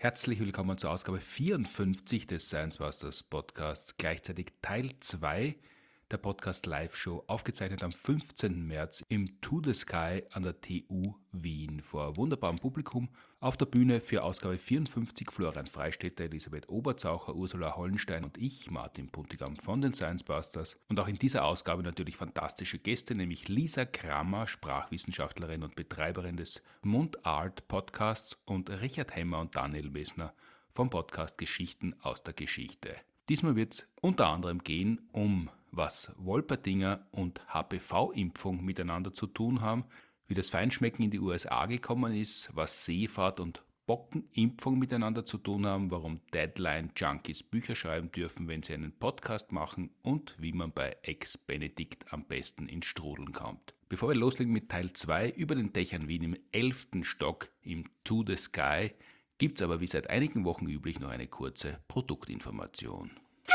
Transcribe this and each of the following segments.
Herzlich willkommen zur Ausgabe 54 des Science Busters Podcasts, gleichzeitig Teil 2 der Podcast Live-Show, aufgezeichnet am 15. März im To the Sky an der TU Wien vor wunderbarem Publikum. Auf der Bühne für Ausgabe 54 Florian Freistetter, Elisabeth Oberzaucher, Ursula Hollenstein und ich, Martin Puntigam von den Science Busters. Und auch in dieser Ausgabe natürlich fantastische Gäste, nämlich Lisa Krammer, Sprachwissenschaftlerin und Betreiberin des Mundart Podcasts, und Richard Hemmer und Daniel Messner vom Podcast Geschichten aus der Geschichte. Diesmal wird es unter anderem gehen um was Wolpertinger und HPV-Impfung miteinander zu tun haben, wie das Feinschmecken in die USA gekommen ist, was Seefahrt und Bockenimpfung miteinander zu tun haben, warum Deadline-Junkies Bücher schreiben dürfen, wenn sie einen Podcast machen, und wie man bei Ex-Benedikt am besten ins Strudeln kommt. Bevor wir loslegen mit Teil 2 über den Dächern Wien im 11. Stock im To the Sky, gibt es aber wie seit einigen Wochen üblich noch eine kurze Produktinformation.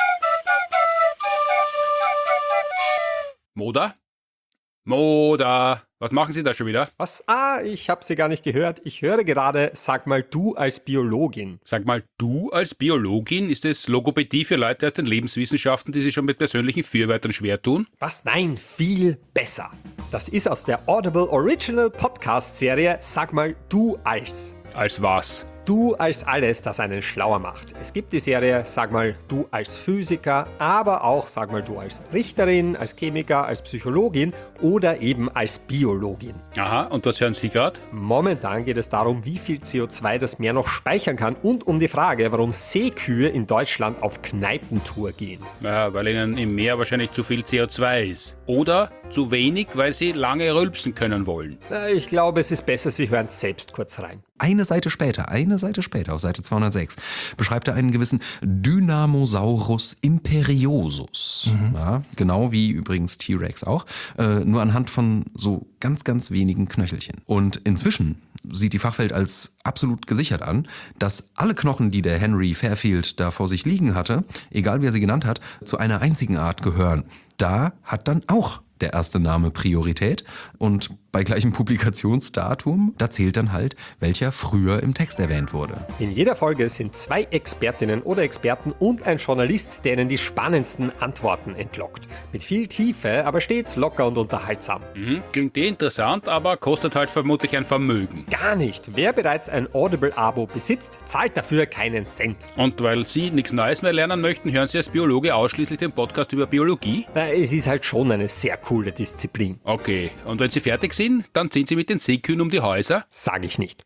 Moda, was machen Sie da schon wieder? Was? Ich habe Sie gar nicht gehört. Ich höre gerade, sag mal du als Biologin. Sag mal du als Biologin? Ist es Logopädie für Leute aus den Lebenswissenschaften, die sich schon mit persönlichen Fürwörtern schwer tun? Was? Nein, viel besser. Das ist aus der Audible Original Podcast Serie Sag mal du als. Als was? Du als alles, das einen schlauer macht. Es gibt die Serie Sag mal du als Physiker, aber auch Sag mal du als Richterin, als Chemiker, als Psychologin oder eben als Biologin. Aha, und was hören Sie gerade? Momentan geht es darum, wie viel CO2 das Meer noch speichern kann, und um die Frage, warum Seekühe in Deutschland auf Kneipentour gehen. Ja, weil ihnen im Meer wahrscheinlich zu viel CO2 ist. Oder zu wenig, weil sie lange rülpsen können wollen. Ich glaube, es ist besser, Sie hören selbst kurz rein. Eine Seite später, auf Seite 206, beschreibt er einen gewissen Dynamosaurus imperiosus. Ja, genau wie übrigens T-Rex auch, nur anhand von so ganz, ganz wenigen Knöchelchen. Und inzwischen sieht die Fachwelt als absolut gesichert an, dass alle Knochen, die der Henry Fairfield da vor sich liegen hatte, egal wie er sie genannt hat, zu einer einzigen Art gehören. Da hat dann auch der erste Name Priorität, und bei gleichem Publikationsdatum, da zählt dann halt, welcher früher im Text erwähnt wurde. In jeder Folge sind 2 Expertinnen oder Experten und ein Journalist, der ihnen die spannendsten Antworten entlockt. Mit viel Tiefe, aber stets locker und unterhaltsam. Klingt interessant, aber kostet halt vermutlich ein Vermögen. Gar nicht. Wer bereits ein Audible-Abo besitzt, zahlt dafür keinen Cent. Und weil Sie nichts Neues mehr lernen möchten, hören Sie als Biologe ausschließlich den Podcast über Biologie? Es ist halt schon eine sehr coole Disziplin. Okay, und wenn Sie fertig sind, dann ziehen Sie mit den Seekühen um die Häuser? Sag ich nicht.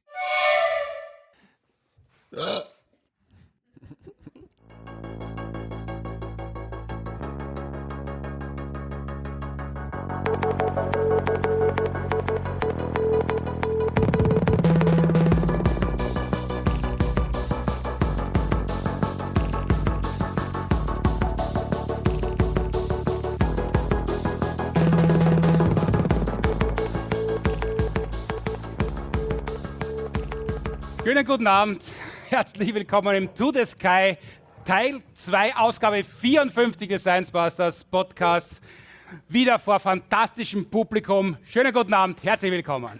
Schönen guten Abend, herzlich willkommen im To the Sky, Teil 2, Ausgabe 54 des Science Busters Podcasts, wieder vor fantastischem Publikum. Schönen guten Abend, herzlich willkommen.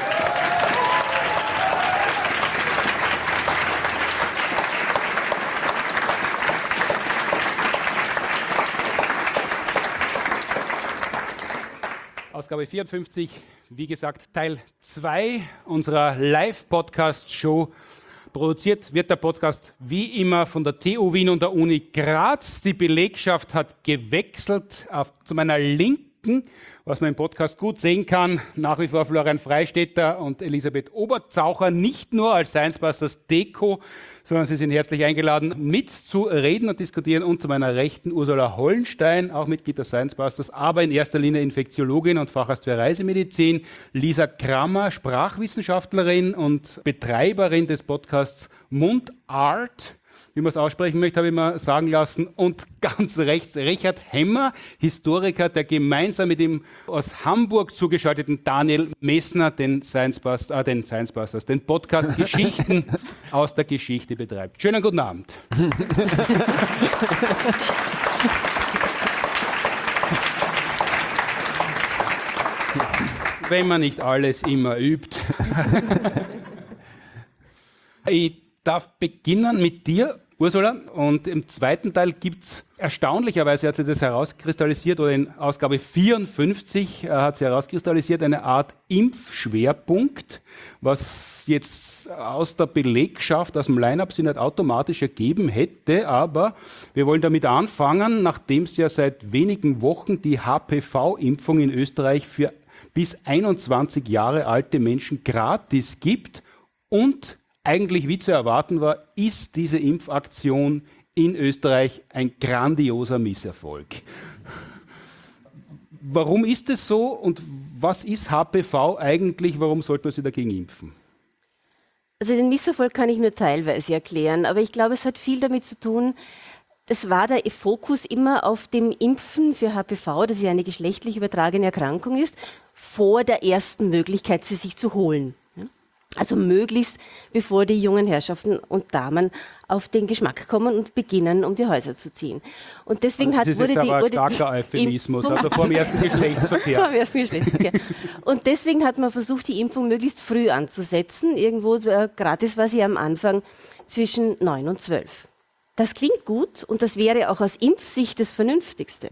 Ausgabe 54, wie gesagt, Teil 2 unserer Live-Podcast-Show. Produziert wird der Podcast wie immer von der TU Wien und der Uni Graz. Die Belegschaft hat gewechselt zu meiner Linken, was man im Podcast gut sehen kann. Nach wie vor Florian Freistetter und Elisabeth Oberzaucher, nicht nur als Science Busters Deko, sondern Sie sind herzlich eingeladen, mitzureden und diskutieren. Und zu meiner Rechten Ursula Hollenstein, auch Mitglied der Science Busters, aber in erster Linie Infektiologin und Facharzt für Reisemedizin. Lisa Krammer, Sprachwissenschaftlerin und Betreiberin des Podcasts Mundart. Wie man es aussprechen möchte, habe ich mir sagen lassen. Und ganz rechts Richard Hemmer, Historiker, der gemeinsam mit dem aus Hamburg zugeschalteten Daniel Messner den Podcast Geschichten aus der Geschichte betreibt. Schönen guten Abend. Wenn man nicht alles immer übt. Ich darf beginnen mit dir, Ursula. Und im zweiten Teil gibt es erstaunlicherweise, hat sich das herauskristallisiert, oder in Ausgabe 54 hat sich herauskristallisiert, eine Art Impfschwerpunkt, was jetzt aus der Belegschaft, aus dem Line-Up sich nicht automatisch ergeben hätte. Aber wir wollen damit anfangen, nachdem es ja seit wenigen Wochen die HPV-Impfung in Österreich für bis 21 Jahre alte Menschen gratis gibt und eigentlich wie zu erwarten war, ist diese Impfaktion in Österreich ein grandioser Misserfolg. Warum ist es so und was ist HPV eigentlich? Warum sollte man sich dagegen impfen? Also den Misserfolg kann ich nur teilweise erklären, aber ich glaube, es hat viel damit zu tun, es war der Fokus immer auf dem Impfen für HPV, das ja eine geschlechtlich übertragene Erkrankung ist, vor der ersten Möglichkeit, sie sich zu holen. Also möglichst, bevor die jungen Herrschaften und Damen auf den Geschmack kommen und beginnen, um die Häuser zu ziehen. Und deswegen das ist jetzt aber ein starker Euphemismus, also vor dem ersten Geschlechtsverkehr. Vor dem ersten Geschlechtsverkehr. Und deswegen hat man versucht, die Impfung möglichst früh anzusetzen. Irgendwo gratis war sie am Anfang zwischen 9 und 12. Das klingt gut und das wäre auch aus Impfsicht das Vernünftigste.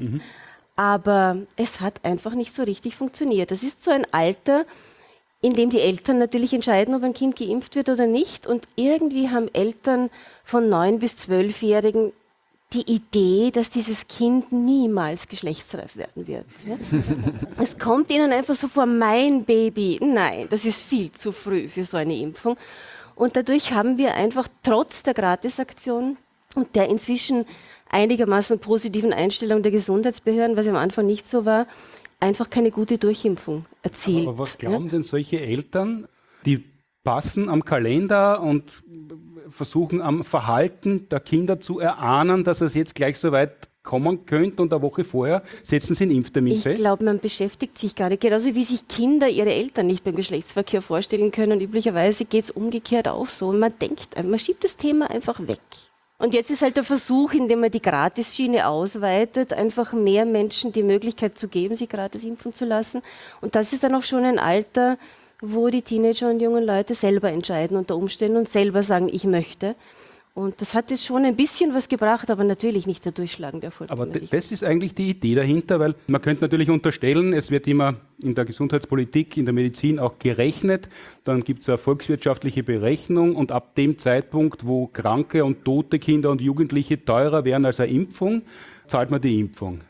Aber es hat einfach nicht so richtig funktioniert. Das ist so ein Alter, in dem die Eltern natürlich entscheiden, ob ein Kind geimpft wird oder nicht. Und irgendwie haben Eltern von 9- bis 12-Jährigen die Idee, dass dieses Kind niemals geschlechtsreif werden wird. Ja? Es kommt ihnen einfach so vor, mein Baby. Nein, das ist viel zu früh für so eine Impfung. Und dadurch haben wir einfach trotz der Gratisaktion und der inzwischen einigermaßen positiven Einstellung der Gesundheitsbehörden, was am Anfang nicht so war, einfach keine gute Durchimpfung erzielt. Aber was glauben denn solche Eltern, die passen am Kalender und versuchen am Verhalten der Kinder zu erahnen, dass es jetzt gleich so weit kommen könnte und eine Woche vorher setzen sie einen Impftermin fest? Ich glaube, man beschäftigt sich gar nicht. Genauso wie sich Kinder ihre Eltern nicht beim Geschlechtsverkehr vorstellen können. Üblicherweise geht es umgekehrt auch so. Und man schiebt das Thema einfach weg. Und jetzt ist halt der Versuch, indem man die Gratisschiene ausweitet, einfach mehr Menschen die Möglichkeit zu geben, sich gratis impfen zu lassen. Und das ist dann auch schon ein Alter, wo die Teenager und jungen Leute selber entscheiden unter Umständen und selber sagen, ich möchte. Und das hat jetzt schon ein bisschen was gebracht, aber natürlich nicht der durchschlagende Erfolg. Aber das ist eigentlich die Idee dahinter, weil man könnte natürlich unterstellen, es wird immer in der Gesundheitspolitik, in der Medizin auch gerechnet. Dann gibt es eine volkswirtschaftliche Berechnung und ab dem Zeitpunkt, wo kranke und tote Kinder und Jugendliche teurer wären als eine Impfung, zahlt man die Impfung.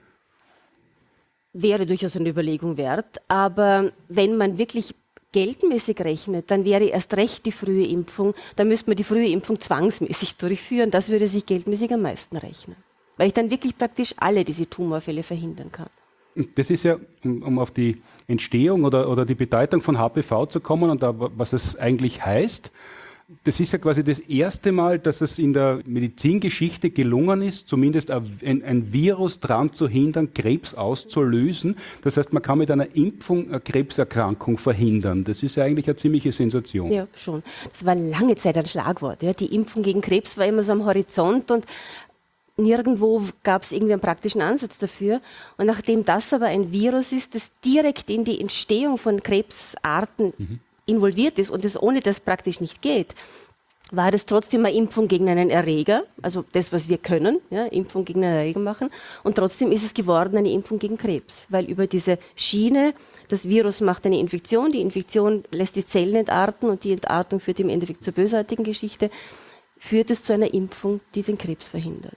Wäre durchaus eine Überlegung wert, aber wenn man wirklich geldmäßig rechnet, dann wäre erst recht die frühe Impfung, dann müsste man die frühe Impfung zwangsmäßig durchführen. Das würde sich geldmäßig am meisten rechnen, weil ich dann wirklich praktisch alle diese Tumorfälle verhindern kann. Das ist ja, um auf die Entstehung oder die Bedeutung von HPV zu kommen und was es eigentlich heißt, das ist ja quasi das erste Mal, dass es in der Medizingeschichte gelungen ist, zumindest ein Virus daran zu hindern, Krebs auszulösen. Das heißt, man kann mit einer Impfung eine Krebserkrankung verhindern. Das ist ja eigentlich eine ziemliche Sensation. Ja, schon. Das war lange Zeit ein Schlagwort. Ja. Die Impfung gegen Krebs war immer so am Horizont und nirgendwo gab es irgendwie einen praktischen Ansatz dafür. Und nachdem das aber ein Virus ist, das direkt in die Entstehung von Krebsarten involviert ist und es ohne das praktisch nicht geht, war das trotzdem eine Impfung gegen einen Erreger, also das, was wir können, ja, Impfung gegen einen Erreger machen. Und trotzdem ist es geworden eine Impfung gegen Krebs, weil über diese Schiene, das Virus macht eine Infektion, die Infektion lässt die Zellen entarten und die Entartung führt im Endeffekt zur bösartigen Geschichte, führt es zu einer Impfung, die den Krebs verhindert.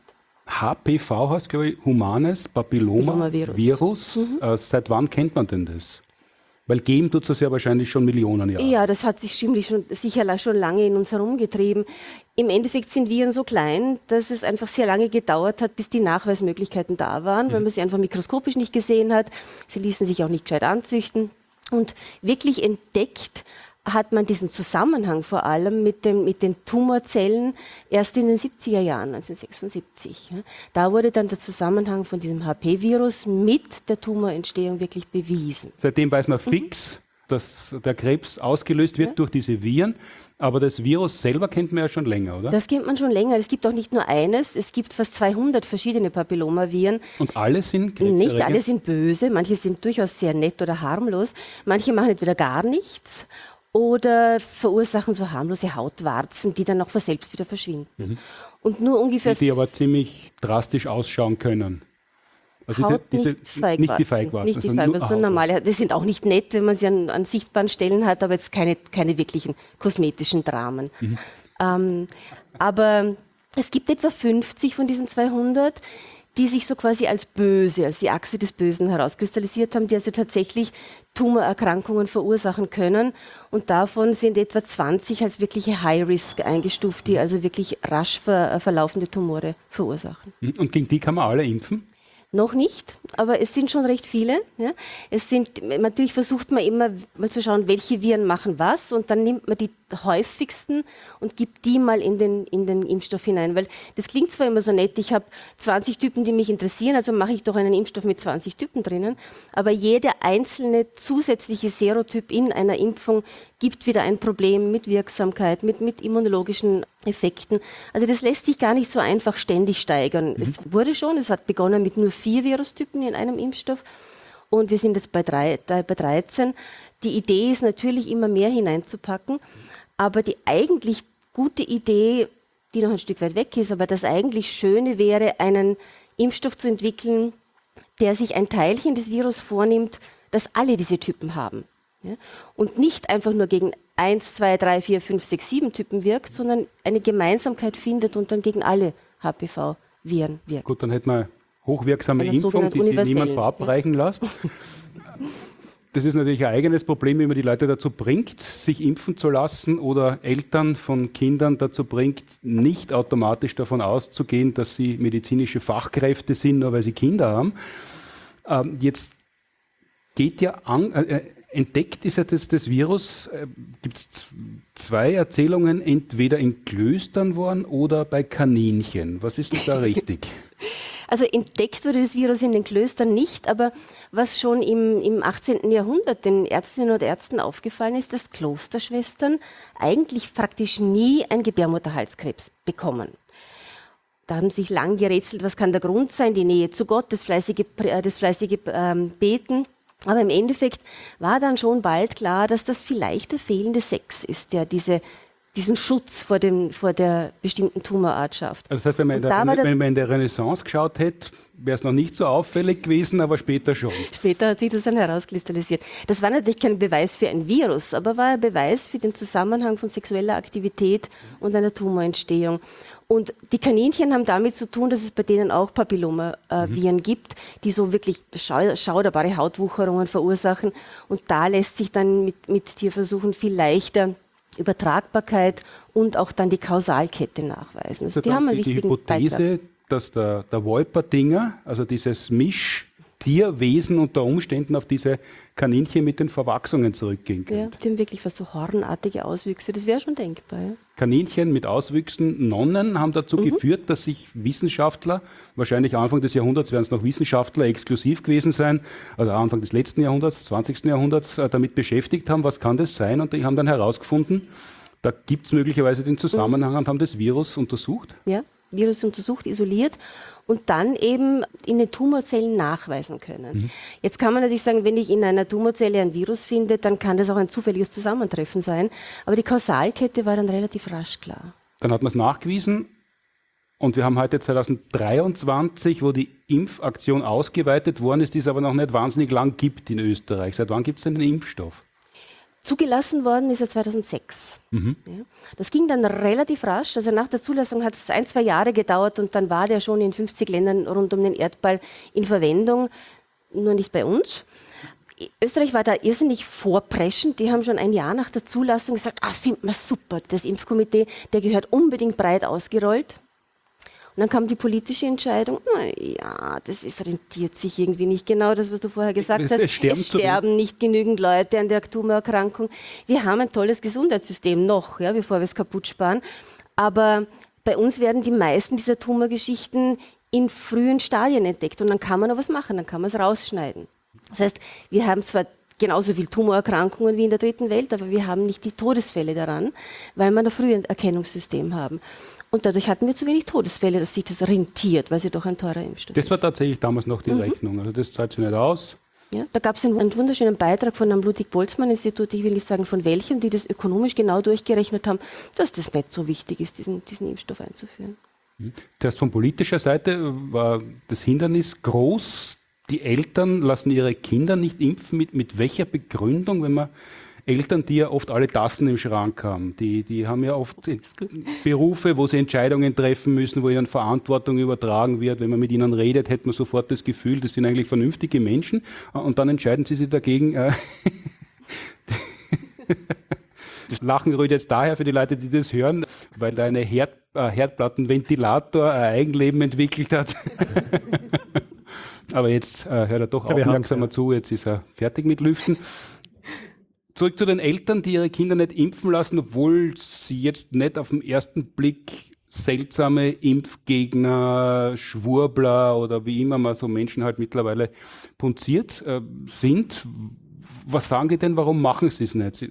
HPV heißt, glaube ich, Humanes Papillomavirus. Seit wann kennt man denn das? Weil geben tut es ja wahrscheinlich schon Millionen Jahre. Ja, das hat sich sicher schon lange in uns herumgetrieben. Im Endeffekt sind Viren so klein, dass es einfach sehr lange gedauert hat, bis die Nachweismöglichkeiten da waren, weil man sie einfach mikroskopisch nicht gesehen hat. Sie ließen sich auch nicht gescheit anzüchten. Und wirklich entdeckt hat man diesen Zusammenhang vor allem mit den Tumorzellen erst in den 70er Jahren, 1976. Da wurde dann der Zusammenhang von diesem HP-Virus mit der Tumorentstehung wirklich bewiesen. Seitdem weiß man fix, dass der Krebs ausgelöst wird durch diese Viren. Aber das Virus selber kennt man ja schon länger, oder? Das kennt man schon länger. Es gibt auch nicht nur eines, es gibt fast 200 verschiedene Papillomaviren. Und alle sind krebserregend? Nicht alle sind böse, manche sind durchaus sehr nett oder harmlos. Manche machen entweder gar nichts oder verursachen so harmlose Hautwarzen, die dann auch von selbst wieder verschwinden. Und nur ungefähr Die aber ziemlich drastisch ausschauen können. Also nicht Feigwarzen. Nicht die Feigwarzen. Nicht die sondern Feigwarzen, nur sondern normale. Die sind auch nicht nett, wenn man sie an sichtbaren Stellen hat, aber jetzt keine wirklichen kosmetischen Dramen. Aber es gibt etwa 50 von diesen 200, die sich so quasi als böse, als die Achse des Bösen herauskristallisiert haben, die also tatsächlich Tumorerkrankungen verursachen können. Und davon sind etwa 20 als wirkliche High-Risk eingestuft, die also wirklich rasch verlaufende Tumore verursachen. Und gegen die kann man alle impfen? Noch nicht, aber es sind schon recht viele. Ja. Natürlich versucht man immer mal zu schauen, welche Viren machen was, und dann nimmt man die häufigsten und gibt die mal in den Impfstoff hinein. Weil das klingt zwar immer so nett, ich habe 20 Typen, die mich interessieren, also mache ich doch einen Impfstoff mit 20 Typen drinnen, aber jeder einzelne zusätzliche Serotyp in einer Impfung gibt wieder ein Problem mit Wirksamkeit, mit immunologischen Effekten. Also das lässt sich gar nicht so einfach ständig steigern. Es hat begonnen mit nur 4 Virustypen in einem Impfstoff und wir sind jetzt bei 13. Die Idee ist natürlich immer mehr hineinzupacken, aber die eigentlich gute Idee, die noch ein Stück weit weg ist, aber das eigentlich Schöne wäre, einen Impfstoff zu entwickeln, der sich ein Teilchen des Virus vornimmt, das alle diese Typen haben. Ja? Und nicht einfach nur gegen 1, 2, 3, 4, 5, 6, 7 Typen wirkt, sondern eine Gemeinsamkeit findet und dann gegen alle HPV-Viren wirkt. Gut, dann hätten wir hochwirksame Eine Impfung, die sich universell, niemand verabreichen lässt. Das ist natürlich ein eigenes Problem, wie man die Leute dazu bringt, sich impfen zu lassen, oder Eltern von Kindern dazu bringt, nicht automatisch davon auszugehen, dass sie medizinische Fachkräfte sind, nur weil sie Kinder haben. Jetzt geht ja entdeckt ist ja das Virus, gibt es 2 Erzählungen, entweder in Klöstern waren oder bei Kaninchen. Was ist denn da richtig? Also entdeckt wurde das Virus in den Klöstern nicht, aber was schon im 18. Jahrhundert den Ärztinnen und Ärzten aufgefallen ist, dass Klosterschwestern eigentlich praktisch nie einen Gebärmutterhalskrebs bekommen. Da haben sich lang gerätselt, was kann der Grund sein, die Nähe zu Gott, das fleißige Beten. Aber im Endeffekt war dann schon bald klar, dass das vielleicht der fehlende Sex ist, der diesen Schutz vor der bestimmten Tumorart schafft. Also das heißt, wenn man in der Renaissance geschaut hätte, wäre es noch nicht so auffällig gewesen, aber später schon. Später hat sich das dann herauskristallisiert. Das war natürlich kein Beweis für ein Virus, aber war ein Beweis für den Zusammenhang von sexueller Aktivität und einer Tumorentstehung. Und die Kaninchen haben damit zu tun, dass es bei denen auch Papilloma-Viren gibt, die so wirklich schauderbare Hautwucherungen verursachen. Und da lässt sich dann mit Tierversuchen viel leichter Übertragbarkeit und auch dann die Kausalkette nachweisen. Also die haben einen wichtigen Hypothese, Beitrag. dass der Wolpertinger, also dieses Mischtierwesen unter Umständen auf diese Kaninchen mit den Verwachsungen zurückgehen könnte. Ja, die haben wirklich fast so hornartige Auswüchse, das wäre schon denkbar. Ja. Kaninchen mit Auswüchsen, Nonnen, haben dazu geführt, dass sich Wissenschaftler, wahrscheinlich Anfang des Jahrhunderts werden es noch Wissenschaftler exklusiv gewesen sein, also Anfang des letzten Jahrhunderts, 20. Jahrhunderts, damit beschäftigt haben, was kann das sein? Und die haben dann herausgefunden, da gibt es möglicherweise den Zusammenhang und haben das Virus untersucht. Ja, Virus untersucht, isoliert und dann eben in den Tumorzellen nachweisen können. Jetzt kann man natürlich sagen, wenn ich in einer Tumorzelle ein Virus finde, dann kann das auch ein zufälliges Zusammentreffen sein. Aber die Kausalkette war dann relativ rasch klar. Dann hat man es nachgewiesen und wir haben heute 2023, wo die Impfaktion ausgeweitet worden ist, die es aber noch nicht wahnsinnig lang gibt in Österreich. Seit wann gibt es denn den Impfstoff? Zugelassen worden ist er 2006. Ja. Das ging dann relativ rasch. Also nach der Zulassung hat es 1-2 Jahre gedauert und dann war der schon in 50 Ländern rund um den Erdball in Verwendung, nur nicht bei uns. Österreich war da irrsinnig vorpreschend. Die haben schon ein Jahr nach der Zulassung gesagt, finden wir super, das Impfkomitee, der gehört unbedingt breit ausgerollt. Und dann kam die politische Entscheidung, das rentiert sich irgendwie nicht. Genau das, was du vorher gesagt hast. Es sterben nicht genügend Leute an der Tumorerkrankung. Wir haben ein tolles Gesundheitssystem noch, ja, bevor wir es kaputt sparen. Aber bei uns werden die meisten dieser Tumorgeschichten in frühen Stadien entdeckt. Und dann kann man noch was machen, dann kann man es rausschneiden. Das heißt, wir haben zwar genauso viele Tumorerkrankungen wie in der dritten Welt, aber wir haben nicht die Todesfälle daran, weil wir ein frühes Erkennungssystem haben. Und dadurch hatten wir zu wenig Todesfälle, dass sich das rentiert, weil sie doch ein teurer Impfstoff ist. Das war tatsächlich damals noch die Rechnung. Also das zahlt sich nicht aus. Ja, da gab es einen wunderschönen Beitrag von einem Ludwig-Boltzmann-Institut, ich will nicht sagen von welchem, die das ökonomisch genau durchgerechnet haben, dass das nicht so wichtig ist, diesen Impfstoff einzuführen. Zuerst von politischer Seite war das Hindernis groß. Die Eltern lassen ihre Kinder nicht impfen. Mit welcher Begründung, wenn man Eltern, die ja oft alle Tassen im Schrank haben, die haben ja oft Berufe, wo sie Entscheidungen treffen müssen, wo ihnen Verantwortung übertragen wird. Wenn man mit ihnen redet, hat man sofort das Gefühl, das sind eigentlich vernünftige Menschen und dann entscheiden sie sich dagegen. Das Lachen rührt jetzt daher für die Leute, die das hören, weil da eine Herdplattenventilator ein Eigenleben entwickelt hat. Aber jetzt hört er doch aufmerksamer zu, jetzt ist er fertig mit Lüften. Zurück zu den Eltern, die ihre Kinder nicht impfen lassen, obwohl sie jetzt nicht auf den ersten Blick seltsame Impfgegner, Schwurbler oder wie immer man so Menschen halt mittlerweile punziert sind. Was sagen die denn, warum machen sie es nicht?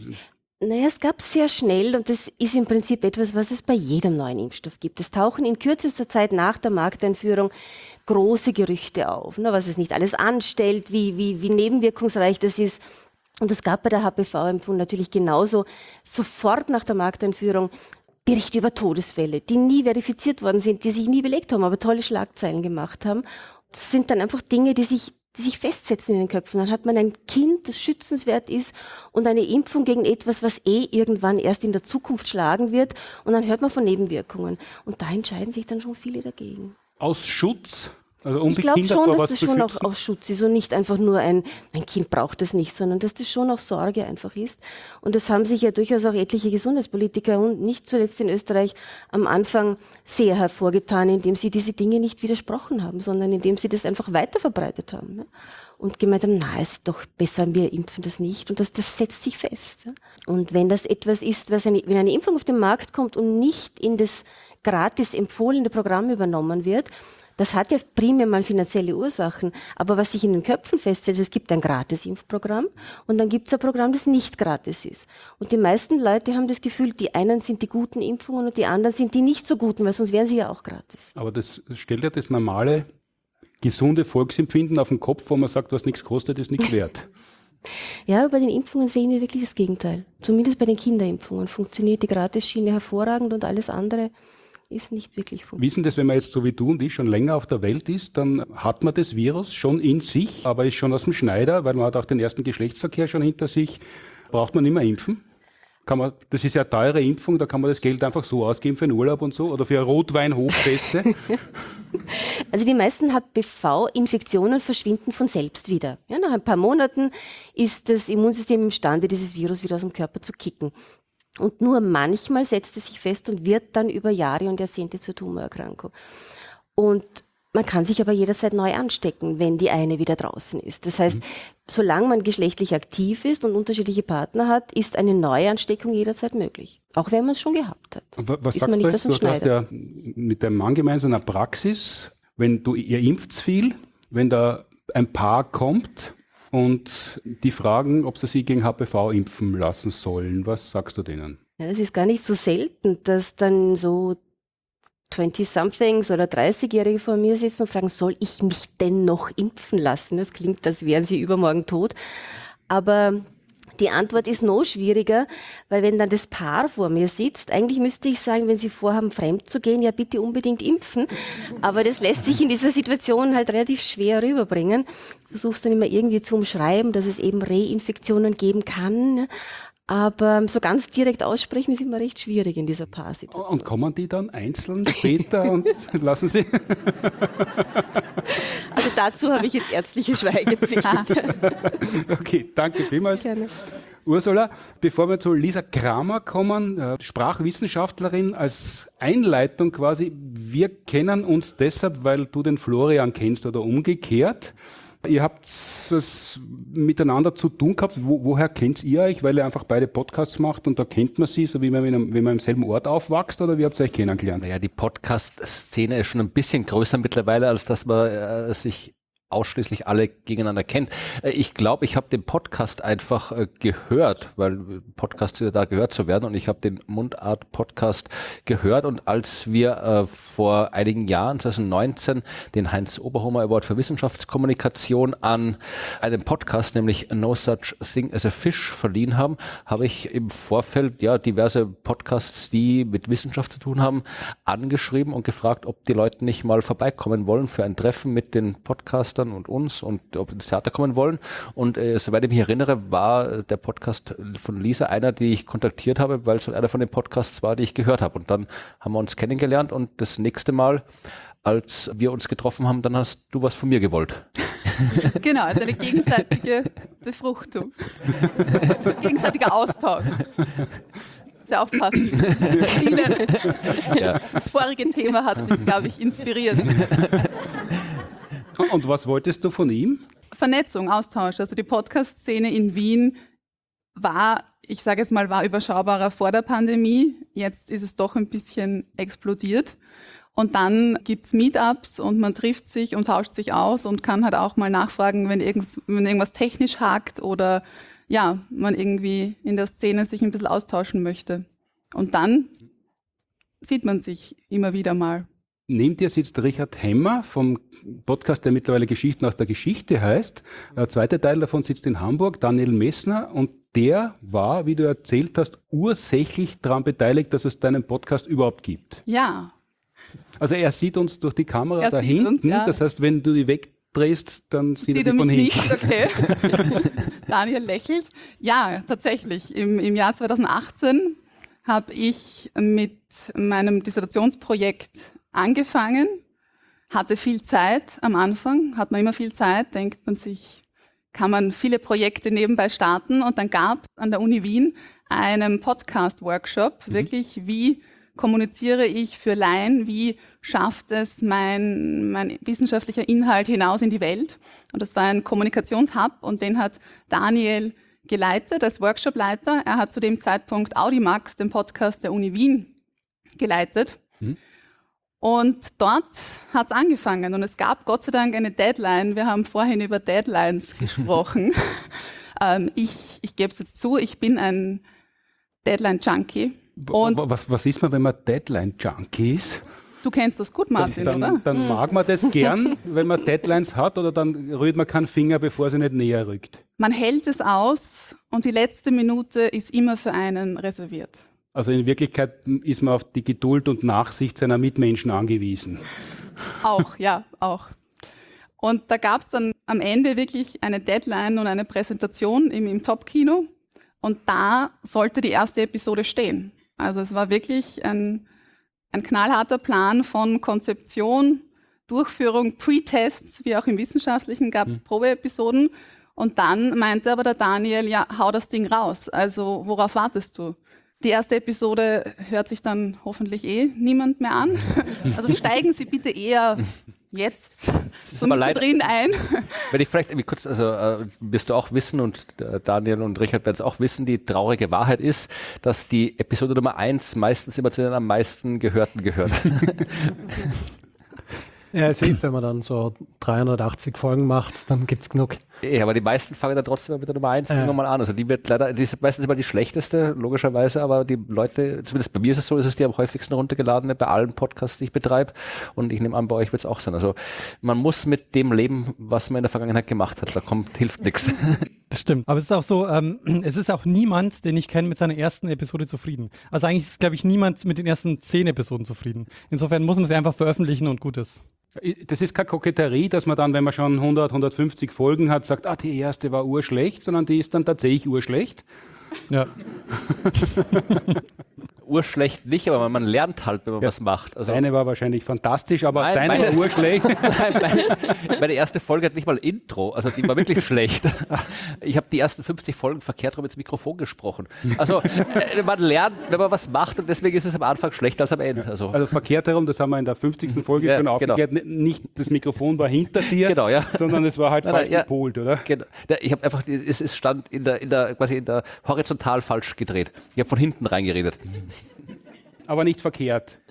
Naja, es gab sehr schnell, und das ist im Prinzip etwas, was es bei jedem neuen Impfstoff gibt. Es tauchen in kürzester Zeit nach der Markteinführung große Gerüchte auf, ne, was es nicht alles anstellt, wie nebenwirkungsreich das ist. Und es gab bei der HPV-Impfung natürlich genauso sofort nach der Markteinführung Berichte über Todesfälle, die nie verifiziert worden sind, die sich nie belegt haben, aber tolle Schlagzeilen gemacht haben. Das sind dann einfach Dinge, die sich festsetzen in den Köpfen. Dann hat man ein Kind, das schützenswert ist und eine Impfung gegen etwas, was irgendwann erst in der Zukunft schlagen wird. Und dann hört man von Nebenwirkungen. Und da entscheiden sich dann schon viele dagegen. Aus Schutz? Also ich glaube schon, dass das schon auch aus Schutz ist und nicht einfach nur mein Kind braucht das nicht, sondern dass das schon auch Sorge einfach ist. Und das haben sich ja durchaus auch etliche Gesundheitspolitiker und nicht zuletzt in Österreich am Anfang sehr hervorgetan, indem sie diese Dinge nicht widersprochen haben, sondern indem sie das einfach weiter verbreitet haben. Ne? Und gemeint haben, na, es ist doch besser, wir impfen das nicht. Und das setzt sich fest. Ja? Und wenn das etwas ist, wenn eine Impfung auf den Markt kommt und nicht in das gratis empfohlene Programm übernommen wird, das hat ja primär mal finanzielle Ursachen. Aber was sich in den Köpfen feststellt, es gibt ein Gratis-Impfprogramm und dann gibt es ein Programm, das nicht gratis ist. Und die meisten Leute haben das Gefühl, die einen sind die guten Impfungen und die anderen sind die nicht so guten, weil sonst wären sie ja auch gratis. Aber das stellt ja das normale, gesunde Volksempfinden auf den Kopf, wo man sagt, was nichts kostet, ist nichts wert. Ja, bei den Impfungen sehen wir wirklich das Gegenteil. Zumindest bei den Kinderimpfungen funktioniert die Gratisschiene hervorragend und alles andere ist nicht wirklich funktioniert. Wissen das, wenn man jetzt so wie du und ich schon länger auf der Welt ist, dann hat man das Virus schon in sich, aber ist schon aus dem Schneider, weil man hat auch den ersten Geschlechtsverkehr schon hinter sich. Braucht man nicht mehr impfen? Das ist ja eine teure Impfung, da kann man das Geld einfach so ausgeben für einen Urlaub und so oder für Rotwein-Hochfeste. Also die meisten HPV-Infektionen verschwinden von selbst wieder. Ja, nach ein paar Monaten ist das Immunsystem imstande, dieses Virus wieder aus dem Körper zu kicken. Und nur manchmal setzt es sich fest und wird dann über Jahre und Jahrzehnte zur Tumorerkrankung. Und man kann sich aber jederzeit neu anstecken, wenn die eine wieder draußen ist. Das heißt, solange man geschlechtlich aktiv ist und unterschiedliche Partner hat, ist eine Neuansteckung jederzeit möglich. Auch wenn man es schon gehabt hat. Was ist sagst man nicht du aus dem jetzt? Du hast Schneider. ja mit deinem Mann gemeinsam eine Praxis, ihr impft viel, wenn da ein Paar kommt und die fragen, ob sie sich gegen HPV impfen lassen sollen. Was sagst du denen? Ja, das ist gar nicht so selten, dass dann so 20-somethings oder 30-Jährige vor mir sitzen und fragen, soll ich mich denn noch impfen lassen? Das klingt, als wären sie übermorgen tot. Aber die Antwort ist noch schwieriger, weil wenn dann das Paar vor mir sitzt, eigentlich müsste ich sagen, wenn sie vorhaben, fremd zu gehen, ja bitte unbedingt impfen. Aber das lässt sich in dieser Situation halt relativ schwer rüberbringen. Ich versuche es dann immer irgendwie zu umschreiben, dass es eben Reinfektionen geben kann. Aber so ganz direkt aussprechen ist immer recht schwierig in dieser Paarsituation. Und kommen die dann einzeln später und lassen sie? Also dazu habe ich jetzt ärztliche Schweigepflicht. Okay, danke vielmals. Gerne. Ursula, bevor wir zu Lisa Kramer kommen, Sprachwissenschaftlerin als Einleitung quasi. Wir kennen uns deshalb, weil du den Florian kennst oder umgekehrt. Ihr habt es miteinander zu tun gehabt. Woher kennt ihr euch? Weil ihr einfach beide Podcasts macht und da kennt man sie, so wie man, wenn man im selben Ort aufwächst, oder wie habt ihr euch kennengelernt? Naja, die Podcast-Szene ist schon ein bisschen größer mittlerweile, als dass man sich ausschließlich alle gegeneinander kennt. Ich glaube, ich habe den Podcast einfach gehört, weil Podcast ist ja da gehört zu werden, und ich habe den Mundart-Podcast gehört, und als wir vor einigen Jahren, 2019, den Heinz-Oberhomer Award für Wissenschaftskommunikation an einem Podcast, nämlich No Such Thing as a Fish, verliehen haben, habe ich im Vorfeld diverse Podcasts, die mit Wissenschaft zu tun haben, angeschrieben und gefragt, ob die Leute nicht mal vorbeikommen wollen für ein Treffen mit den Podcastern und uns, und ob ins Theater kommen wollen. Und soweit ich mich erinnere, war der Podcast von Lisa einer, die ich kontaktiert habe, weil es einer von den Podcasts war, die ich gehört habe. Und dann haben wir uns kennengelernt, und das nächste Mal, als wir uns getroffen haben, dann hast du was von mir gewollt. Genau, also eine gegenseitige Befruchtung. Gegenseitiger Austausch. Sehr aufpassen. Ja. Das vorige Thema hat mich, glaube ich, inspiriert. Und was wolltest du von ihm? Vernetzung, Austausch. Also die Podcast-Szene in Wien war überschaubarer vor der Pandemie. Jetzt ist es doch ein bisschen explodiert. Und dann gibt's Meetups und man trifft sich und tauscht sich aus und kann halt auch mal nachfragen, wenn irgendwas technisch hakt oder man irgendwie in der Szene sich ein bisschen austauschen möchte. Und dann sieht man sich immer wieder mal. Neben dir sitzt Richard Hemmer vom Podcast, der mittlerweile Geschichten aus der Geschichte heißt. Der zweite Teil davon sitzt in Hamburg, Daniel Messner, und der war, wie du erzählt hast, ursächlich daran beteiligt, dass es deinen Podcast überhaupt gibt. Ja. Also er sieht uns durch die Kamera da hinten, uns, ja. Das heißt, wenn du die wegdrehst, dann sieht er dich von hinten. Nicht, okay. Daniel lächelt. Ja, tatsächlich. Im Jahr 2018 habe ich mit meinem Dissertationsprojekt angefangen, hatte viel Zeit am Anfang, hat man immer viel Zeit, denkt man sich, kann man viele Projekte nebenbei starten, und dann gab es an der Uni Wien einen Podcast-Workshop, wirklich, wie kommuniziere ich für Laien, wie schafft es mein wissenschaftlicher Inhalt hinaus in die Welt, und das war ein Kommunikationshub, und den hat Daniel geleitet als Workshopleiter. Er hat zu dem Zeitpunkt Audimax, den Podcast der Uni Wien, geleitet. Und dort hat es angefangen, und es gab Gott sei Dank eine Deadline. Wir haben vorhin über Deadlines gesprochen. Ich gebe es jetzt zu, ich bin ein Deadline-Junkie. Was ist man, wenn man Deadline-Junkie ist? Du kennst das gut, Martin, oder? Dann mag man das gern, wenn man Deadlines hat, oder dann rührt man keinen Finger, bevor sie nicht näher rückt. Man hält es aus, und die letzte Minute ist immer für einen reserviert. Also in Wirklichkeit ist man auf die Geduld und Nachsicht seiner Mitmenschen angewiesen. Auch, ja, auch. Und da gab es dann am Ende wirklich eine Deadline und eine Präsentation im Top-Kino, und da sollte die erste Episode stehen. Also es war wirklich ein knallharter Plan von Konzeption, Durchführung, Pre-Tests, wie auch im Wissenschaftlichen gab es Probeepisoden, und dann meinte aber der Daniel, ja, hau das Ding raus, also worauf wartest du? Die erste Episode hört sich dann hoffentlich niemand mehr an. Also steigen Sie bitte eher jetzt so drin ein. Wenn ich vielleicht irgendwie kurz, wirst du auch wissen, und Daniel und Richard werden es auch wissen, die traurige Wahrheit ist, dass die Episode Nummer 1 meistens immer zu den am meisten Gehörten gehört. Ja, es hilft, wenn man dann so 380 Folgen macht, dann gibt es genug. Ja, aber die meisten fangen dann trotzdem mit der Nummer 1 irgendwann mal an. Also die wird leider, die ist meistens immer die schlechteste, logischerweise, aber die Leute, zumindest bei mir ist es so, ist es die am häufigsten runtergeladene bei allen Podcasts, die ich betreibe, und ich nehme an, bei euch wird es auch sein. Also man muss mit dem leben, was man in der Vergangenheit gemacht hat. Hilft nichts. Das stimmt. Aber es ist auch so, es ist auch niemand, den ich kenne, mit seiner ersten Episode zufrieden. Also eigentlich ist, glaube ich, niemand mit den ersten 10 Episoden zufrieden. Insofern muss man sie einfach veröffentlichen und gut ist. Das ist keine Koketterie, dass man dann, wenn man schon 100, 150 Folgen hat, sagt, die erste war urschlecht, sondern die ist dann tatsächlich urschlecht. Ja. Urschlecht nicht, aber man lernt halt, wenn man was macht. Also deine war wahrscheinlich fantastisch, aber deine war urschlecht. Meine erste Folge hat nicht mal Intro, also die war wirklich schlecht. Ich habe die ersten 50 Folgen verkehrt rum ins Mikrofon gesprochen. Also man lernt, wenn man was macht, und deswegen ist es am Anfang schlechter als am Ende. Also verkehrt herum, das haben wir in der 50. Folge schon aufgeklärt. Genau. Nicht das Mikrofon war hinter dir, genau, ja, sondern es war halt falsch gepolt, oder? Genau. Ich habe einfach, es stand quasi in der horizontal falsch gedreht. Ich habe von hinten reingeredet. Aber nicht verkehrt.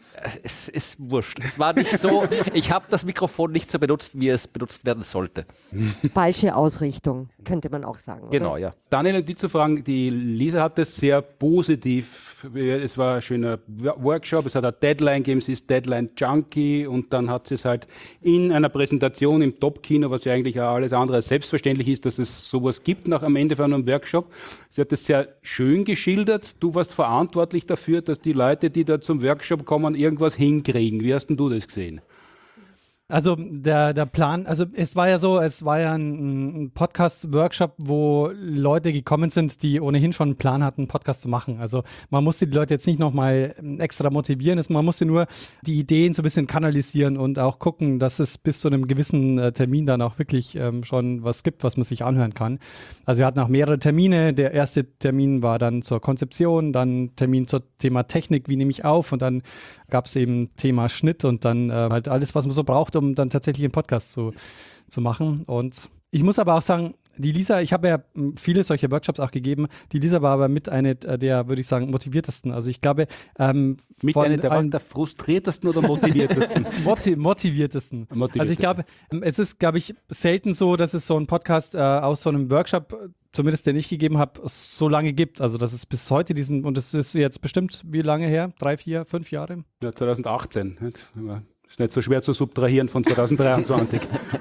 Es ist wurscht. Es war nicht so, ich habe das Mikrofon nicht so benutzt, wie es benutzt werden sollte. Falsche Ausrichtung, könnte man auch sagen. Genau, oder? ja. Daniel, die zu fragen, die Lisa hat es sehr positiv, es war ein schöner Workshop, es hat eine Deadline gegeben, sie ist Deadline-Junkie und dann hat sie es halt in einer Präsentation im Top-Kino, was ja eigentlich auch alles andere als selbstverständlich ist, dass es sowas gibt am Ende von einem Workshop. Sie hat es sehr schön geschildert. Du warst verantwortlich dafür, dass die Leute, die da zum Workshop kommen, irgendwas hinkriegen. Wie hast denn du das gesehen? Also der Plan, also es war ja ein Podcast-Workshop, wo Leute gekommen sind, die ohnehin schon einen Plan hatten, einen Podcast zu machen. Also man musste die Leute jetzt nicht nochmal extra motivieren, man musste nur die Ideen so ein bisschen kanalisieren und auch gucken, dass es bis zu einem gewissen Termin dann auch wirklich schon was gibt, was man sich anhören kann. Also wir hatten auch mehrere Termine. Der erste Termin war dann zur Konzeption, dann Termin zum Thema Technik, wie nehme ich auf, und dann gab es eben Thema Schnitt und dann halt alles, was man so braucht, um dann tatsächlich einen Podcast zu machen. Und ich muss aber auch sagen, die Lisa, ich habe ja viele solche Workshops auch gegeben, die Lisa war aber mit eine der, würde ich sagen, motiviertesten. Also ich glaube, mit einer der frustriertesten oder motiviertesten? Motiviertesten. Also ich glaube, es ist, glaube ich, selten so, dass es so einen Podcast aus so einem Workshop, zumindest den ich gegeben habe, so lange gibt. Also dass es bis heute und das ist jetzt bestimmt wie lange her? 3, 4, 5 Jahre? Ja, 2018. Ist nicht so schwer zu subtrahieren von 2023.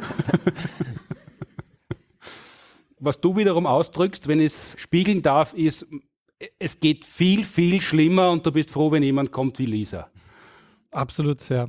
Was du wiederum ausdrückst, wenn ich es spiegeln darf, ist, es geht viel, viel schlimmer und du bist froh, wenn jemand kommt wie Lisa. Absolut, ja.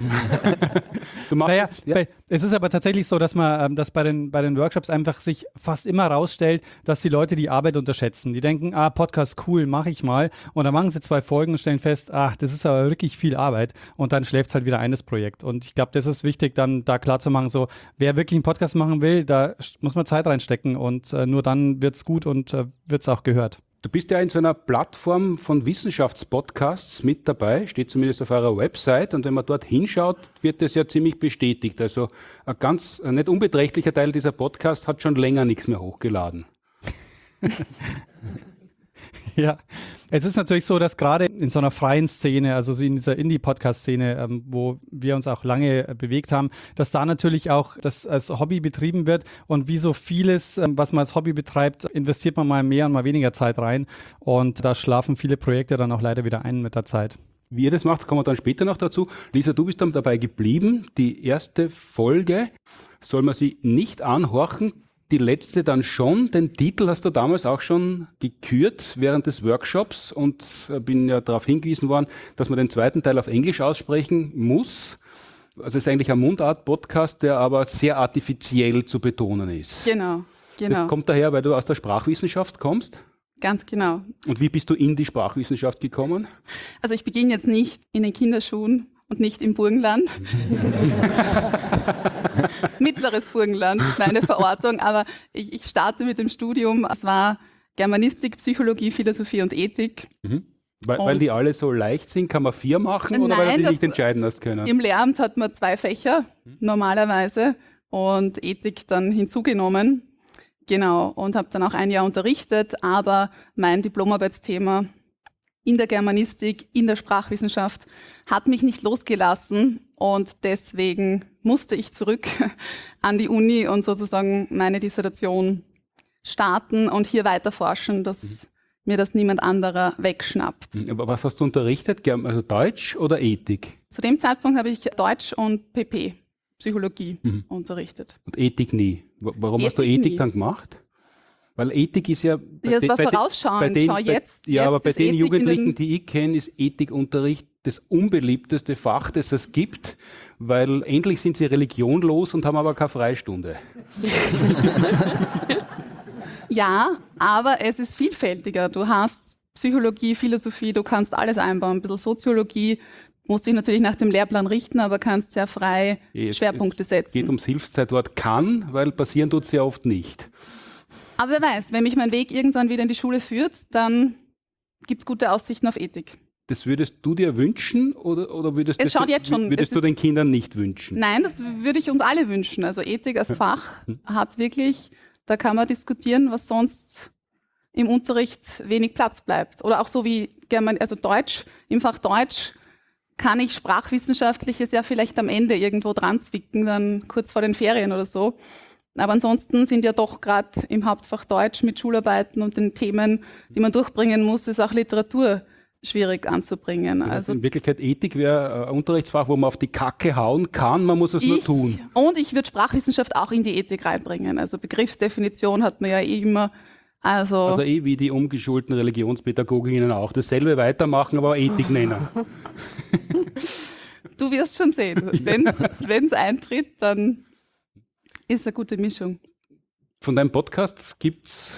Es ist aber tatsächlich so, dass man dass bei den Workshops einfach sich fast immer rausstellt, dass die Leute die Arbeit unterschätzen. Die denken, Podcast cool, mache ich mal. Und dann machen sie 2 Folgen und stellen fest, das ist aber wirklich viel Arbeit. Und dann schläft es halt wieder ein, das Projekt. Und ich glaube, das ist wichtig, dann da klar zu machen, so, wer wirklich einen Podcast machen will, da muss man Zeit reinstecken und nur dann wird es gut und wird es auch gehört. Du bist ja in so einer Plattform von Wissenschaftspodcasts mit dabei, steht zumindest auf eurer Website, und wenn man dort hinschaut, wird das ja ziemlich bestätigt. Also ein nicht unbeträchtlicher Teil dieser Podcasts hat schon länger nichts mehr hochgeladen. Ja, es ist natürlich so, dass gerade in so einer freien Szene, also so in dieser Indie-Podcast-Szene, wo wir uns auch lange bewegt haben, dass da natürlich auch das als Hobby betrieben wird, und wie so vieles, was man als Hobby betreibt, investiert man mal mehr und mal weniger Zeit rein, und da schlafen viele Projekte dann auch leider wieder ein mit der Zeit. Wie ihr das macht, kommen wir dann später noch dazu. Lisa, du bist dann dabei geblieben. Die erste Folge soll man sie nicht anhorchen. Die letzte dann schon. Den Titel hast du damals auch schon gekürt während des Workshops, und bin ja darauf hingewiesen worden, dass man den zweiten Teil auf Englisch aussprechen muss. Also es ist eigentlich ein Mundart-Podcast, der aber sehr artifiziell zu betonen ist. Genau. Das kommt daher, weil du aus der Sprachwissenschaft kommst? Ganz genau. Und wie bist du in die Sprachwissenschaft gekommen? Also ich beginne jetzt nicht in den Kinderschuhen und nicht im Burgenland. Mittleres Burgenland, kleine Verortung, aber ich starte mit dem Studium. Es war Germanistik, Psychologie, Philosophie und Ethik. Mhm. Weil die alle so leicht sind, kann man 4 machen, oder weil du dich nicht entscheiden hast können? Im Lehramt hat man 2 Fächer normalerweise und Ethik dann hinzugenommen. Genau, und habe dann auch 1 Jahr unterrichtet, aber mein Diplomarbeitsthema in der Germanistik, in der Sprachwissenschaft hat mich nicht losgelassen, und deswegen musste ich zurück an die Uni und sozusagen meine Dissertation starten und hier weiter forschen, dass mir das niemand anderer wegschnappt. Aber was hast du unterrichtet? Also Deutsch oder Ethik? Zu dem Zeitpunkt habe ich Deutsch und PP, Psychologie, unterrichtet. Und Ethik nie. Warum hast du Ethik nie dann gemacht? Weil Ethik ist ja... Ja, das war vorausschauend. Aber bei den Jugendlichen, die ich kenne, ist Ethikunterricht das unbeliebteste Fach, das es gibt, weil endlich sind sie religionlos und haben aber keine Freistunde. Ja, aber es ist vielfältiger. Du hast Psychologie, Philosophie, du kannst alles einbauen. Ein bisschen Soziologie, musst dich natürlich nach dem Lehrplan richten, aber kannst sehr frei Schwerpunkte setzen. Es geht ums Hilfszeitwort kann, weil passieren tut es ja oft nicht. Aber wer weiß, wenn mich mein Weg irgendwann wieder in die Schule führt, dann gibt es gute Aussichten auf Ethik. Das würdest du dir wünschen oder würdest du den Kindern nicht wünschen? Nein, das würde ich uns alle wünschen. Also Ethik als Fach hat wirklich, da kann man diskutieren, was sonst im Unterricht wenig Platz bleibt. Oder auch so wie Deutsch, im Fach Deutsch, kann ich Sprachwissenschaftliches ja vielleicht am Ende irgendwo dran zwicken, dann kurz vor den Ferien oder so. Aber ansonsten sind ja doch gerade im Hauptfach Deutsch mit Schularbeiten und den Themen, die man durchbringen muss, ist auch Literatur schwierig anzubringen. Also in Wirklichkeit Ethik wäre ein Unterrichtsfach, wo man auf die Kacke hauen kann, man muss es nur tun. Und ich würde Sprachwissenschaft auch in die Ethik reinbringen. Also Begriffsdefinition hat man ja immer. Also wie die umgeschulten Religionspädagoginnen auch. Dasselbe weitermachen, aber Ethik nennen. Du wirst schon sehen. Wenn es eintritt, dann ist eine gute Mischung. Von deinem Podcast gibt es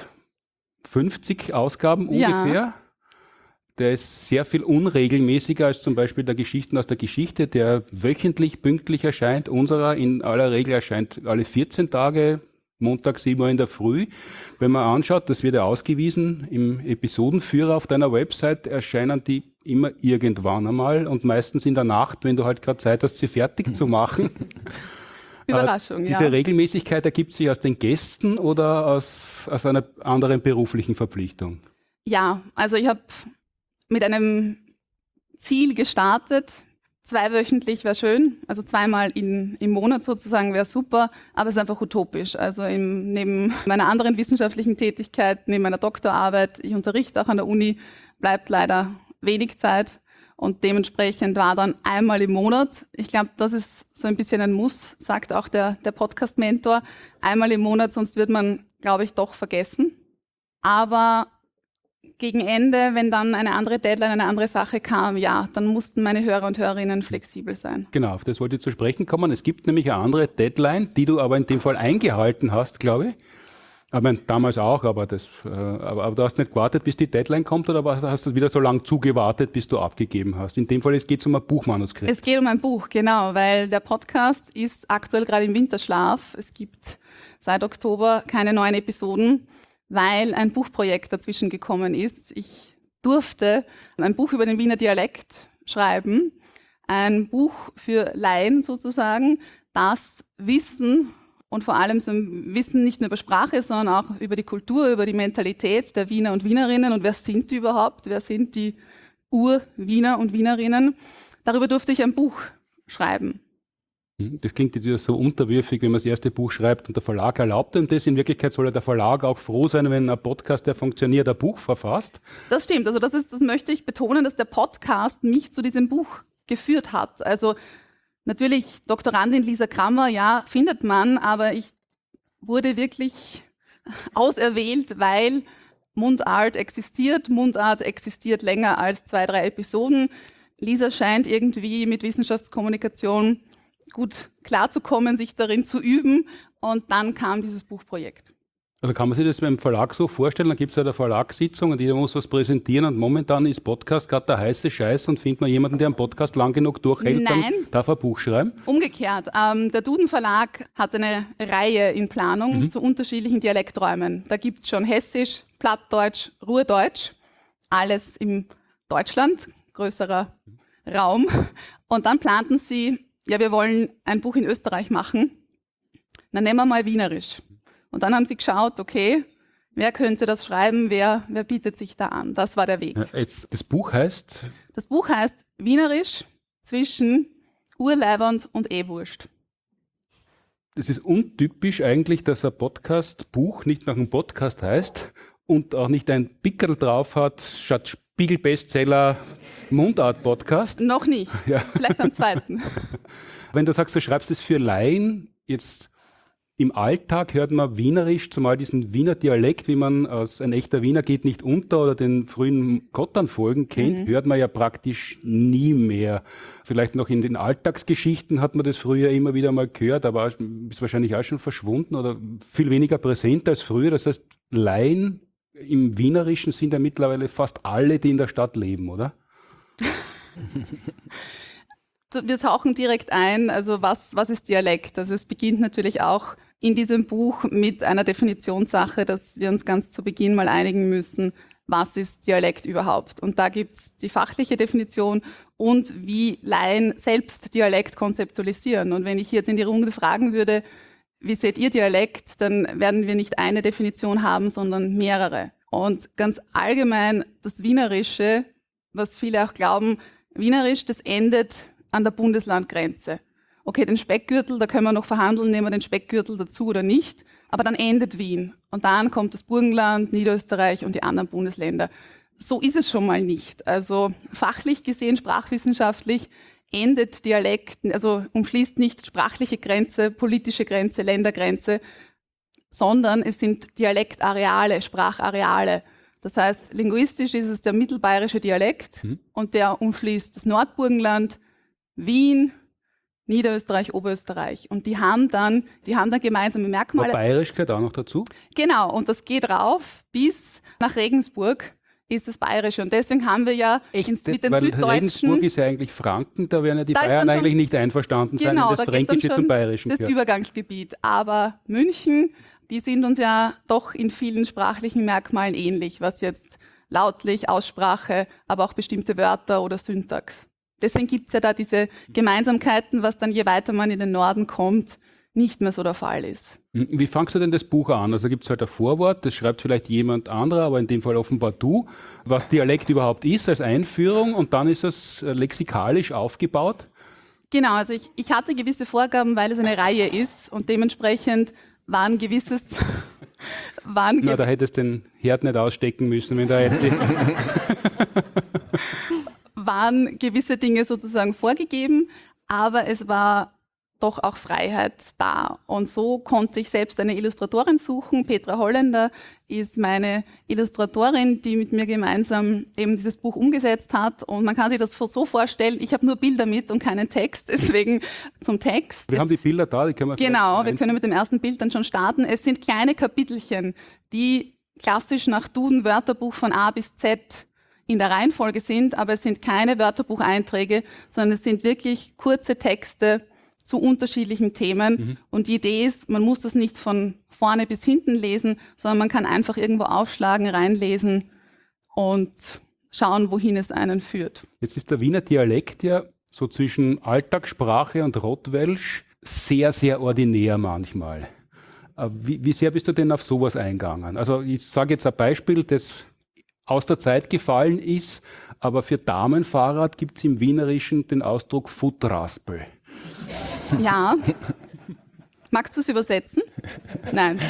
50 Ausgaben ungefähr. Ja. Der ist sehr viel unregelmäßiger als zum Beispiel der Geschichten aus der Geschichte, der wöchentlich pünktlich erscheint. Unserer in aller Regel erscheint alle 14 Tage, Montag 7 Uhr in der Früh. Wenn man anschaut, das wird ja ausgewiesen, im Episodenführer auf deiner Website erscheinen die immer irgendwann einmal und meistens in der Nacht, wenn du halt gerade Zeit hast, sie fertig zu machen. Überraschung, ja. Diese Regelmäßigkeit ergibt sich aus den Gästen oder aus einer anderen beruflichen Verpflichtung? Ja, also ich habe mit einem Ziel gestartet. 2-wöchentlich wäre schön, also 2-mal im Monat sozusagen wäre super, aber es ist einfach utopisch. Also neben meiner anderen wissenschaftlichen Tätigkeit, neben meiner Doktorarbeit, ich unterrichte auch an der Uni, bleibt leider wenig Zeit und dementsprechend war dann einmal im Monat. Ich glaube, das ist so ein bisschen ein Muss, sagt auch der Podcast-Mentor. Einmal im Monat, sonst wird man, glaube ich, doch vergessen. Aber gegen Ende, wenn dann eine andere Deadline, eine andere Sache kam, ja, dann mussten meine Hörer und Hörerinnen flexibel sein. Genau, auf das wollte ich zu sprechen kommen. Es gibt nämlich eine andere Deadline, die du aber in dem Fall eingehalten hast, glaube ich. Aber damals auch, aber du hast nicht gewartet, bis die Deadline kommt, oder hast du wieder so lange zugewartet, bis du abgegeben hast? In dem Fall geht es um ein Buchmanuskript. Es geht um ein Buch, genau, weil der Podcast ist aktuell gerade im Winterschlaf. Es gibt seit Oktober keine neuen Episoden, weil ein Buchprojekt dazwischen gekommen ist. Ich durfte ein Buch über den Wiener Dialekt schreiben, ein Buch für Laien sozusagen, das Wissen und vor allem so ein Wissen nicht nur über Sprache, sondern auch über die Kultur, über die Mentalität der Wiener und Wienerinnen und wer sind die überhaupt, wer sind die Ur-Wiener und Wienerinnen. Darüber durfte ich ein Buch schreiben. Das klingt jetzt so unterwürfig, wenn man das erste Buch schreibt und der Verlag erlaubt ihm das. In Wirklichkeit soll ja der Verlag auch froh sein, wenn ein Podcast, der funktioniert, ein Buch verfasst. Das stimmt. Also das möchte ich betonen, dass der Podcast mich zu diesem Buch geführt hat. Also natürlich Doktorandin Lisa Krammer, ja, findet man, aber ich wurde wirklich auserwählt, weil Mundart existiert. Mundart existiert länger als 2-3 Episoden. Lisa scheint irgendwie mit Wissenschaftskommunikation gut klarzukommen, sich darin zu üben und dann kam dieses Buchprojekt. Also kann man sich das beim Verlag so vorstellen, dann gibt es ja eine Verlagssitzung und jeder muss was präsentieren und momentan ist Podcast gerade der heiße Scheiß und findet man jemanden, der einen Podcast lang genug durchhält, dann darf er ein Buch schreiben? Umgekehrt. Der Duden Verlag hat eine Reihe in Planung zu unterschiedlichen Dialekträumen. Da gibt es schon Hessisch, Plattdeutsch, Ruhrdeutsch, alles in Deutschland, größerer Raum. Und dann planten sie, ja, wir wollen ein Buch in Österreich machen, dann nehmen wir mal Wienerisch. Und dann haben sie geschaut, okay, wer könnte das schreiben, wer bietet sich da an? Das war der Weg. Das Buch heißt? Das Buch heißt Wienerisch zwischen Urleibernd und Wurscht. Das ist untypisch eigentlich, dass ein Podcast-Buch nicht nach einem Podcast heißt und auch nicht ein Pickel drauf hat, statt Spiegel-Bestseller Mundart-Podcast. Noch nicht, ja. Vielleicht am zweiten. Wenn du sagst, du schreibst es für Laien, jetzt im Alltag hört man Wienerisch, zumal diesen Wiener Dialekt, wie man aus Ein echter Wiener geht nicht unter oder den frühen Kottern-Folgen kennt, hört man ja praktisch nie mehr. Vielleicht noch in den Alltagsgeschichten hat man das früher immer wieder mal gehört, aber ist wahrscheinlich auch schon verschwunden oder viel weniger präsent als früher. Das heißt, Laien im Wienerischen sind ja mittlerweile fast alle, die in der Stadt leben, oder? Wir tauchen direkt ein, also was ist Dialekt? Also es beginnt natürlich auch in diesem Buch mit einer Definitionssache, dass wir uns ganz zu Beginn mal einigen müssen, was ist Dialekt überhaupt? Und da gibt es die fachliche Definition und wie Laien selbst Dialekt konzeptualisieren. Und wenn ich jetzt in die Runde fragen würde, wie seht ihr Dialekt, dann werden wir nicht eine Definition haben, sondern mehrere. Und ganz allgemein das Wienerische, was viele auch glauben, Wienerisch, das endet an der Bundeslandgrenze. Okay, den Speckgürtel, da können wir noch verhandeln, nehmen wir den Speckgürtel dazu oder nicht, aber dann endet Wien und dann kommt das Burgenland, Niederösterreich und die anderen Bundesländer. So ist es schon mal nicht. Also fachlich gesehen, sprachwissenschaftlich endet Dialekt, also umschließt nicht sprachliche Grenze, politische Grenze, Ländergrenze, sondern es sind Dialektareale, Sprachareale. Das heißt, linguistisch ist es der mittelbayerische Dialekt und der umschließt das Nordburgenland, Wien, Niederösterreich, Oberösterreich. Und die haben dann gemeinsame Merkmale. Bayerisch gehört auch noch dazu? Genau, und das geht rauf bis nach Regensburg ist das Bayerische. Und deswegen haben wir ja mit den weil Süddeutschen... Regensburg ist ja eigentlich Franken, da werden ja die Bayern eigentlich nicht einverstanden sein, genau, wenn das Fränkische zum Bayerischen das gehört. Übergangsgebiet. Aber München, die sind uns ja doch in vielen sprachlichen Merkmalen ähnlich, was jetzt lautlich, Aussprache, aber auch bestimmte Wörter oder Syntax. Deswegen gibt es ja da diese Gemeinsamkeiten, was dann je weiter man in den Norden kommt, nicht mehr so der Fall ist. Wie fangst du denn das Buch an? Also gibt es halt ein Vorwort, das schreibt vielleicht jemand anderer, aber in dem Fall offenbar du, was Dialekt überhaupt ist als Einführung und dann ist es lexikalisch aufgebaut? Genau, also ich hatte gewisse Vorgaben, weil es eine Reihe ist und dementsprechend waren gewisses... Na, da hättest du den Herd nicht ausstecken müssen, wenn da jetzt die... waren gewisse Dinge sozusagen vorgegeben, aber es war doch auch Freiheit da. Und so konnte ich selbst eine Illustratorin suchen. Petra Holländer ist meine Illustratorin, die mit mir gemeinsam eben dieses Buch umgesetzt hat. Und man kann sich das so vorstellen, ich habe nur Bilder mit und keinen Text, deswegen zum Text. Wir haben die Bilder da, die können wir Genau, wir können mit dem ersten Bild dann schon starten. Es sind kleine Kapitelchen, die klassisch nach Duden-Wörterbuch von A bis Z in der Reihenfolge sind, aber es sind keine Wörterbucheinträge, sondern es sind wirklich kurze Texte zu unterschiedlichen Themen. Und die Idee ist, man muss das nicht von vorne bis hinten lesen, sondern man kann einfach irgendwo aufschlagen, reinlesen und schauen, wohin es einen führt. Jetzt ist der Wiener Dialekt ja so zwischen Alltagssprache und Rottwelsch sehr, sehr ordinär manchmal. Wie sehr bist du denn auf sowas eingegangen? Also ich sage jetzt ein Beispiel, das aus der Zeit gefallen ist, aber für Damenfahrrad gibt es im Wienerischen den Ausdruck Futtraspel. Ja. Magst du es übersetzen? Nein.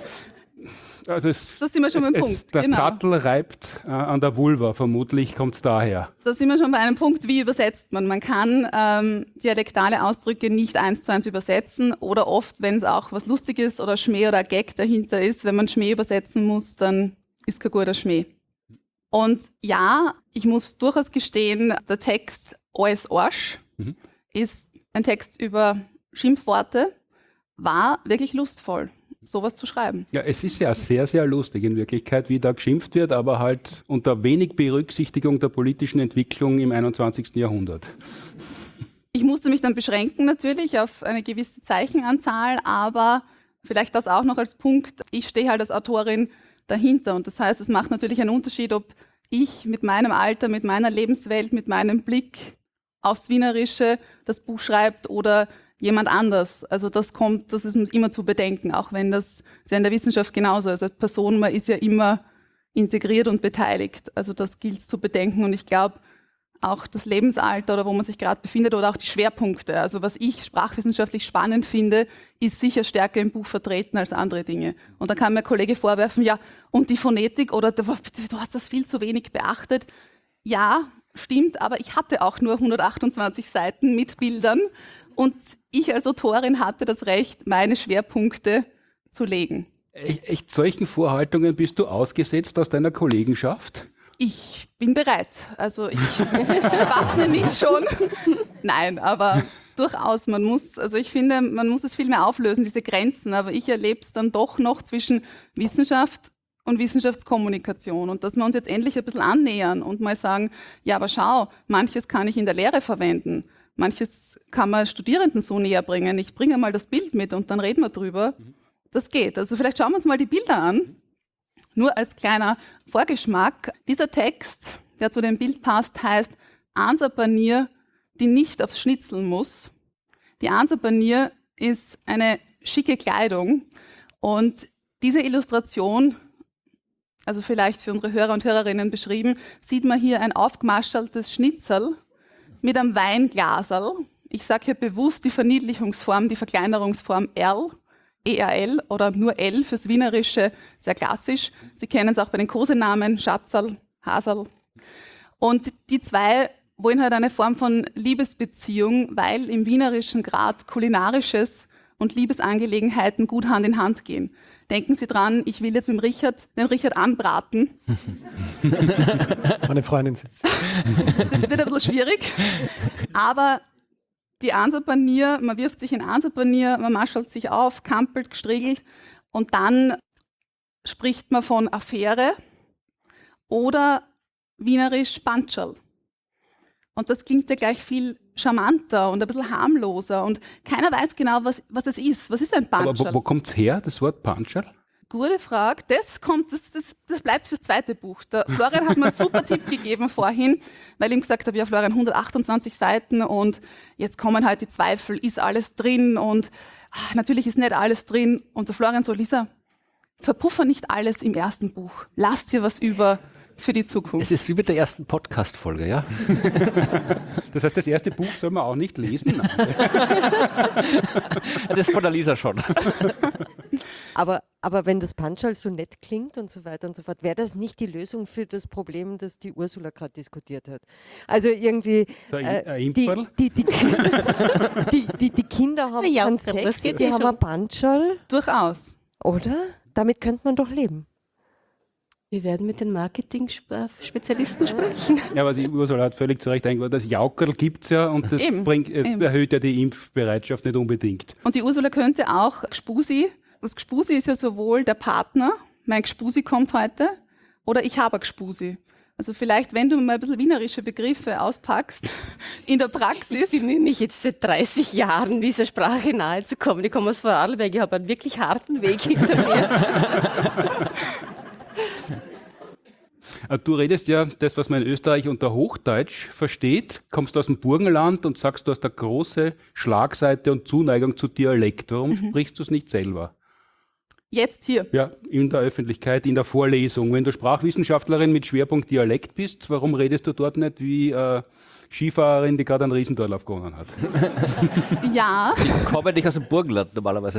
Also das sind wir schon beim Punkt. Der genau. Sattel reibt an der Vulva, vermutlich kommt es daher. Da sind wir schon bei einem Punkt, wie übersetzt man? Man kann dialektale Ausdrücke nicht 1:1 übersetzen oder oft, wenn es auch was Lustiges oder Schmäh oder Gag dahinter ist, wenn man Schmäh übersetzen muss, dann ist kein guter Schmäh. Und ja, ich muss durchaus gestehen, der Text Alles Arsch ist ein Text über Schimpfworte, war wirklich lustvoll, sowas zu schreiben. Ja, es ist ja sehr, sehr lustig in Wirklichkeit, wie da geschimpft wird, aber halt unter wenig Berücksichtigung der politischen Entwicklung im 21. Jahrhundert. Ich musste mich dann beschränken natürlich auf eine gewisse Zeichenanzahl, aber vielleicht das auch noch als Punkt, ich stehe halt als Autorin dahinter und das heißt, es macht natürlich einen Unterschied, ob ich mit meinem Alter, mit meiner Lebenswelt, mit meinem Blick aufs Wienerische das Buch schreibt oder jemand anders. Also das ist immer zu bedenken, auch wenn das ist ja in der Wissenschaft genauso. Also als Person, man ist ja immer integriert und beteiligt. Also das gilt zu bedenken und ich glaube, auch das Lebensalter oder wo man sich gerade befindet oder auch die Schwerpunkte. Also was ich sprachwissenschaftlich spannend finde, ist sicher stärker im Buch vertreten als andere Dinge. Und da kann mir ein Kollege vorwerfen, ja, und die Phonetik oder du hast das viel zu wenig beachtet. Ja, stimmt, aber ich hatte auch nur 128 Seiten mit Bildern und ich als Autorin hatte das Recht, meine Schwerpunkte zu legen. Echt solchen Vorhaltungen bist du ausgesetzt aus deiner Kollegenschaft? Ich bin bereit. Also ich wappne mich schon. Nein, aber durchaus, ich finde, man muss es viel mehr auflösen, diese Grenzen, aber ich erlebe es dann doch noch zwischen Wissenschaft und Wissenschaftskommunikation und dass wir uns jetzt endlich ein bisschen annähern und mal sagen, ja, aber schau, manches kann ich in der Lehre verwenden, manches kann man Studierenden so näher bringen, ich bringe mal das Bild mit und dann reden wir drüber. Das geht. Also vielleicht schauen wir uns mal die Bilder an. Nur als kleiner Vorgeschmack, dieser Text, der zu dem Bild passt, heißt Ansa-Panier, die nicht aufs Schnitzeln muss. Die Ansa-Panier ist eine schicke Kleidung und diese Illustration, also vielleicht für unsere Hörer und Hörerinnen beschrieben, sieht man hier ein aufgemascheltes Schnitzel mit einem Weinglaserl. Ich sage hier bewusst die Verniedlichungsform, die Verkleinerungsform L, ERL oder nur L fürs Wienerische, sehr klassisch. Sie kennen es auch bei den Kosenamen, Schatzerl, Haserl. Und die zwei wollen halt eine Form von Liebesbeziehung, weil im Wienerischen gerade Kulinarisches und Liebesangelegenheiten gut Hand in Hand gehen. Denken Sie dran, ich will jetzt mit den Richard anbraten. Meine Freundin sitzt. Das wird ein bisschen schwierig, aber die Anserpanier, man wirft sich in Anserpanier, man maschelt sich auf, kampelt, gestriegelt und dann spricht man von Affäre oder wienerisch Pantscherl. Und das klingt ja gleich viel charmanter und ein bisschen harmloser und keiner weiß genau, was es ist. Was ist ein Pantscherl? Aber wo kommt es her, das Wort Pantscherl? Gute Frage. Das bleibt fürs zweite Buch. Der Florian hat mir einen super Tipp gegeben vorhin, weil ich ihm gesagt habe, ja Florian, 128 Seiten und jetzt kommen halt die Zweifel, ist alles drin und natürlich ist nicht alles drin. Und der Florian so, Lisa, verpuffer nicht alles im ersten Buch. Lass dir was über für die Zukunft. Es ist wie mit der ersten Podcast-Folge, ja? Das heißt, das erste Buch soll man auch nicht lesen? Das ist von der Lisa schon. Aber wenn das Pantscherl so nett klingt und so weiter und so fort, wäre das nicht die Lösung für das Problem, das die Ursula gerade diskutiert hat? Also irgendwie die Kinder haben Ja, keinen das Sex, geht die eh haben schon. ein Pantscherl, Durchaus. oder? Damit könnte man doch leben. Wir werden mit den Marketing-Spezialisten sprechen. Ja, aber die Ursula hat völlig zu Recht eingebaut, das Jaukerl gibt es ja und das Eben. erhöht ja die Impfbereitschaft nicht unbedingt. Und die Ursula könnte auch Gspusi, das Gspusi ist ja sowohl der Partner, mein Gspusi kommt heute, oder ich habe ein Gspusi. Also vielleicht, wenn du mal ein bisschen wienerische Begriffe auspackst in der Praxis. Ich bemühe mich jetzt seit 30 Jahren, dieser Sprache nahe zu kommen. Ich komme aus Vorarlberg, ich habe einen wirklich harten Weg hinter mir. Du redest ja das, was man in Österreich unter Hochdeutsch versteht, kommst aus dem Burgenland und sagst, du hast eine große Schlagseite und Zuneigung zu Dialekt. Warum sprichst du es nicht selber? Jetzt hier. Ja, in der Öffentlichkeit, in der Vorlesung. Wenn du Sprachwissenschaftlerin mit Schwerpunkt Dialekt bist, warum redest du dort nicht wie Skifahrerin, die gerade einen Riesendorlauf gewonnen hat? Ja. Ich komme nicht aus dem Burgenland normalerweise.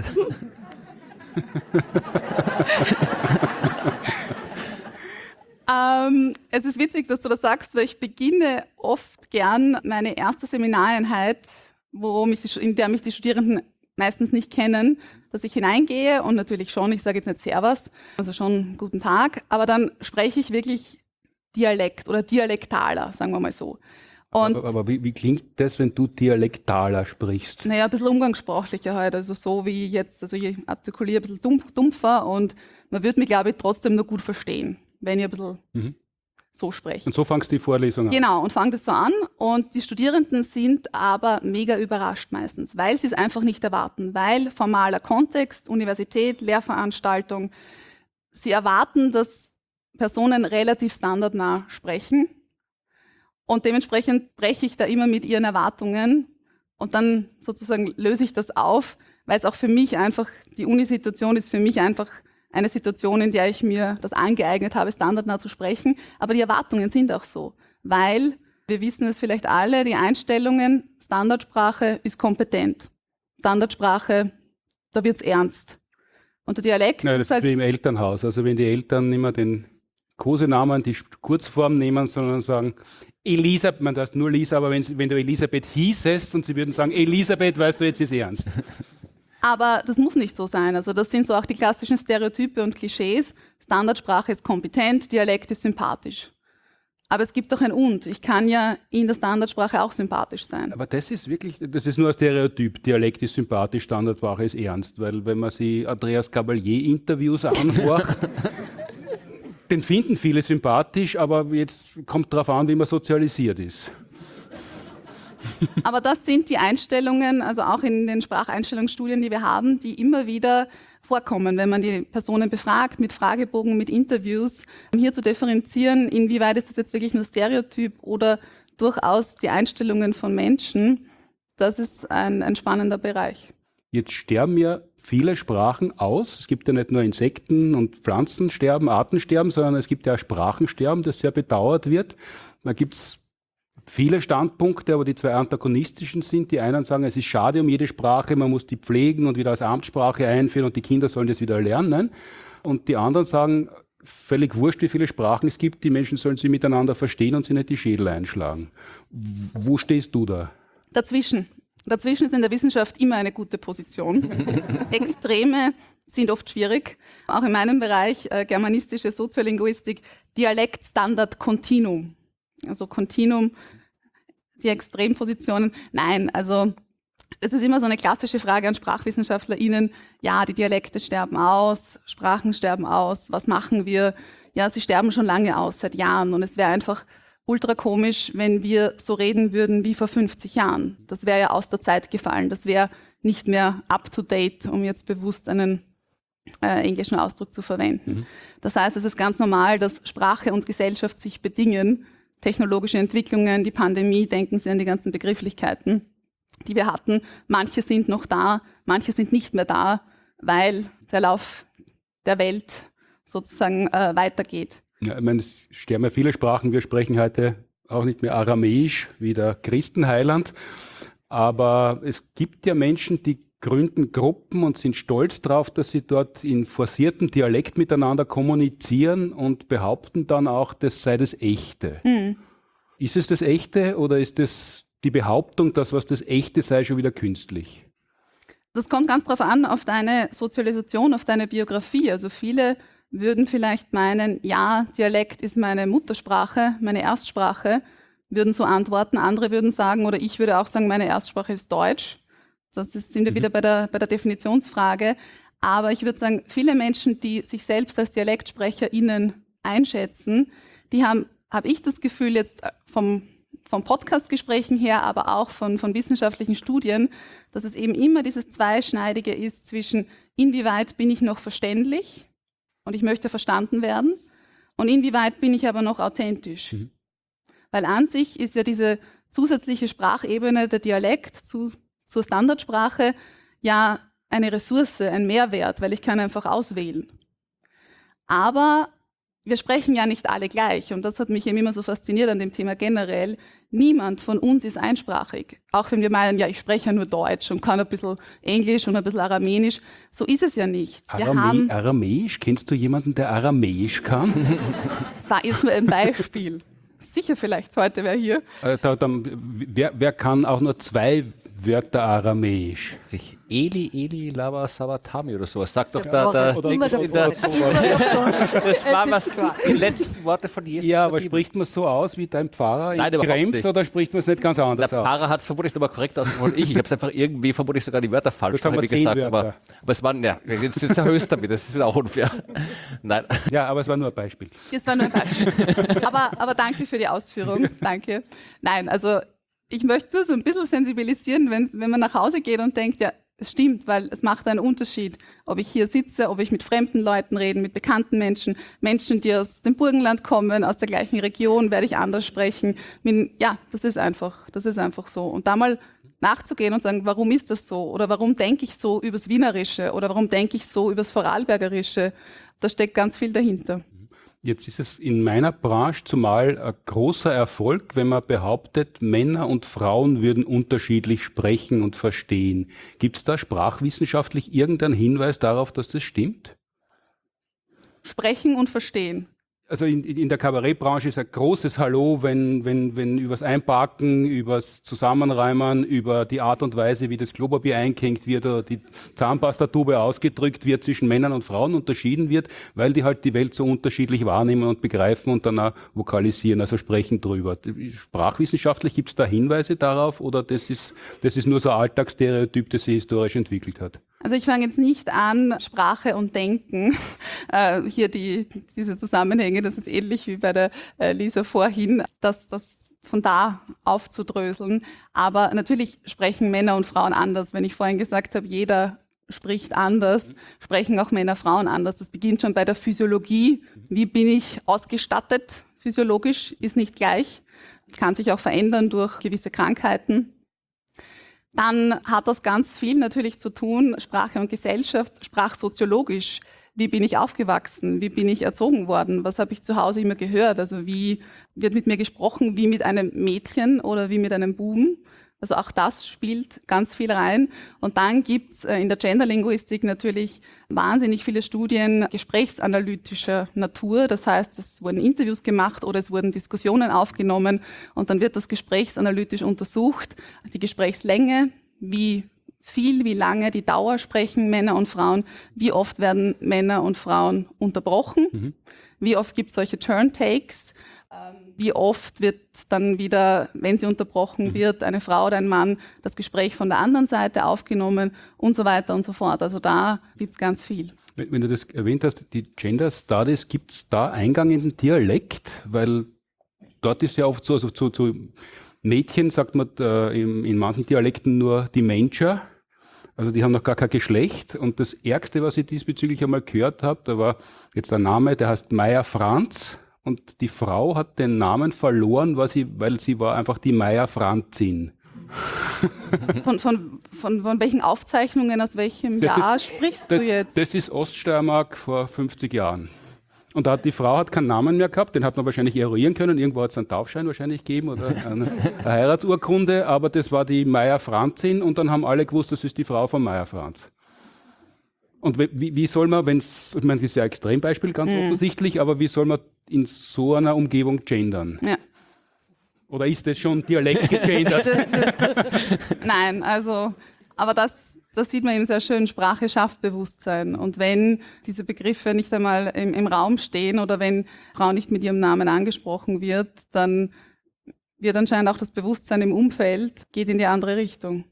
Es ist witzig, dass du das sagst, weil ich beginne oft gern meine erste Seminareinheit, in der mich die Studierenden meistens nicht kennen, dass ich hineingehe und natürlich schon, ich sage jetzt nicht Servus, also schon guten Tag, aber dann spreche ich wirklich Dialekt oder dialektaler, sagen wir mal so. Und aber wie klingt das, wenn du dialektaler sprichst? naja, ein bisschen umgangssprachlicher halt, also so wie jetzt, also ich artikuliere ein bisschen dumpfer und man wird mich, glaube ich, trotzdem noch gut verstehen, wenn ich ein bisschen so spreche. Und so fangst du die Vorlesung an? Genau, und fange das so an. Und die Studierenden sind aber mega überrascht meistens, weil sie es einfach nicht erwarten, weil formaler Kontext, Universität, Lehrveranstaltung, sie erwarten, dass Personen relativ standardnah sprechen und dementsprechend breche ich da immer mit ihren Erwartungen und dann sozusagen löse ich das auf, weil es auch für mich einfach, die Unisituation ist für mich einfach eine Situation, in der ich mir das angeeignet habe, standardnah zu sprechen. Aber die Erwartungen sind auch so, weil, wir wissen es vielleicht alle, die Einstellungen, Standardsprache ist kompetent. Standardsprache, da wird es ernst. Und der Dialekt Nein, ist das halt... ist wie im Elternhaus. Also wenn die Eltern nicht mehr den Kosenamen, die Kurzform nehmen, sondern sagen, Elisabeth, man heißt nur Lisa, aber wenn du Elisabeth hießest und sie würden sagen, Elisabeth, weißt du, jetzt ist ernst. Aber das muss nicht so sein. Also das sind so auch die klassischen Stereotype und Klischees. Standardsprache ist kompetent, Dialekt ist sympathisch. Aber es gibt auch ein Und. Ich kann ja in der Standardsprache auch sympathisch sein. Aber das ist nur ein Stereotyp. Dialekt ist sympathisch, Standardsprache ist ernst. Weil wenn man sich Andreas Gabalier-Interviews anhört, den finden viele sympathisch, aber jetzt kommt darauf an, wie man sozialisiert ist. Aber das sind die Einstellungen, also auch in den Spracheinstellungsstudien, die wir haben, die immer wieder vorkommen, wenn man die Personen befragt, mit Fragebogen, mit Interviews, um hier zu differenzieren, inwieweit ist das jetzt wirklich nur Stereotyp oder durchaus die Einstellungen von Menschen. Das ist ein spannender Bereich. Jetzt sterben ja viele Sprachen aus. Es gibt ja nicht nur Insekten- und Pflanzensterben, Artensterben, sondern es gibt ja auch Sprachensterben, das sehr bedauert wird. Da gibt es viele Standpunkte, aber die zwei antagonistischen sind. Die einen sagen, es ist schade um jede Sprache, man muss die pflegen und wieder als Amtssprache einführen und die Kinder sollen das wieder lernen. Und die anderen sagen, völlig wurscht, wie viele Sprachen es gibt, die Menschen sollen sie miteinander verstehen und sie nicht die Schädel einschlagen. Wo stehst du da? Dazwischen. Dazwischen ist in der Wissenschaft immer eine gute Position. Extreme sind oft schwierig. Auch in meinem Bereich, germanistische Soziolinguistik, Dialekt, Standard, Kontinuum. Also Kontinuum, die Extrempositionen. Nein, also es ist immer so eine klassische Frage an SprachwissenschaftlerInnen. Ja, die Dialekte sterben aus, Sprachen sterben aus, was machen wir? Ja, sie sterben schon lange aus, seit Jahren. Und es wäre einfach ultra komisch, wenn wir so reden würden wie vor 50 Jahren. Das wäre ja aus der Zeit gefallen. Das wäre nicht mehr up to date, um jetzt bewusst einen englischen Ausdruck zu verwenden. Das heißt, es ist ganz normal, dass Sprache und Gesellschaft sich bedingen. Technologische Entwicklungen, die Pandemie, denken Sie an die ganzen Begrifflichkeiten, die wir hatten. Manche sind noch da, manche sind nicht mehr da, weil der Lauf der Welt sozusagen weitergeht. Ja, ich meine, es sterben ja viele Sprachen. Wir sprechen heute auch nicht mehr Aramäisch wie der Christenheiland. Aber es gibt ja Menschen, die gründen Gruppen und sind stolz darauf, dass sie dort in forciertem Dialekt miteinander kommunizieren und behaupten dann auch, das sei das Echte. Ist es das Echte oder ist es die Behauptung, dass was das Echte sei, schon wieder künstlich? Das kommt ganz drauf an, auf deine Sozialisation, auf deine Biografie. Also viele würden vielleicht meinen, ja, Dialekt ist meine Muttersprache, meine Erstsprache, würden so antworten. Andere würden sagen, oder ich würde auch sagen, meine Erstsprache ist Deutsch. Sind wir wieder bei der Definitionsfrage. Aber ich würde sagen, viele Menschen, die sich selbst als DialektsprecherInnen einschätzen, die habe ich das Gefühl jetzt vom Podcast-Gesprächen her, aber auch von wissenschaftlichen Studien, dass es eben immer dieses Zweischneidige ist zwischen, inwieweit bin ich noch verständlich und ich möchte verstanden werden und inwieweit bin ich aber noch authentisch. Weil an sich ist ja diese zusätzliche Sprachebene, der Dialekt zur Standardsprache, ja eine Ressource, ein Mehrwert, weil ich kann einfach auswählen. Aber wir sprechen ja nicht alle gleich und das hat mich eben immer so fasziniert an dem Thema generell. Niemand von uns ist einsprachig. Auch wenn wir meinen, ja, ich spreche ja nur Deutsch und kann ein bisschen Englisch und ein bisschen Aramäisch. So ist es ja nicht. Aramäisch? Kennst du jemanden, der Aramäisch kann? Das war jetzt nur ein Beispiel. Sicher vielleicht heute wer hier. Wer kann auch nur 2 Wörter Aramäisch? Eli, Lava, Savatami oder sowas. Sagt doch Ja, der immer Dings in der... Das war was, die letzten Worte von Jesus. Ja, aber spricht man es so aus wie dein Pfarrer Nein, in Krems oder spricht man es nicht ganz anders Der aus? Pfarrer hat es vermutlich nochmal korrekt ausgesprochen. Ich habe es einfach irgendwie vermutlich sogar die Wörter falsch Das haben wir 10 gesagt. Wörter. Aber es waren, ja, jetzt erhöhst damit, das ist wieder auch unfair. Nein. Ja, aber es war nur ein Beispiel. Das war nur ein Beispiel. Aber danke für die Ausführung. Danke. Nein, also ich möchte nur so ein bisschen sensibilisieren, wenn man nach Hause geht und denkt, ja, es stimmt, weil es macht einen Unterschied, ob ich hier sitze, ob ich mit fremden Leuten rede, mit bekannten Menschen, die aus dem Burgenland kommen, aus der gleichen Region, werde ich anders sprechen. Ja, das ist einfach so. Und da mal nachzugehen und sagen, warum ist das so? Oder warum denke ich so übers Wienerische? Oder warum denke ich so übers Vorarlbergerische? Da steckt ganz viel dahinter. Jetzt ist es in meiner Branche zumal ein großer Erfolg, wenn man behauptet, Männer und Frauen würden unterschiedlich sprechen und verstehen. Gibt es da sprachwissenschaftlich irgendeinen Hinweis darauf, dass das stimmt? Sprechen und verstehen. Also in der Kabarettbranche ist ein großes Hallo, wenn übers Einpacken, übers Zusammenreimen, über die Art und Weise, wie das Klopapier eingehängt wird oder die Zahnpastatube ausgedrückt wird, zwischen Männern und Frauen unterschieden wird, weil die halt die Welt so unterschiedlich wahrnehmen und begreifen und dann auch vokalisieren, also sprechen drüber. Sprachwissenschaftlich gibt es da Hinweise darauf oder das ist nur so ein Alltagsstereotyp, das sich historisch entwickelt hat? Also ich fange jetzt nicht an, Sprache und Denken, hier diese Zusammenhänge, das ist ähnlich wie bei der Lisa vorhin, das von da aufzudröseln. Aber natürlich sprechen Männer und Frauen anders. Wenn ich vorhin gesagt habe, jeder spricht anders, sprechen auch Männer, Frauen anders. Das beginnt schon bei der Physiologie. Wie bin ich ausgestattet? Physiologisch ist nicht gleich. Das kann sich auch verändern durch gewisse Krankheiten. Dann hat das ganz viel natürlich zu tun, Sprache und Gesellschaft, sprachsoziologisch. wie bin ich aufgewachsen, wie bin ich erzogen worden, was habe ich zu Hause immer gehört, also wie wird mit mir gesprochen, wie mit einem Mädchen oder wie mit einem Buben. Also auch das spielt ganz viel rein. Und dann gibt es in der Genderlinguistik natürlich wahnsinnig viele Studien gesprächsanalytischer Natur. Das heißt, es wurden Interviews gemacht oder es wurden Diskussionen aufgenommen und dann wird das gesprächsanalytisch untersucht. Die Gesprächslänge, wie viel, wie lange, die Dauer sprechen Männer und Frauen, wie oft werden Männer und Frauen unterbrochen, wie oft gibt es solche Turn-Takes, wie oft wird dann wieder, wenn sie unterbrochen wird, eine Frau oder ein Mann, das Gespräch von der anderen Seite aufgenommen und so weiter und so fort. Also da gibt es ganz viel. Wenn du das erwähnt hast, die Gender Studies, gibt es da Eingang in den Dialekt? Weil dort ist ja oft so, also zu Mädchen sagt man in manchen Dialekten nur die Menscher. Also die haben noch gar kein Geschlecht. Und das Ärgste, was ich diesbezüglich einmal gehört habe, da war jetzt ein Name, der heißt Meier Franz. Und die Frau hat den Namen verloren, weil sie war einfach die Meier Franzin. Von welchen Aufzeichnungen, aus welchem Jahr sprichst du jetzt? Das ist Oststeiermark vor 50 Jahren. Und die Frau hat keinen Namen mehr gehabt, den hat man wahrscheinlich eruieren können. Irgendwo hat es einen Taufschein wahrscheinlich gegeben oder eine Heiratsurkunde, aber das war die Meier Franzin und dann haben alle gewusst, das ist die Frau von Meier Franz. Und wie soll man, ich meine, das ist ja ein Extrembeispiel, ganz offensichtlich, aber wie soll man in so einer Umgebung gendern? Ja. Oder ist das schon Dialekt gegendert? Nein, aber das sieht man eben sehr schön, Sprache schafft Bewusstsein. Und wenn diese Begriffe nicht einmal im Raum stehen oder wenn Frau nicht mit ihrem Namen angesprochen wird, dann wird anscheinend auch das Bewusstsein im Umfeld, geht in die andere Richtung.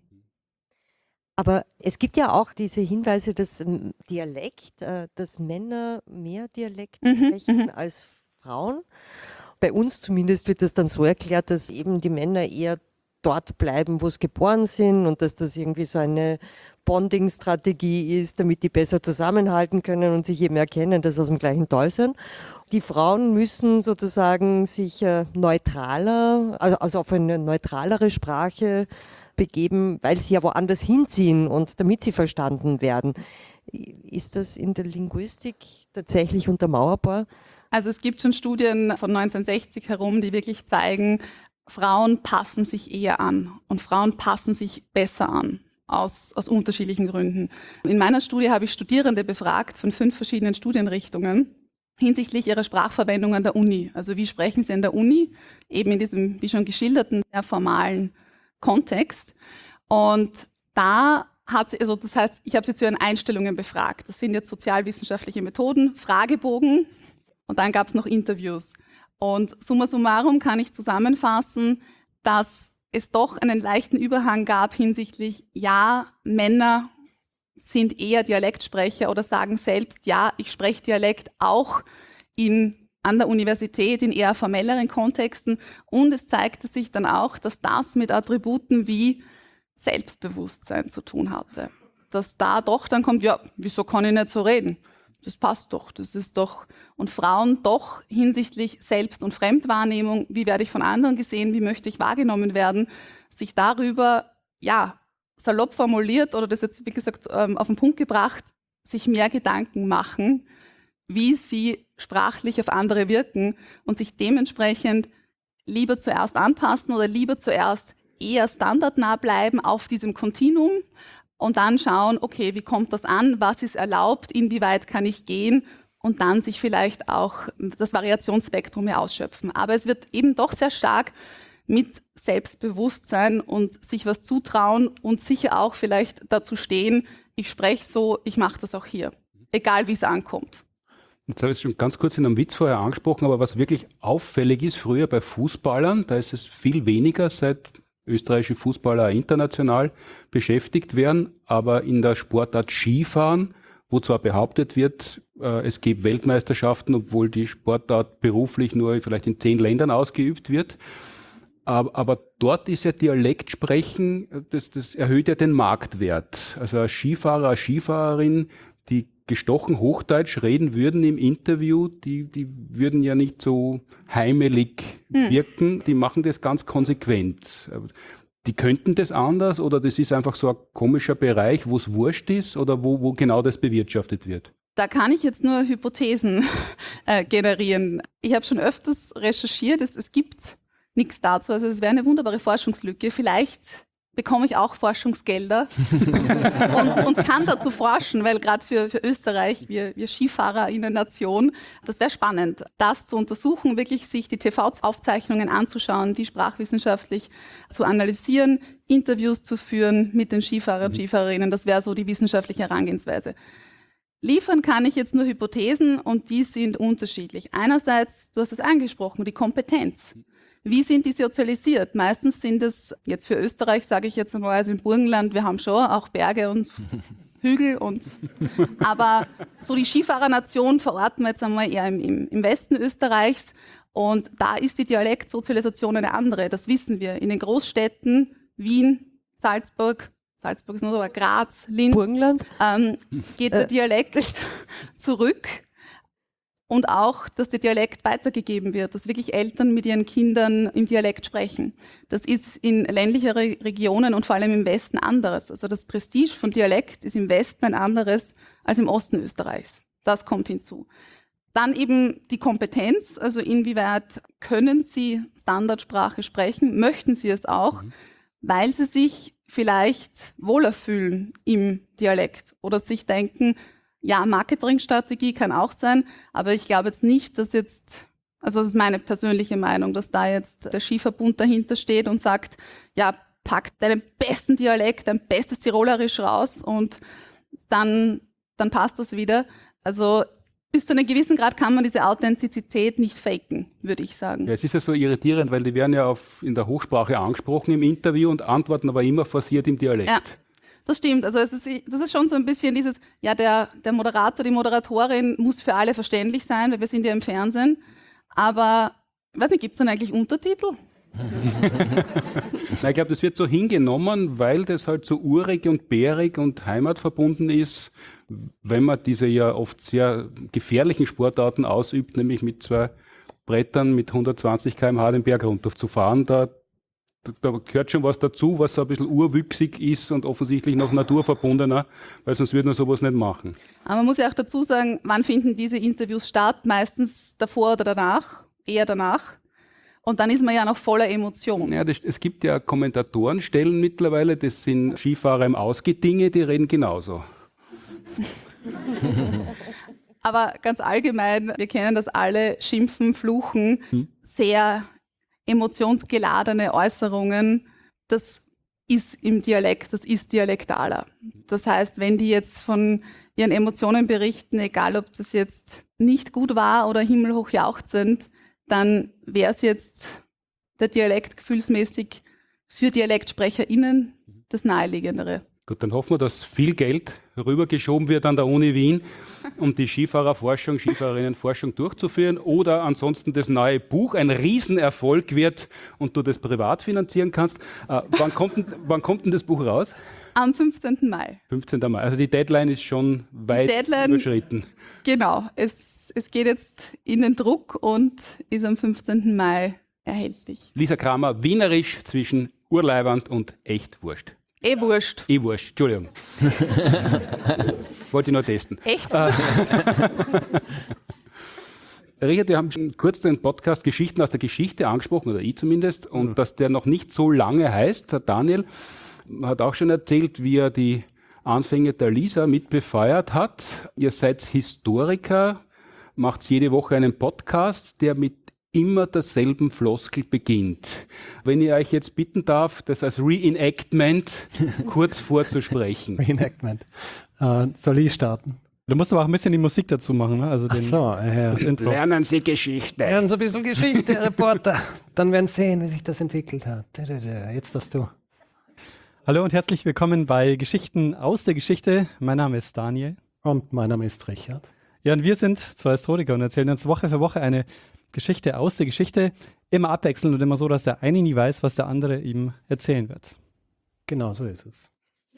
Aber es gibt ja auch diese Hinweise, dass Dialekt, dass Männer mehr Dialekt sprechen als Frauen. Bei uns zumindest wird das dann so erklärt, dass eben die Männer eher dort bleiben, wo sie geboren sind und dass das irgendwie so eine Bonding-Strategie ist, damit die besser zusammenhalten können und sich eben erkennen, dass sie aus dem gleichen Tal sind. Die Frauen müssen sozusagen sich neutraler, also auf eine neutralere Sprache begeben, weil sie ja woanders hinziehen und damit sie verstanden werden. Ist das in der Linguistik tatsächlich untermauerbar? Also es gibt schon Studien von 1960 herum, die wirklich zeigen, Frauen passen sich eher an und Frauen passen sich besser an, aus unterschiedlichen Gründen. In meiner Studie habe ich Studierende befragt von 5 verschiedenen Studienrichtungen hinsichtlich ihrer Sprachverwendung an der Uni. Also wie sprechen sie an der Uni, eben in diesem, wie schon geschilderten, sehr formalen Kontext. Und da hat sie, also das heißt, ich habe sie zu ihren Einstellungen befragt. Das sind jetzt sozialwissenschaftliche Methoden, Fragebogen und dann gab es noch Interviews. Und summa summarum kann ich zusammenfassen, dass es doch einen leichten Überhang gab hinsichtlich, ja, Männer sind eher Dialektsprecher oder sagen selbst, ja, ich spreche Dialekt auch an der Universität in eher formelleren Kontexten. Und es zeigte sich dann auch, dass das mit Attributen wie Selbstbewusstsein zu tun hatte. Dass da doch dann kommt, ja, wieso kann ich nicht so reden? Das passt doch, das ist doch. Und Frauen doch hinsichtlich Selbst- und Fremdwahrnehmung, wie werde ich von anderen gesehen, wie möchte ich wahrgenommen werden, sich darüber, ja, salopp formuliert oder das jetzt, wie gesagt, auf den Punkt gebracht, sich mehr Gedanken machen, wie sie sprachlich auf andere wirken und sich dementsprechend lieber zuerst anpassen oder lieber zuerst eher standardnah bleiben auf diesem Kontinuum und dann schauen, okay, wie kommt das an, was ist erlaubt, inwieweit kann ich gehen und dann sich vielleicht auch das Variationsspektrum mehr ausschöpfen. Aber es wird eben doch sehr stark mit Selbstbewusstsein und sich was zutrauen und sicher auch vielleicht dazu stehen, ich spreche so, ich mache das auch hier, egal wie es ankommt. Jetzt habe ich es schon ganz kurz in einem Witz vorher angesprochen, aber was wirklich auffällig ist, früher bei Fußballern, da ist es viel weniger, seit österreichische Fußballer international beschäftigt werden, aber in der Sportart Skifahren, wo zwar behauptet wird, es gibt Weltmeisterschaften, obwohl die Sportart beruflich nur vielleicht in 10 Ländern ausgeübt wird, aber dort ist ja Dialektsprechen, das erhöht ja den Marktwert. Also ein Skifahrer, eine Skifahrerin, die gestochen Hochdeutsch reden würden im Interview, die würden ja nicht so heimelig wirken, die machen das ganz konsequent. Die könnten das anders oder das ist einfach so ein komischer Bereich, wo es wurscht ist oder wo genau das bewirtschaftet wird? Da kann ich jetzt nur Hypothesen generieren. Ich habe schon öfters recherchiert, es gibt nichts dazu. Also es wäre eine wunderbare Forschungslücke. Vielleicht bekomme ich auch Forschungsgelder und kann dazu forschen, weil gerade für Österreich, wir SkifahrerInnen-Nation, das wäre spannend, das zu untersuchen, wirklich sich die TV-Aufzeichnungen anzuschauen, die sprachwissenschaftlich zu analysieren, Interviews zu führen mit den Skifahrern und Skifahrerinnen. Das wäre so die wissenschaftliche Herangehensweise. Liefern kann ich jetzt nur Hypothesen und die sind unterschiedlich. Einerseits, du hast es angesprochen, die Kompetenz. Wie sind die sozialisiert? Meistens sind es, jetzt für Österreich sage ich jetzt einmal, also im Burgenland, wir haben schon auch Berge und Hügel, aber so die Skifahrernation verorten wir jetzt einmal eher im Westen Österreichs und da ist die Dialektsozialisation eine andere, das wissen wir. In den Großstädten, Wien, Salzburg ist nur so, Graz, Linz, Burgenland, geht der Dialekt zurück. Und auch, dass der Dialekt weitergegeben wird, dass wirklich Eltern mit ihren Kindern im Dialekt sprechen. Das ist in ländlicheren Regionen und vor allem im Westen anderes. Also das Prestige von Dialekt ist im Westen ein anderes als im Osten Österreichs. Das kommt hinzu. Dann eben die Kompetenz, also inwieweit können Sie Standardsprache sprechen, möchten Sie es auch, weil Sie sich vielleicht wohler fühlen im Dialekt oder sich denken, ja, Marketingstrategie kann auch sein, aber ich glaube jetzt nicht, dass jetzt, also das ist meine persönliche Meinung, dass da jetzt der Skiverbund dahinter steht und sagt, ja, pack deinen besten Dialekt, dein bestes Tirolerisch raus und dann passt das wieder. Also bis zu einem gewissen Grad kann man diese Authentizität nicht faken, würde ich sagen. Ja, es ist ja so irritierend, weil die werden ja in der Hochsprache angesprochen im Interview und antworten aber immer forciert im Dialekt. Ja. Das stimmt, also das ist schon so ein bisschen dieses, ja, der Moderator, die Moderatorin muss für alle verständlich sein, weil wir sind ja im Fernsehen, aber, ich weiß nicht, gibt es dann eigentlich Untertitel? Ich glaube, das wird so hingenommen, weil das halt so urig und bärig und heimatverbunden ist, wenn man diese ja oft sehr gefährlichen Sportarten ausübt, nämlich mit 2 Brettern mit 120 km/h den Berg runter zu fahren, da gehört schon was dazu, was so ein bisschen urwüchsig ist und offensichtlich noch naturverbundener, weil sonst würde man sowas nicht machen. Aber man muss ja auch dazu sagen, wann finden diese Interviews statt? Meistens davor oder danach, eher danach. Und dann ist man ja noch voller Emotion. Ja, es gibt ja Kommentatorenstellen mittlerweile, das sind Skifahrer im Ausgedinge, die reden genauso. Aber ganz allgemein, wir kennen das alle, schimpfen, fluchen, sehr emotionsgeladene Äußerungen, das ist im Dialekt, das ist dialektaler. Das heißt, wenn die jetzt von ihren Emotionen berichten, egal ob das jetzt nicht gut war oder himmelhoch jauchzend, dann wäre es jetzt der Dialekt gefühlsmäßig für DialektsprecherInnen das Naheliegendere. Gut, dann hoffen wir, dass viel Geld rübergeschoben wird an der Uni Wien, um die Skifahrerforschung, Skifahrerinnenforschung durchzuführen oder ansonsten das neue Buch ein Riesenerfolg wird und du das privat finanzieren kannst. Wann kommt denn das Buch raus? Am 15. Mai. 15. Mai. Also die Deadline ist schon weit überschritten. Genau. Es geht jetzt in den Druck und ist am 15. Mai erhältlich. Lisa Kramer, wienerisch zwischen Urleiwand und echt wurscht. Wurscht. Wurscht, Entschuldigung. Wollte ich nur testen. Echt? Richard, wir haben kurz den Podcast Geschichten aus der Geschichte angesprochen, oder ich zumindest, und dass der noch nicht so lange heißt. Der Daniel hat auch schon erzählt, wie er die Anfänge der Lisa mitbefeuert hat. Ihr seid Historiker, macht jede Woche einen Podcast, der mit immer derselben Floskel beginnt. Wenn ich euch jetzt bitten darf, das als Reenactment kurz vorzusprechen. Reenactment. Soll ich starten? Du musst aber auch ein bisschen die Musik dazu machen, ne? Also das Intro. Lernen Sie Geschichte. Lernen Sie ein bisschen Geschichte, Reporter. Dann werden Sie sehen, wie sich das entwickelt hat. Jetzt darfst du. Hallo und herzlich willkommen bei Geschichten aus der Geschichte. Mein Name ist Daniel. Und mein Name ist Richard. Ja, und wir sind 2 Historiker und erzählen uns Woche für Woche eine Geschichte aus der Geschichte, immer abwechselnd und immer so, dass der eine nie weiß, was der andere ihm erzählen wird. Genau so ist es.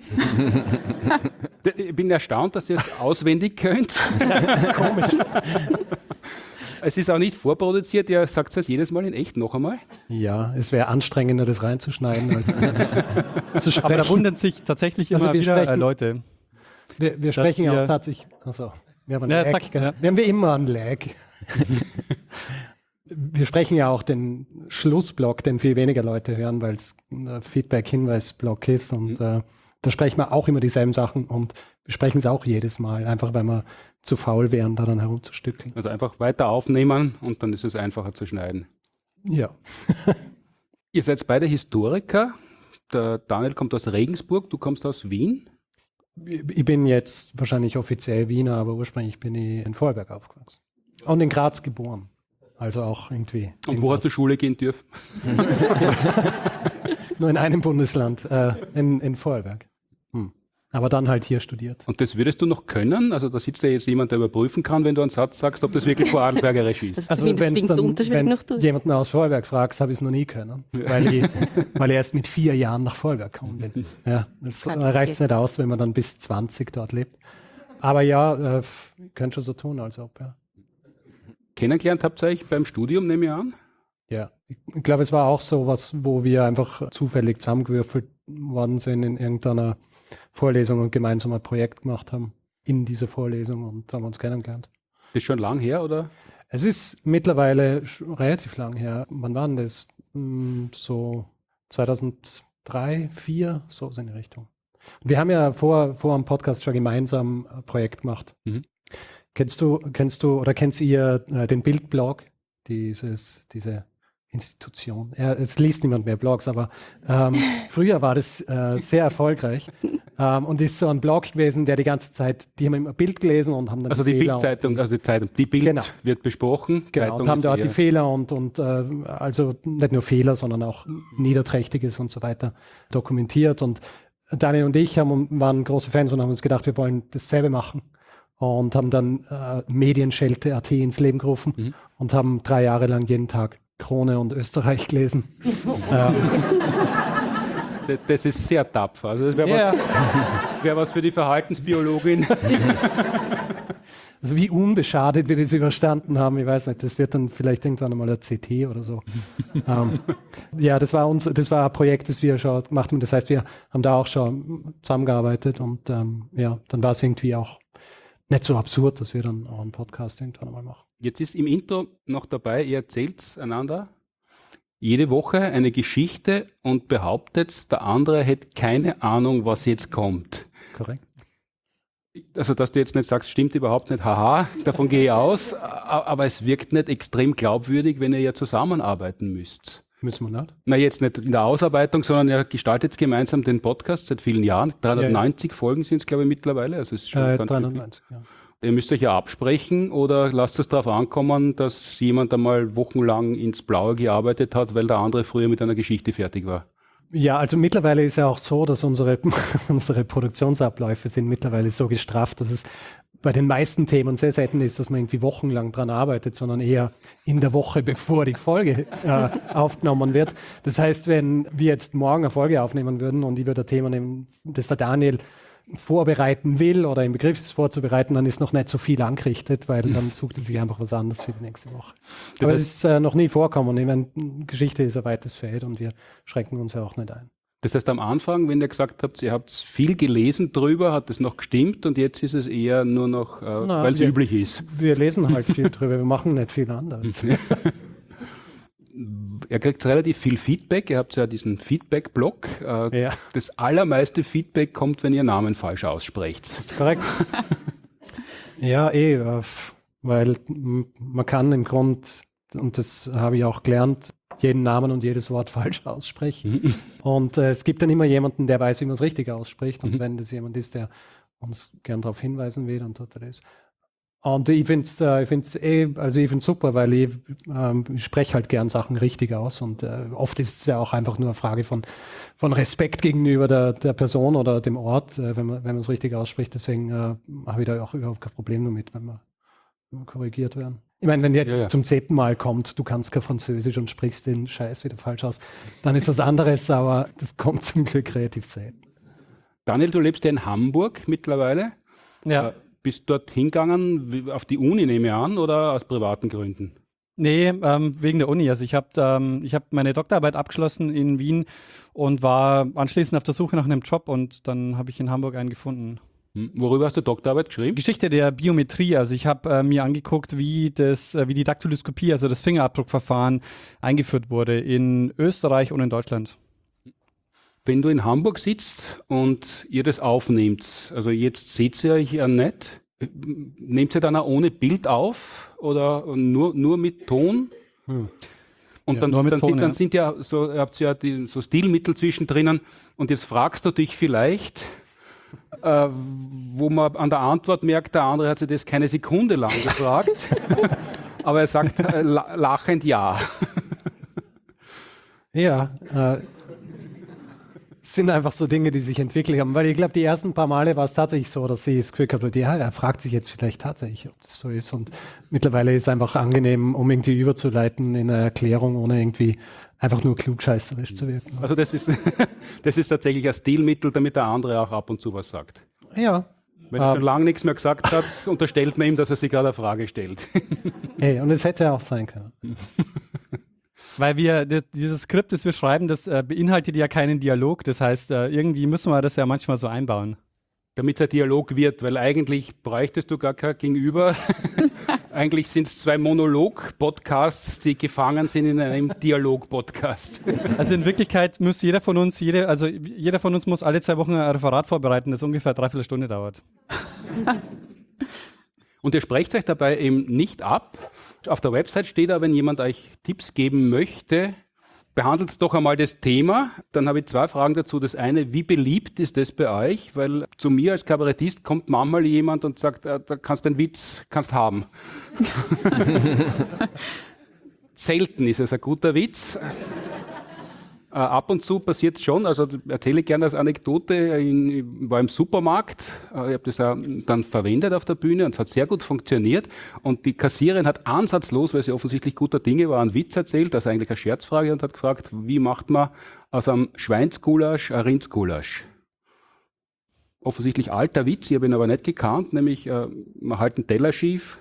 Ich bin erstaunt, dass ihr es auswendig könnt. Komisch. Es ist auch nicht vorproduziert, ihr sagt es jedes Mal in echt noch einmal. Ja, es wäre anstrengender, das reinzuschneiden, als zu sprechen. Aber da wundern sich tatsächlich immer wieder Leute. Wir sprechen ja auch tatsächlich. Achso. Wir haben, Ja, Lag, zack, ja. wir haben wie immer einen Lag. Wir sprechen ja auch den Schlussblock, den viel weniger Leute hören, weil es ein Feedback-Hinweis-Block ist. Und da sprechen wir auch immer dieselben Sachen und wir sprechen es auch jedes Mal, einfach weil wir zu faul wären, da dann herumzustückeln. Also einfach weiter aufnehmen und dann ist es einfacher zu schneiden. Ja. Ihr seid beide Historiker. Der Daniel kommt aus Regensburg, du kommst aus Wien. Ich bin jetzt wahrscheinlich offiziell Wiener, aber ursprünglich bin ich in Vorarlberg aufgewachsen. Und in Graz geboren. Also auch irgendwie. Und wo hast du Schule gehen dürfen? Nur in einem Bundesland, in Vorarlberg. Aber dann halt hier studiert. Und das würdest du noch können? Also da sitzt ja jetzt jemand, der überprüfen kann, wenn du einen Satz sagst, ob das wirklich Vorarlbergerisch ist. Also wenn du jemanden aus Vorarlberg fragst, habe ich es noch nie können, weil ich erst mit 4 Jahren nach Vorarlberg gekommen bin. Ja, das reicht es nicht aus, wenn man dann bis 20 dort lebt. Aber ja, könnt schon so tun, als ob, ja. Kennengelernt habt ihr euch beim Studium, nehme ich an? Ja, ich glaube, es war auch so was, wo wir einfach zufällig zusammengewürfelt worden sind in irgendeiner Vorlesung und gemeinsam ein Projekt gemacht haben in dieser Vorlesung und haben uns kennengelernt. Das ist schon lang her, oder? Es ist mittlerweile relativ lang her. Wann war denn das? So 2003, 2004, so in die Richtung. Wir haben ja vor dem Podcast schon gemeinsam ein Projekt gemacht. Kennst du oder kennt ihr den Bildblog? Diese Institution. Es liest niemand mehr Blogs, aber früher war das sehr erfolgreich und ist so ein Blog gewesen, der die ganze Zeit, die haben immer ein Bild gelesen und haben dann also die Bildzeitung, also die Zeitung, die Bild wird besprochen. Genau, und haben dort die Fehler und also nicht nur Fehler, sondern auch Niederträchtiges und so weiter dokumentiert. Und Daniel und ich waren große Fans und haben uns gedacht, wir wollen dasselbe machen. Und haben dann Medienschelte.at ins Leben gerufen und haben 3 Jahre lang jeden Tag Krone und Österreich gelesen. Das ist sehr tapfer. Also das wäre was für die Verhaltensbiologin. Also wie unbeschadet wir das überstanden haben, ich weiß nicht, das wird dann vielleicht irgendwann einmal ein CT oder so. Ja, das war ein Projekt, das wir schon gemacht haben. Das heißt, wir haben da auch schon zusammengearbeitet und ja, dann war es irgendwie auch nicht so absurd, dass wir dann auch einen Podcast irgendwann einmal machen. Jetzt ist im Intro noch dabei, ihr erzählt einander jede Woche eine Geschichte und behauptet, der andere hätte keine Ahnung, was jetzt kommt. Korrekt. Also, dass du jetzt nicht sagst, stimmt überhaupt nicht, haha, davon gehe ich aus, aber es wirkt nicht extrem glaubwürdig, wenn ihr ja zusammenarbeiten müsst. Müssen wir nicht? Na, jetzt nicht in der Ausarbeitung, sondern ihr gestaltet gemeinsam den Podcast seit vielen Jahren. 390 Folgen sind es, glaube ich, mittlerweile. Also es ist schon ganz 390, ja. Ihr müsst euch ja absprechen oder lasst es darauf ankommen, dass jemand einmal wochenlang ins Blaue gearbeitet hat, weil der andere früher mit einer Geschichte fertig war. Ja, also mittlerweile ist ja auch so, dass unsere Produktionsabläufe sind mittlerweile so gestrafft, dass es bei den meisten Themen sehr selten ist, dass man irgendwie wochenlang dran arbeitet, sondern eher in der Woche, bevor die Folge aufgenommen wird. Das heißt, wenn wir jetzt morgen eine Folge aufnehmen würden und ich würde ein Thema nehmen, das der Daniel vorbereiten will oder im Begriff ist vorzubereiten, dann ist noch nicht so viel angerichtet, weil dann sucht er sich einfach was anderes für die nächste Woche. Aber es ist noch nie vorkommen. Ich meine, Geschichte ist ein weites Feld und wir schränken uns ja auch nicht ein. Das heißt, am Anfang, wenn ihr gesagt habt, ihr habt viel gelesen drüber, hat das noch gestimmt und jetzt ist es eher nur noch, weil es üblich ist. Wir lesen halt viel drüber, wir machen nicht viel anderes. Ihr kriegt relativ viel Feedback, ihr habt ja diesen Feedback-Blog. Ja. Das allermeiste Feedback kommt, wenn ihr Namen falsch aussprecht. Das ist korrekt. Ja, weil man kann im Grund, und das habe ich auch gelernt, jeden Namen und jedes Wort falsch aussprechen. Und es gibt dann immer jemanden, der weiß, wie man es richtig ausspricht. Und wenn das jemand ist, der uns gern darauf hinweisen will, dann tut er das. Und ich finde es super, weil ich spreche halt gern Sachen richtig aus und oft ist es ja auch einfach nur eine Frage von Respekt gegenüber der Person oder dem Ort, wenn man es richtig ausspricht. Deswegen habe ich da auch überhaupt kein Problem damit, wenn wir korrigiert werden. Ich meine, wenn jetzt zum 10. Mal kommt, du kannst kein Französisch und sprichst den Scheiß wieder falsch aus, dann ist was anderes, aber das kommt zum Glück relativ selten. Daniel, du lebst ja in Hamburg mittlerweile. Ja. Bist du dort hingegangen, auf die Uni nehme ich an, oder aus privaten Gründen? Nee, wegen der Uni. Also ich hab meine Doktorarbeit abgeschlossen in Wien und war anschließend auf der Suche nach einem Job und dann habe ich in Hamburg einen gefunden. Worüber hast du Doktorarbeit geschrieben? Geschichte der Biometrie. Also ich habe mir angeguckt, wie die Daktyloskopie, also das Fingerabdruckverfahren, eingeführt wurde in Österreich und in Deutschland. Wenn du in Hamburg sitzt und ihr das aufnehmt, also jetzt seht ihr euch ja nicht, nehmt ihr dann auch ohne Bild auf oder nur mit Ton? Und Ja, dann sind ja so, ihr habt ja so Stilmittel zwischendrin und jetzt fragst du dich vielleicht, wo man an der Antwort merkt, der andere hat sich das keine Sekunde lang gefragt, aber er sagt lachend ja. Ja, es sind einfach so Dinge, die sich entwickelt haben. Weil ich glaube, die ersten paar Male war es tatsächlich so, dass ich das Gefühl habe, ja, er fragt sich jetzt vielleicht tatsächlich, ob das so ist. Und mittlerweile ist es einfach angenehm, um irgendwie überzuleiten in eine Erklärung, ohne irgendwie einfach nur klugscheißerisch zu wirken. Also das ist tatsächlich ein Stilmittel, damit der andere auch ab und zu was sagt. Ja. Wenn er schon lange nichts mehr gesagt hat, unterstellt man ihm, dass er sich gerade eine Frage stellt. Hey, und es hätte auch sein können. Weil dieses Skript, das wir schreiben, das beinhaltet ja keinen Dialog. Das heißt, irgendwie müssen wir das ja manchmal so einbauen. Damit es ein Dialog wird, weil eigentlich bräuchtest du gar kein Gegenüber. Eigentlich sind es 2 Monolog-Podcasts, die gefangen sind in einem Dialog-Podcast. Also in Wirklichkeit muss jeder von uns muss alle 2 Wochen ein Referat vorbereiten, das ungefähr 3/4 Stunde dauert. Und ihr sprecht euch dabei eben nicht ab. Auf der Website steht aber, wenn jemand euch Tipps geben möchte, behandelt doch einmal das Thema. Dann habe ich 2 Fragen dazu. Das eine, wie beliebt ist das bei euch? Weil zu mir als Kabarettist kommt manchmal jemand und sagt, da kannst du einen Witz haben. Selten ist es ein guter Witz. Ab und zu passiert es schon, also erzähle ich gerne als Anekdote, ich war im Supermarkt, ich habe das dann verwendet auf der Bühne und es hat sehr gut funktioniert und die Kassiererin hat ansatzlos, weil sie offensichtlich guter Dinge war, einen Witz erzählt, also eigentlich eine Scherzfrage und hat gefragt, wie macht man aus einem Schweinsgulasch ein Rindsgulasch? Offensichtlich alter Witz, ich habe ihn aber nicht gekannt, nämlich man hält einen Teller schief.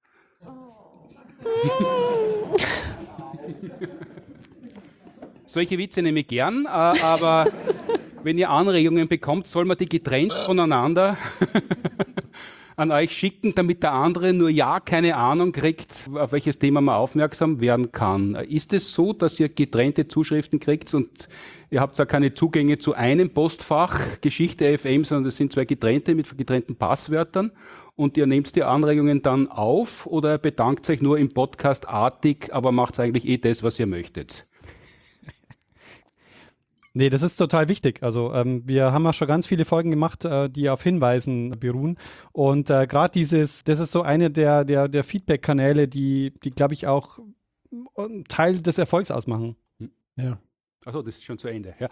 Solche Witze nehme ich gern, aber wenn ihr Anregungen bekommt, soll man die getrennt voneinander an euch schicken, damit der andere nur ja keine Ahnung kriegt, auf welches Thema man aufmerksam werden kann. Ist es so, dass ihr getrennte Zuschriften kriegt und ihr habt zwar keine Zugänge zu einem Postfach Geschichte FM, sondern es sind 2 getrennte mit getrennten Passwörtern und ihr nehmt die Anregungen dann auf oder bedankt euch nur im Podcast artig, aber macht eigentlich das, was ihr möchtet? Nee, das ist total wichtig. Also wir haben ja schon ganz viele Folgen gemacht, die auf Hinweisen beruhen. Und gerade das ist so eine der Feedback-Kanäle, die glaube ich, auch Teil des Erfolgs ausmachen. Ja. Achso, das ist schon zu Ende. Ja.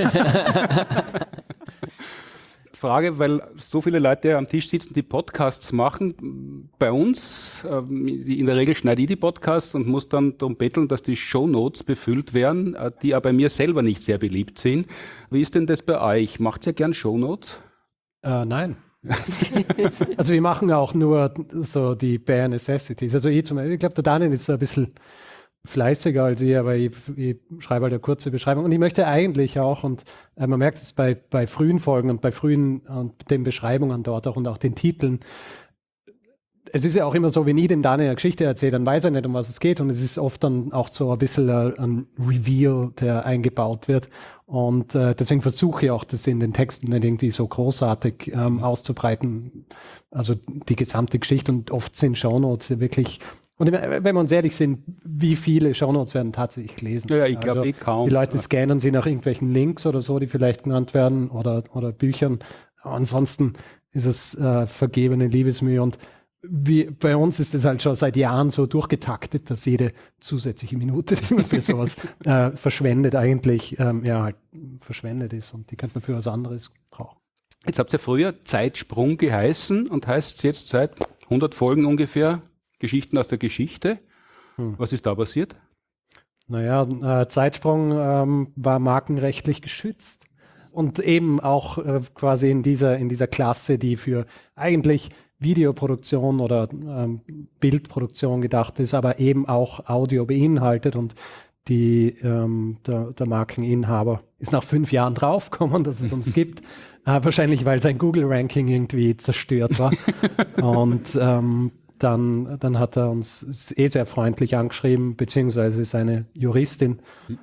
Frage, weil so viele Leute am Tisch sitzen, die Podcasts machen. Bei uns, in der Regel schneide ich die Podcasts und muss dann darum betteln, dass die Shownotes befüllt werden, die aber bei mir selber nicht sehr beliebt sind. Wie ist denn das bei euch? Macht ihr gern Shownotes? Nein. Also wir machen auch nur so die Bare Necessities. Also ich glaube, der Daniel ist so ein bisschen fleißiger als ich, aber ich schreibe halt eine kurze Beschreibung. Und ich möchte eigentlich auch, und man merkt es bei frühen Folgen und bei den Beschreibungen dort auch und auch den Titeln, es ist ja auch immer so, wenn ich dem Daniel eine Geschichte erzähle, dann weiß er nicht, um was es geht und es ist oft dann auch so ein bisschen ein Reveal, der eingebaut wird und deswegen versuche ich auch, das in den Texten nicht irgendwie so großartig auszubreiten, also die gesamte Geschichte und oft sind Shownotes wirklich. Und wenn wir uns ehrlich sind, wie viele Shownotes werden tatsächlich gelesen? Ja, ich glaube also, kaum. Die Leute scannen sie nach irgendwelchen Links oder so, die vielleicht genannt werden oder Büchern. Aber ansonsten ist es vergebene Liebesmühe. Und bei uns ist es halt schon seit Jahren so durchgetaktet, dass jede zusätzliche Minute, die man für sowas verschwendet, eigentlich halt verschwendet ist. Und die könnte man für was anderes brauchen. Jetzt habt ihr früher Zeitsprung geheißen und heißt jetzt seit 100 Folgen ungefähr Geschichten aus der Geschichte. Was ist da passiert? Naja, Zeitsprung war markenrechtlich geschützt und eben auch quasi in dieser Klasse, die für eigentlich Videoproduktion oder Bildproduktion gedacht ist, aber eben auch Audio beinhaltet und der Markeninhaber ist nach 5 Jahren draufgekommen, dass es uns gibt Wahrscheinlich, weil sein Google-Ranking irgendwie zerstört war. Und dann hat er uns sehr freundlich angeschrieben, beziehungsweise seine Juristin.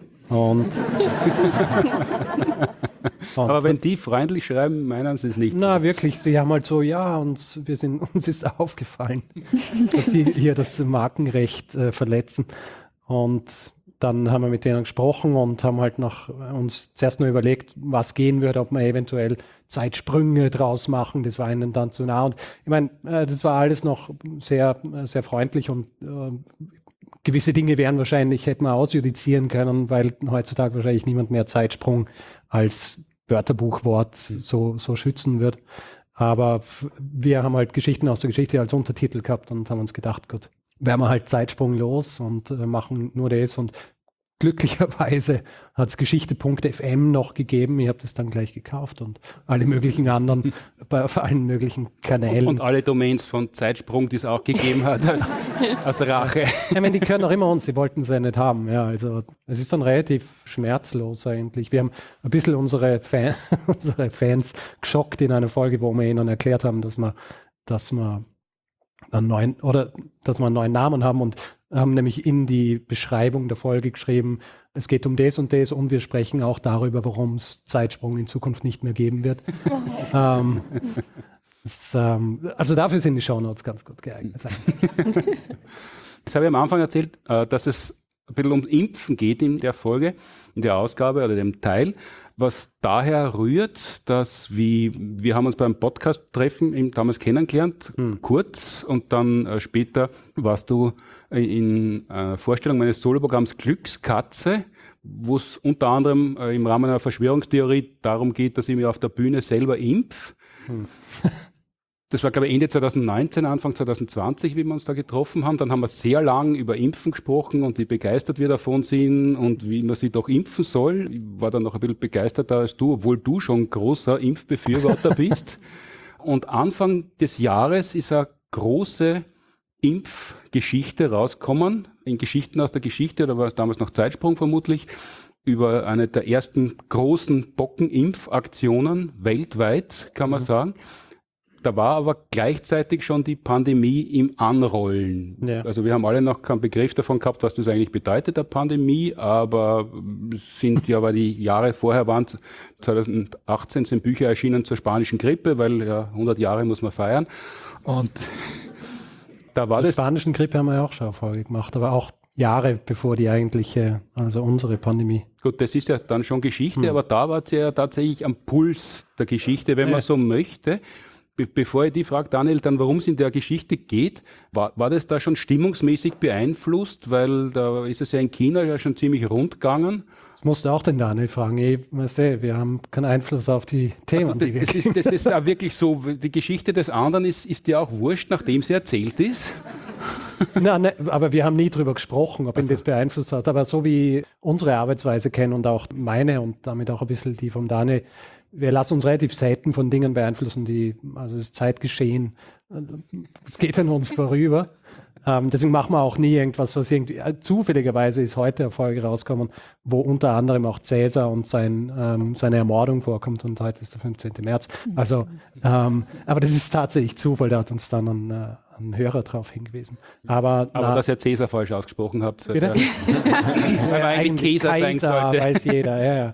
Aber wenn die freundlich schreiben, meinen sie es nicht. Na, wirklich, sie haben halt so, uns ist aufgefallen, dass die hier das Markenrecht verletzen. Und dann haben wir mit denen gesprochen und haben halt uns zuerst nur überlegt, was gehen würde, ob wir eventuell Zeitsprünge draus machen. Das war ihnen dann zu nah. Und ich meine, das war alles noch sehr, sehr freundlich und gewisse Dinge hätten wir ausjudizieren können, weil heutzutage wahrscheinlich niemand mehr Zeitsprung als Wörterbuchwort so schützen wird. Aber wir haben halt Geschichten aus der Geschichte als Untertitel gehabt und haben uns gedacht, gut, wären wir halt Zeitsprung los und machen nur das. Und glücklicherweise hat es Geschichte.fm noch gegeben. Ich habe das dann gleich gekauft und alle möglichen anderen, auf allen möglichen Kanälen. Und alle Domains von Zeitsprung, die es auch gegeben hat, als Rache. Ich meine, die können auch immer uns, sie wollten es ja nicht haben. Ja, also es ist dann relativ schmerzlos eigentlich. Wir haben ein bisschen unsere Fans geschockt in einer Folge, wo wir ihnen erklärt haben, dass wir einen neuen Namen haben und haben nämlich in die Beschreibung der Folge geschrieben, es geht um das und das und wir sprechen auch darüber, warum es Zeitsprung in Zukunft nicht mehr geben wird. Also dafür sind die Shownotes ganz gut geeignet. Das habe ich am Anfang erzählt, dass es ein bisschen ums Impfen geht in der Folge, in der Ausgabe oder dem Teil, was daher rührt, dass wir haben uns beim Podcast-Treffen damals kennengelernt, kurz, und dann später warst du in Vorstellung meines Soloprogramms Glückskatze, wo es unter anderem im Rahmen einer Verschwörungstheorie darum geht, dass ich mich auf der Bühne selber impf. Das war, glaube ich, Ende 2019, Anfang 2020, wie wir uns da getroffen haben. Dann haben wir sehr lang über Impfen gesprochen und wie begeistert wir davon sind und wie man sich doch impfen soll. Ich war dann noch ein bisschen begeisterter als du, obwohl du schon großer Impfbefürworter bist. Und Anfang des Jahres ist eine große Impfgeschichte rausgekommen, in Geschichten aus der Geschichte, oder war es damals noch Zeitsprung vermutlich, über eine der ersten großen Bockenimpfaktionen weltweit, kann man sagen. Da war aber gleichzeitig schon die Pandemie im Anrollen. Ja. Also wir haben alle noch keinen Begriff davon gehabt, was das eigentlich bedeutet, der Pandemie, aber weil die Jahre vorher waren, 2018 sind Bücher erschienen zur spanischen Grippe, weil ja 100 Jahre muss man feiern. Und da war zur spanischen Grippe haben wir ja auch schon eine Folge gemacht, aber auch Jahre bevor die eigentliche, also unsere Pandemie. Gut, das ist ja dann schon Geschichte, aber da war es ja tatsächlich am Puls der Geschichte, wenn man so möchte. Bevor ich die frage, Daniel, dann warum es in der Geschichte geht, war das da schon stimmungsmäßig beeinflusst? Weil da ist es ja in China ja schon ziemlich rund gegangen. Das musst du auch den Daniel fragen. Wir haben keinen Einfluss auf die Themen. Also das ist auch wirklich so, die Geschichte des anderen ist dir auch wurscht, nachdem sie erzählt ist? Nein, aber wir haben nie drüber gesprochen, ob ihn das beeinflusst hat. Aber so wie unsere Arbeitsweise kennen und auch meine und damit auch ein bisschen die vom Daniel, wir lassen uns relativ selten von Dingen beeinflussen, also das Zeitgeschehen, es geht an uns vorüber. Deswegen machen wir auch nie irgendwas, was irgendwie, zufälligerweise ist heute eine Folge rausgekommen, wo unter anderem auch Cäsar und seine Ermordung vorkommt und heute ist der 15. März. Also, aber das ist tatsächlich Zufall, da hat uns dann ein Hörer drauf hingewiesen. Aber dass ihr Cäsar falsch ausgesprochen habt. Bitte? Weil eigentlich Käser sein sollte. Weiß jeder, ja.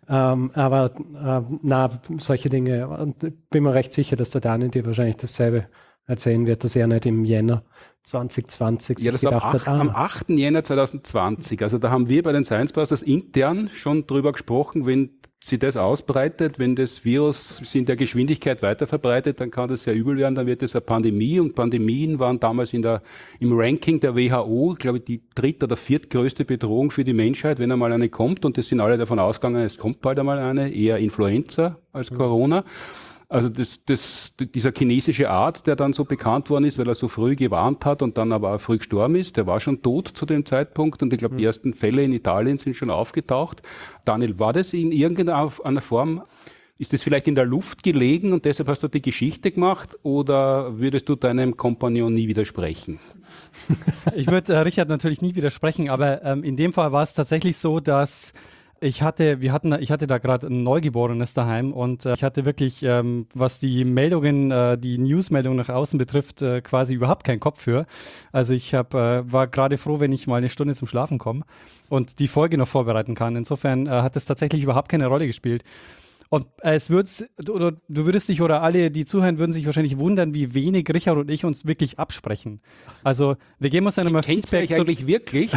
Solche Dinge. Und ich bin mir recht sicher, dass der Daniel dir wahrscheinlich dasselbe erzählen wird, dass er nicht im Jänner 2020 ja, das war am 8. Jänner 2020. Also da haben wir bei den Science Busters intern schon drüber gesprochen, wenn sich das ausbreitet, wenn das Virus sich in der Geschwindigkeit weiter verbreitet, dann kann das sehr übel werden, dann wird es eine Pandemie, und Pandemien waren damals im Ranking der WHO, glaube ich, die dritt- oder viertgrößte Bedrohung für die Menschheit, wenn einmal eine kommt, und das sind alle davon ausgegangen, es kommt bald einmal eine, eher Influenza als Corona. Also dieser chinesische Arzt, der dann so bekannt worden ist, weil er so früh gewarnt hat und dann aber auch früh gestorben ist, der war schon tot zu dem Zeitpunkt, und ich glaube, die ersten Fälle in Italien sind schon aufgetaucht. Daniel, war das in irgendeiner Form, ist das vielleicht in der Luft gelegen und deshalb hast du die Geschichte gemacht, oder würdest du deinem Kompagnon nie widersprechen? Ich würde Richard natürlich nie widersprechen, aber in dem Fall war es tatsächlich so, dass Ich hatte da gerade ein Neugeborenes daheim und ich hatte wirklich, was die Meldungen, die Newsmeldungen nach außen betrifft, quasi überhaupt keinen Kopf für. Also ich war gerade froh, wenn ich mal eine Stunde zum Schlafen komme und die Folge noch vorbereiten kann. Insofern hat es tatsächlich überhaupt keine Rolle gespielt. Und du würdest dich oder alle, die zuhören, würden sich wahrscheinlich wundern, wie wenig Richard und ich uns wirklich absprechen. Also wir geben uns dann immer Feedback. Kennt ihr euch eigentlich wirklich?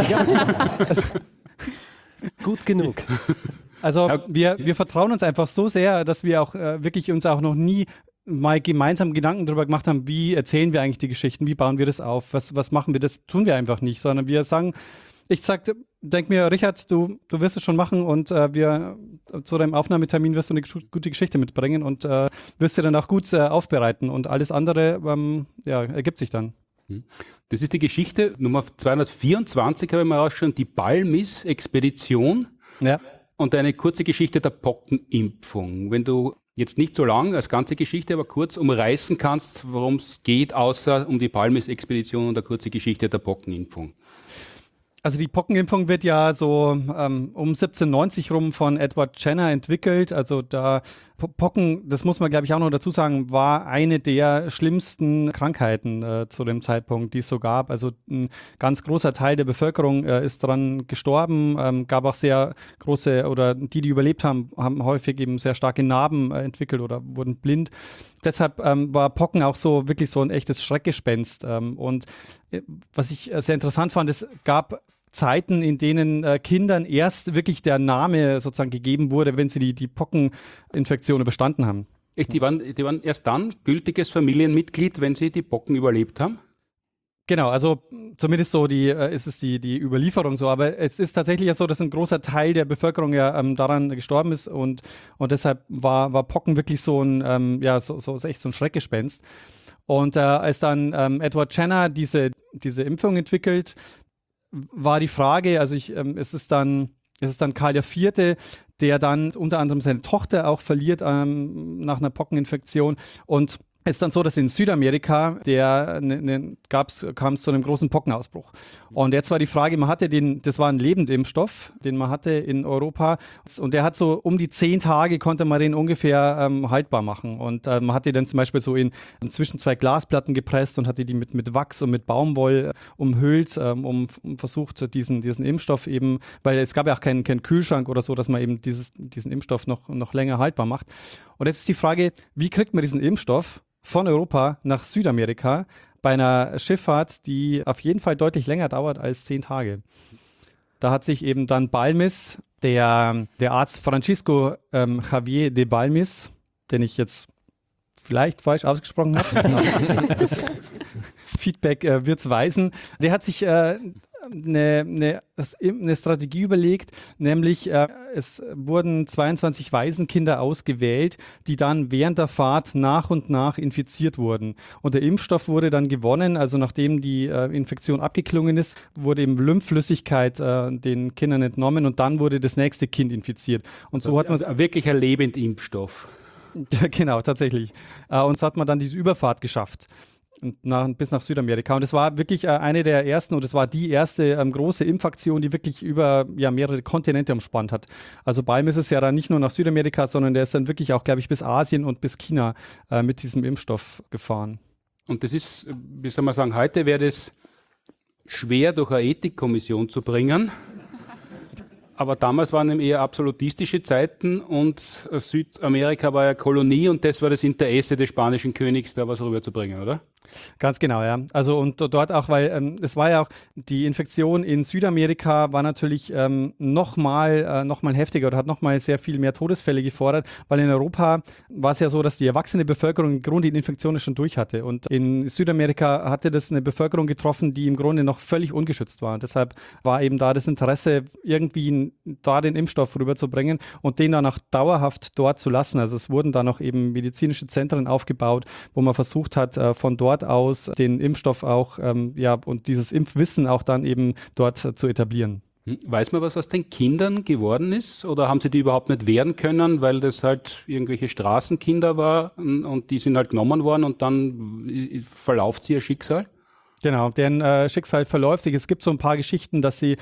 Gut genug. Also wir vertrauen uns einfach so sehr, dass wir auch wirklich uns auch noch nie mal gemeinsam Gedanken darüber gemacht haben, wie erzählen wir eigentlich die Geschichten, wie bauen wir das auf, was machen wir, das tun wir einfach nicht, sondern wir sagen, denk mir, Richard, du wirst es schon machen und wir zu deinem Aufnahmetermin wirst du eine gute Geschichte mitbringen und wirst sie dann auch gut aufbereiten und alles andere ergibt sich dann. Das ist die Geschichte Nummer 224, habe ich mal rausschauen, die Balmis-Expedition und eine kurze Geschichte der Pockenimpfung. Wenn du jetzt nicht so lang als ganze Geschichte, aber kurz umreißen kannst, worum es geht, außer um die Balmis-Expedition und eine kurze Geschichte der Pockenimpfung. Also die Pockenimpfung wird ja so um 1790 rum von Edward Jenner entwickelt. Also da Pocken, das muss man glaube ich auch noch dazu sagen, war eine der schlimmsten Krankheiten zu dem Zeitpunkt, die es so gab. Also ein ganz großer Teil der Bevölkerung ist daran gestorben, gab auch sehr große, oder die überlebt haben, haben häufig eben sehr starke Narben entwickelt oder wurden blind. Deshalb war Pocken auch so wirklich so ein echtes Schreckgespenst. Und was ich sehr interessant fand, es gab Zeiten, in denen Kindern erst wirklich der Name sozusagen gegeben wurde, wenn sie die Pockeninfektion überstanden haben. Echt, die waren erst dann gültiges Familienmitglied, wenn sie die Pocken überlebt haben? Genau, also zumindest so ist es die Überlieferung so, aber es ist tatsächlich ja so, dass ein großer Teil der Bevölkerung ja daran gestorben ist und deshalb war Pocken wirklich so ein echt so ein Schreckgespenst. Und als dann Edward Jenner diese Impfung entwickelt, war die Frage, also es ist dann Karl IV., der dann unter anderem seine Tochter auch verliert nach einer Pockeninfektion und es ist dann so, dass in Südamerika kam es zu einem großen Pockenausbruch. Und jetzt war die Frage, das war ein Lebendimpfstoff, den man hatte in Europa. Und der hat so um die 10 Tage konnte man den ungefähr haltbar machen. Und man hat die dann zum Beispiel so zwischen 2 Glasplatten gepresst und hatte die mit Wachs und mit Baumwoll umhüllt, um versucht, diesen Impfstoff eben, weil es gab ja auch keinen Kühlschrank oder so, dass man eben diesen Impfstoff noch länger haltbar macht. Und jetzt ist die Frage, wie kriegt man diesen Impfstoff von Europa nach Südamerika bei einer Schifffahrt, die auf jeden Fall deutlich länger dauert als 10 Tage. Da hat sich eben dann Balmis, der Arzt Francisco Javier de Balmis, den ich jetzt vielleicht falsch ausgesprochen habe, das Feedback wird es weisen, der hat sich eine Strategie überlegt, nämlich es wurden 22 Waisenkinder ausgewählt, die dann während der Fahrt nach und nach infiziert wurden. Und der Impfstoff wurde dann gewonnen, also nachdem die Infektion abgeklungen ist, wurde eben Lymphflüssigkeit den Kindern entnommen und dann wurde das nächste Kind infiziert. Und so hat man wirklich ein Lebendimpfstoff. Genau, tatsächlich. Und so hat man dann diese Überfahrt geschafft. Bis nach Südamerika. Und es war wirklich eine der ersten, und es war die erste große Impfaktion, die wirklich über mehrere Kontinente umspannt hat. Also Balmis ist ja dann nicht nur nach Südamerika, sondern der ist dann wirklich auch, glaube ich, bis Asien und bis China mit diesem Impfstoff gefahren. Und das ist, wie soll man sagen, heute wäre das schwer durch eine Ethikkommission zu bringen. Aber damals waren eben eher absolutistische Zeiten und Südamerika war ja Kolonie und das war das Interesse des spanischen Königs, da was rüberzubringen, oder? Ganz genau, ja. Also und dort auch, weil es war ja auch, die Infektion in Südamerika war natürlich noch mal heftiger oder hat noch mal sehr viel mehr Todesfälle gefordert, weil in Europa war es ja so, dass die erwachsene Bevölkerung im Grunde die Infektion schon durch hatte. Und in Südamerika hatte das eine Bevölkerung getroffen, die im Grunde noch völlig ungeschützt war. Und deshalb war eben da das Interesse, irgendwie da den Impfstoff rüberzubringen und den dann auch dauerhaft dort zu lassen. Also es wurden dann auch eben medizinische Zentren aufgebaut, wo man versucht hat, von dort aus den Impfstoff auch und dieses Impfwissen auch dann eben dort zu etablieren. Weiß man, was aus den Kindern geworden ist? Oder haben sie die überhaupt nicht wehren können, weil das halt irgendwelche Straßenkinder waren und die sind halt genommen worden und dann verlauft sie ihr Schicksal? Genau, deren Schicksal verläuft sich. Es gibt so ein paar Geschichten, dass sie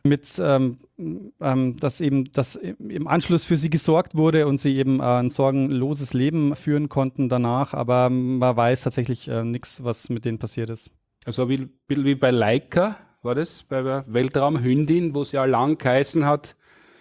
dass im Anschluss für sie gesorgt wurde und sie eben ein sorgenloses Leben führen konnten danach, aber man weiß tatsächlich nichts, was mit denen passiert ist. Also ein bisschen wie bei Laika, war das, bei der Weltraumhündin, wo es ja lang geheißen hat,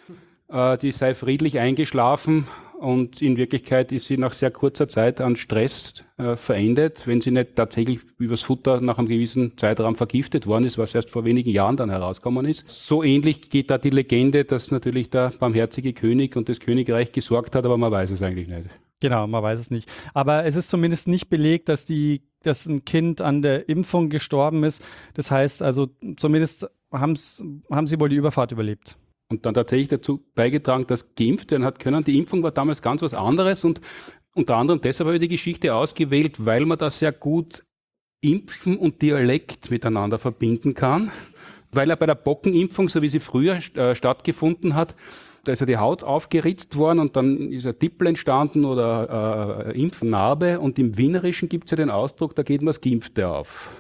die sei friedlich eingeschlafen und in Wirklichkeit ist sie nach sehr kurzer Zeit an Stress verendet, wenn sie nicht tatsächlich übers Futter nach einem gewissen Zeitraum vergiftet worden ist, was erst vor wenigen Jahren dann herausgekommen ist. So ähnlich geht da die Legende, dass natürlich der barmherzige König und das Königreich gesorgt hat, aber man weiß es eigentlich nicht. Genau, man weiß es nicht. Aber es ist zumindest nicht belegt, dass ein Kind an der Impfung gestorben ist. Das heißt also, zumindest haben sie wohl die Überfahrt überlebt. Und dann tatsächlich dazu beigetragen, dass geimpft werden hat können. Die Impfung war damals ganz was anderes und unter anderem deshalb habe ich die Geschichte ausgewählt, weil man da sehr gut Impfen und Dialekt miteinander verbinden kann. Weil er bei der Pockenimpfung, so wie sie früher stattgefunden hat, da ist ja die Haut aufgeritzt worden und dann ist ein Tippel entstanden oder Impfnarbe und im Wienerischen gibt es ja den Ausdruck, da geht man das Gimpfte auf.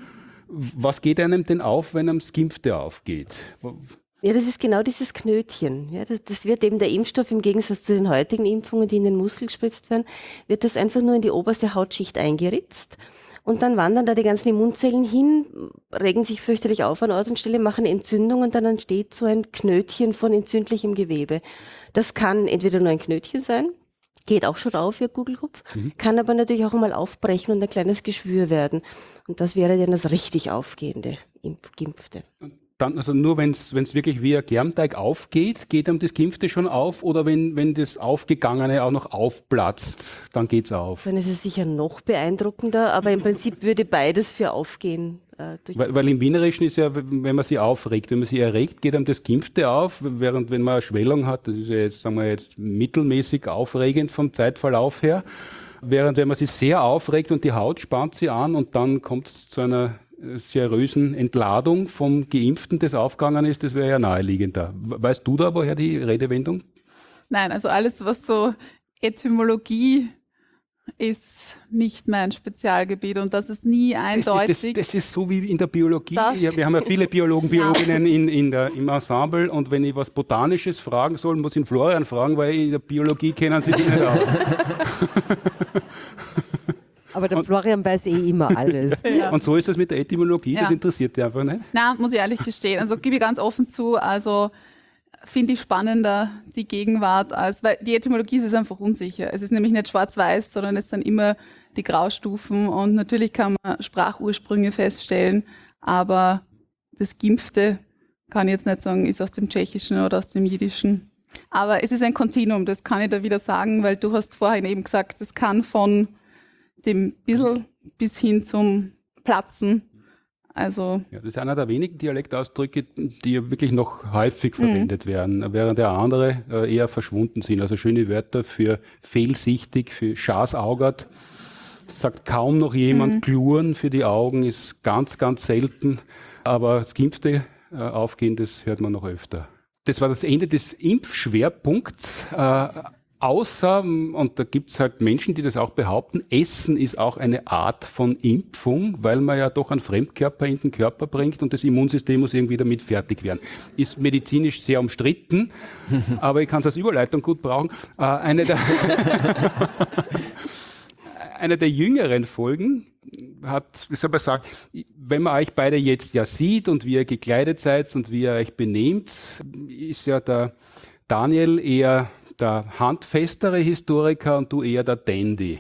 Was geht einem denn auf, wenn einem das Gimpfte aufgeht? Ja, das ist genau dieses Knötchen. Ja, das wird eben der Impfstoff im Gegensatz zu den heutigen Impfungen, die in den Muskel gespritzt werden, wird das einfach nur in die oberste Hautschicht eingeritzt. Und dann wandern da die ganzen Immunzellen hin, regen sich fürchterlich auf an Ort und Stelle, machen Entzündung und dann entsteht so ein Knötchen von entzündlichem Gewebe. Das kann entweder nur ein Knötchen sein, geht auch schon auf, ihr Kugelkopf, kann aber natürlich auch einmal aufbrechen und ein kleines Geschwür werden. Und das wäre dann das richtig aufgehende Gimpfte. Dann, also nur wenn es wirklich wie ein Germteig aufgeht, geht einem das Gimpfte schon auf oder wenn das Aufgegangene auch noch aufplatzt, dann geht's auf? Dann ist es sicher noch beeindruckender, aber im Prinzip würde beides für aufgehen. Weil im Wienerischen ist ja, wenn man sie aufregt, wenn man sie erregt, geht einem das Gimpfte auf, während wenn man eine Schwellung hat, das ist ja jetzt, sagen wir jetzt, mittelmäßig aufregend vom Zeitverlauf her, während wenn man sie sehr aufregt und die Haut spannt sie an und dann kommt es zu einer seriösen Entladung vom Geimpften, das aufgegangen ist, das wäre ja naheliegender. Weißt du da, woher die Redewendung? Nein, also alles, was so Etymologie ist, nicht mein Spezialgebiet und das ist nie eindeutig. Das ist so wie in der Biologie. Ja, wir haben ja viele Biologen, Biologinnen im Ensemble und wenn ich was Botanisches fragen soll, muss ich den Florian fragen, weil in der Biologie kennen sie sich nicht aus. Aber der Florian weiß immer alles. Ja. Und so ist das mit der Etymologie, das interessiert dich einfach nicht? Na, muss ich ehrlich gestehen. Also gebe ich ganz offen zu, also finde ich spannender die Gegenwart, weil die Etymologie ist einfach unsicher. Es ist nämlich nicht schwarz-weiß, sondern es sind immer die Graustufen und natürlich kann man Sprachursprünge feststellen, aber das Gimpfte kann ich jetzt nicht sagen, ist aus dem Tschechischen oder aus dem Jiddischen. Aber es ist ein Kontinuum, das kann ich da wieder sagen, weil du hast vorhin eben gesagt, es kann von dem Bissl bis hin zum Platzen. Also ja, das ist einer der wenigen Dialektausdrücke, die wirklich noch häufig verwendet werden, während der andere eher verschwunden sind. Also schöne Wörter für fehlsichtig, für schasaugert. Das sagt kaum noch jemand. Gluren für die Augen ist ganz, ganz selten. Aber das Gimpfte aufgehen, das hört man noch öfter. Das war das Ende des Impfschwerpunkts. Außer, und da gibt es halt Menschen, die das auch behaupten, Essen ist auch eine Art von Impfung, weil man ja doch einen Fremdkörper in den Körper bringt und das Immunsystem muss irgendwie damit fertig werden. Ist medizinisch sehr umstritten, aber ich kann es als Überleitung gut brauchen. Eine der jüngeren Folgen hat, wie soll man sagen, wenn man euch beide jetzt ja sieht und wie ihr gekleidet seid und wie ihr euch benehmt, ist ja der Daniel eher der handfestere Historiker und du eher der Dandy.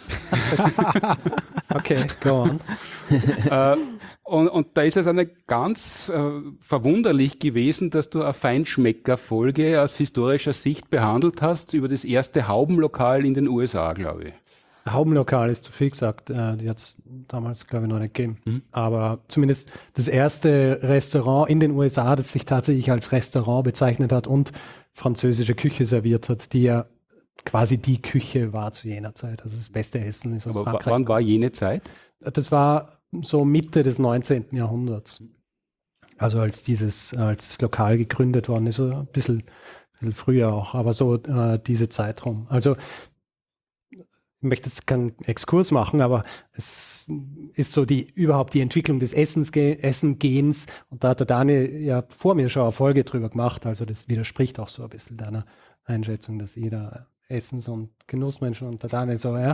Okay, go on. Und da ist es eine ganz verwunderlich gewesen, dass du eine Feinschmecker-Folge aus historischer Sicht behandelt hast über das erste Haubenlokal in den USA, glaube ich. Haubenlokal ist zu viel gesagt, die hat es damals, glaube ich, noch nicht gegeben. Aber zumindest das erste Restaurant in den USA, das sich tatsächlich als Restaurant bezeichnet hat und französische Küche serviert hat, die ja quasi die Küche war zu jener Zeit. Also das beste Essen ist aus Frankreich. Wann war jene Zeit? Das war so Mitte des 19. Jahrhunderts. Also als das Lokal gegründet worden ist, so ein bisschen früher auch, aber so diese Zeit rum. Also ich möchte jetzt keinen Exkurs machen, aber es ist so überhaupt die Entwicklung des Essengens. Und da hat der Daniel ja vor mir schon eine Folge drüber gemacht. Also das widerspricht auch so ein bisschen deiner Einschätzung, dass jeder Essens- und Genussmenschen und der Daniel so, ja.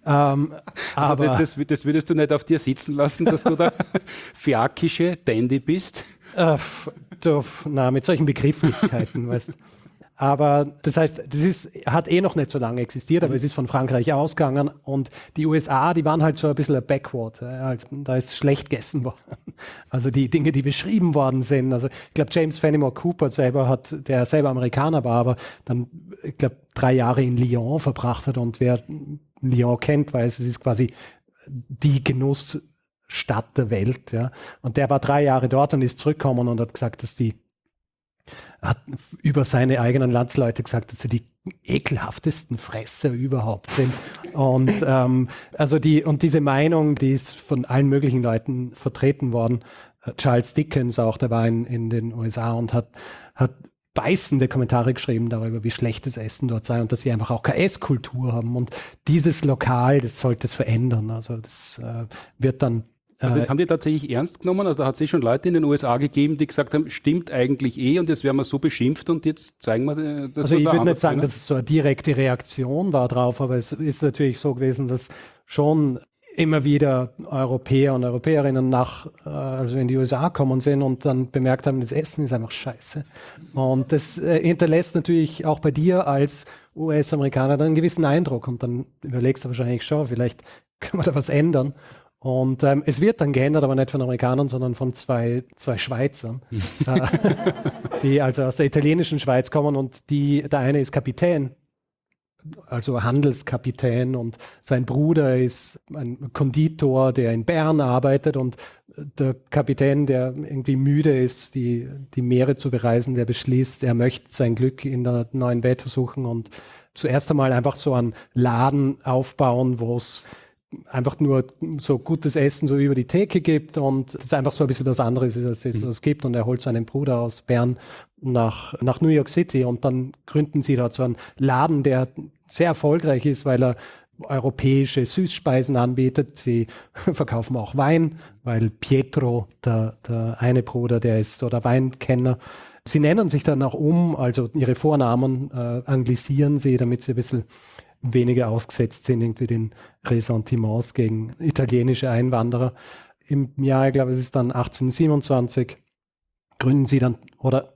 Aber das würdest du nicht auf dir sitzen lassen, dass du da phäakische Dandy bist? mit solchen Begrifflichkeiten, weißt du. Aber das heißt, hat noch nicht so lange existiert, aber es ist von Frankreich ausgegangen und die USA, die waren halt so ein bisschen ein Backward. Also, da ist schlecht gegessen worden. Also die Dinge, die beschrieben worden sind. Also ich glaube, James Fenimore Cooper der selber Amerikaner war, aber dann, ich glaube, 3 Jahre in Lyon verbracht hat und wer Lyon kennt, weiß, es ist quasi die Genussstadt der Welt. Ja. Und der war 3 Jahre dort und ist zurückgekommen und hat gesagt, hat über seine eigenen Landsleute gesagt, dass sie die ekelhaftesten Fresser überhaupt sind. Und diese Meinung, die ist von allen möglichen Leuten vertreten worden. Charles Dickens auch, der war in den USA und hat beißende Kommentare geschrieben darüber, wie schlecht das Essen dort sei und dass sie einfach auch keine Esskultur haben. Und dieses Lokal, das sollte es verändern. Also das wird dann das haben die tatsächlich ernst genommen? Also da hat es schon Leute in den USA gegeben, die gesagt haben, stimmt eigentlich und jetzt werden wir so beschimpft und jetzt zeigen wir das. Also ich würde nicht sagen, dass es so eine direkte Reaktion war drauf, aber es ist natürlich so gewesen, dass schon immer wieder Europäer und Europäerinnen also in die USA kommen sind und dann bemerkt haben, das Essen ist einfach scheiße. Und das hinterlässt natürlich auch bei dir als US-Amerikaner dann einen gewissen Eindruck und dann überlegst du wahrscheinlich schon, vielleicht können wir da was ändern. Und es wird dann geändert, aber nicht von Amerikanern, sondern von zwei Schweizern, die also aus der italienischen Schweiz kommen und der eine ist Kapitän, also Handelskapitän und sein Bruder ist ein Konditor, der in Bern arbeitet und der Kapitän, der irgendwie müde ist, die Meere zu bereisen, der beschließt, er möchte sein Glück in der neuen Welt versuchen und zuerst einmal einfach so einen Laden aufbauen, wo es einfach nur so gutes Essen so über die Theke gibt und es einfach so ein bisschen was anderes ist, als das, was es gibt. Und er holt seinen Bruder aus Bern nach New York City und dann gründen sie dort so einen Laden, der sehr erfolgreich ist, weil er europäische Süßspeisen anbietet. Sie verkaufen auch Wein, weil Pietro, der eine Bruder, der ist oder Weinkenner. Sie nennen sich dann auch also ihre Vornamen anglisieren sie, damit sie ein bisschen weniger ausgesetzt sind, irgendwie den Ressentiments gegen italienische Einwanderer. Im Jahr, ich glaube, es ist dann 1827, gründen sie dann, oder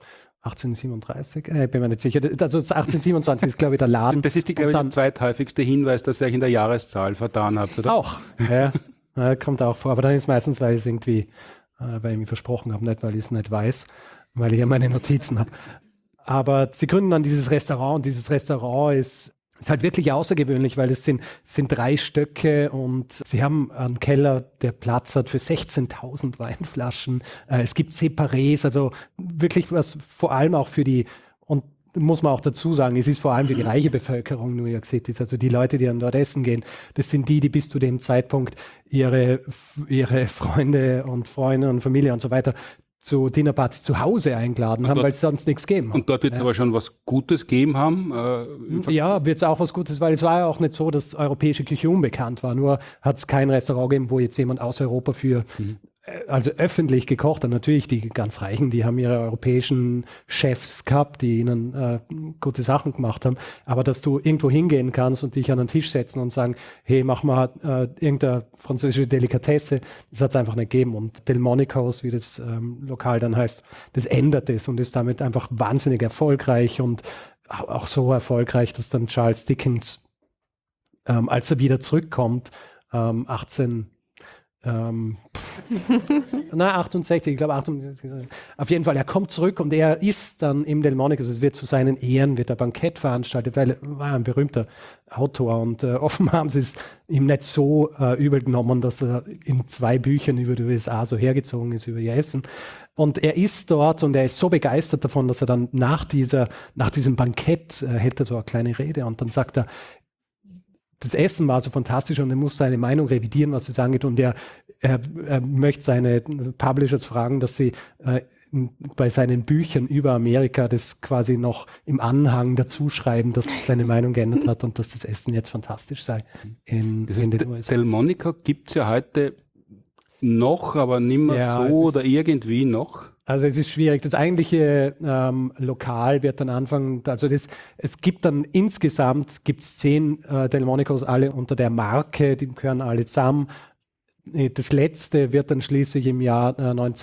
1837, ich bin mir nicht sicher, also 1827 ist, glaube ich, der Laden. Das ist, glaube ich, der zweithäufigste Hinweis, dass ihr euch in der Jahreszahl vertan habt, oder? Auch, ja, kommt auch vor, aber dann ist meistens, weil ich mir versprochen habe, nicht weil ich es nicht weiß, weil ich ja meine Notizen habe. Aber sie gründen dann dieses Restaurant und dieses Restaurant ist halt wirklich außergewöhnlich, weil es sind 3 Stöcke und sie haben einen Keller, der Platz hat für 16.000 Weinflaschen. Es gibt Separés, also wirklich was vor allem auch für und muss man auch dazu sagen, es ist vor allem für die reiche Bevölkerung New York City, also die Leute, die dann dort essen gehen, das sind die bis zu dem Zeitpunkt ihre Freunde und Familie und so weiter zu Dinnerparty zu Hause eingeladen haben, weil es sonst nichts gegeben hat. Und dort wird es aber schon was Gutes gegeben haben? Ja, wird es auch was Gutes, weil es war ja auch nicht so, dass europäische Küche unbekannt war. Nur hat es kein Restaurant gegeben, wo jetzt jemand aus Europa also öffentlich gekocht hat. Natürlich die ganz Reichen, die haben ihre europäischen Chefs gehabt, die ihnen gute Sachen gemacht haben. Aber dass du irgendwo hingehen kannst und dich an den Tisch setzen und sagen, hey, mach mal irgendeine französische Delikatesse, das hat es einfach nicht gegeben. Und Delmonico's, wie das Lokal dann heißt, das ändert es und ist damit einfach wahnsinnig erfolgreich und auch so erfolgreich, dass dann Charles Dickens, als er wieder zurückkommt, 68, ich glaube 68. Auf jeden Fall, er kommt zurück und er ist dann im Delmonico's, es wird zu seinen Ehren, wird ein Bankett veranstaltet, weil er war ein berühmter Autor und offenbar haben sie es ihm nicht so übel genommen, dass er in 2 Büchern über die USA so hergezogen ist, über ihr Essen. Und er ist dort und er ist so begeistert davon, dass er dann nach diesem Bankett hält er so eine kleine Rede und dann sagt er, das Essen war so fantastisch und er muss seine Meinung revidieren, was es angeht. Und er möchte seine Publishers fragen, dass sie bei seinen Büchern über Amerika das quasi noch im Anhang dazu schreiben, dass seine Meinung geändert hat und dass das Essen jetzt fantastisch sei in den USA. Delmonico gibt es ja heute noch, aber nicht mehr so oder irgendwie noch. Also es ist schwierig. Das eigentliche Lokal wird dann anfangen, also es gibt dann insgesamt 10 Delmonicos, alle unter der Marke, die gehören alle zusammen. Das letzte wird dann schließlich im Jahr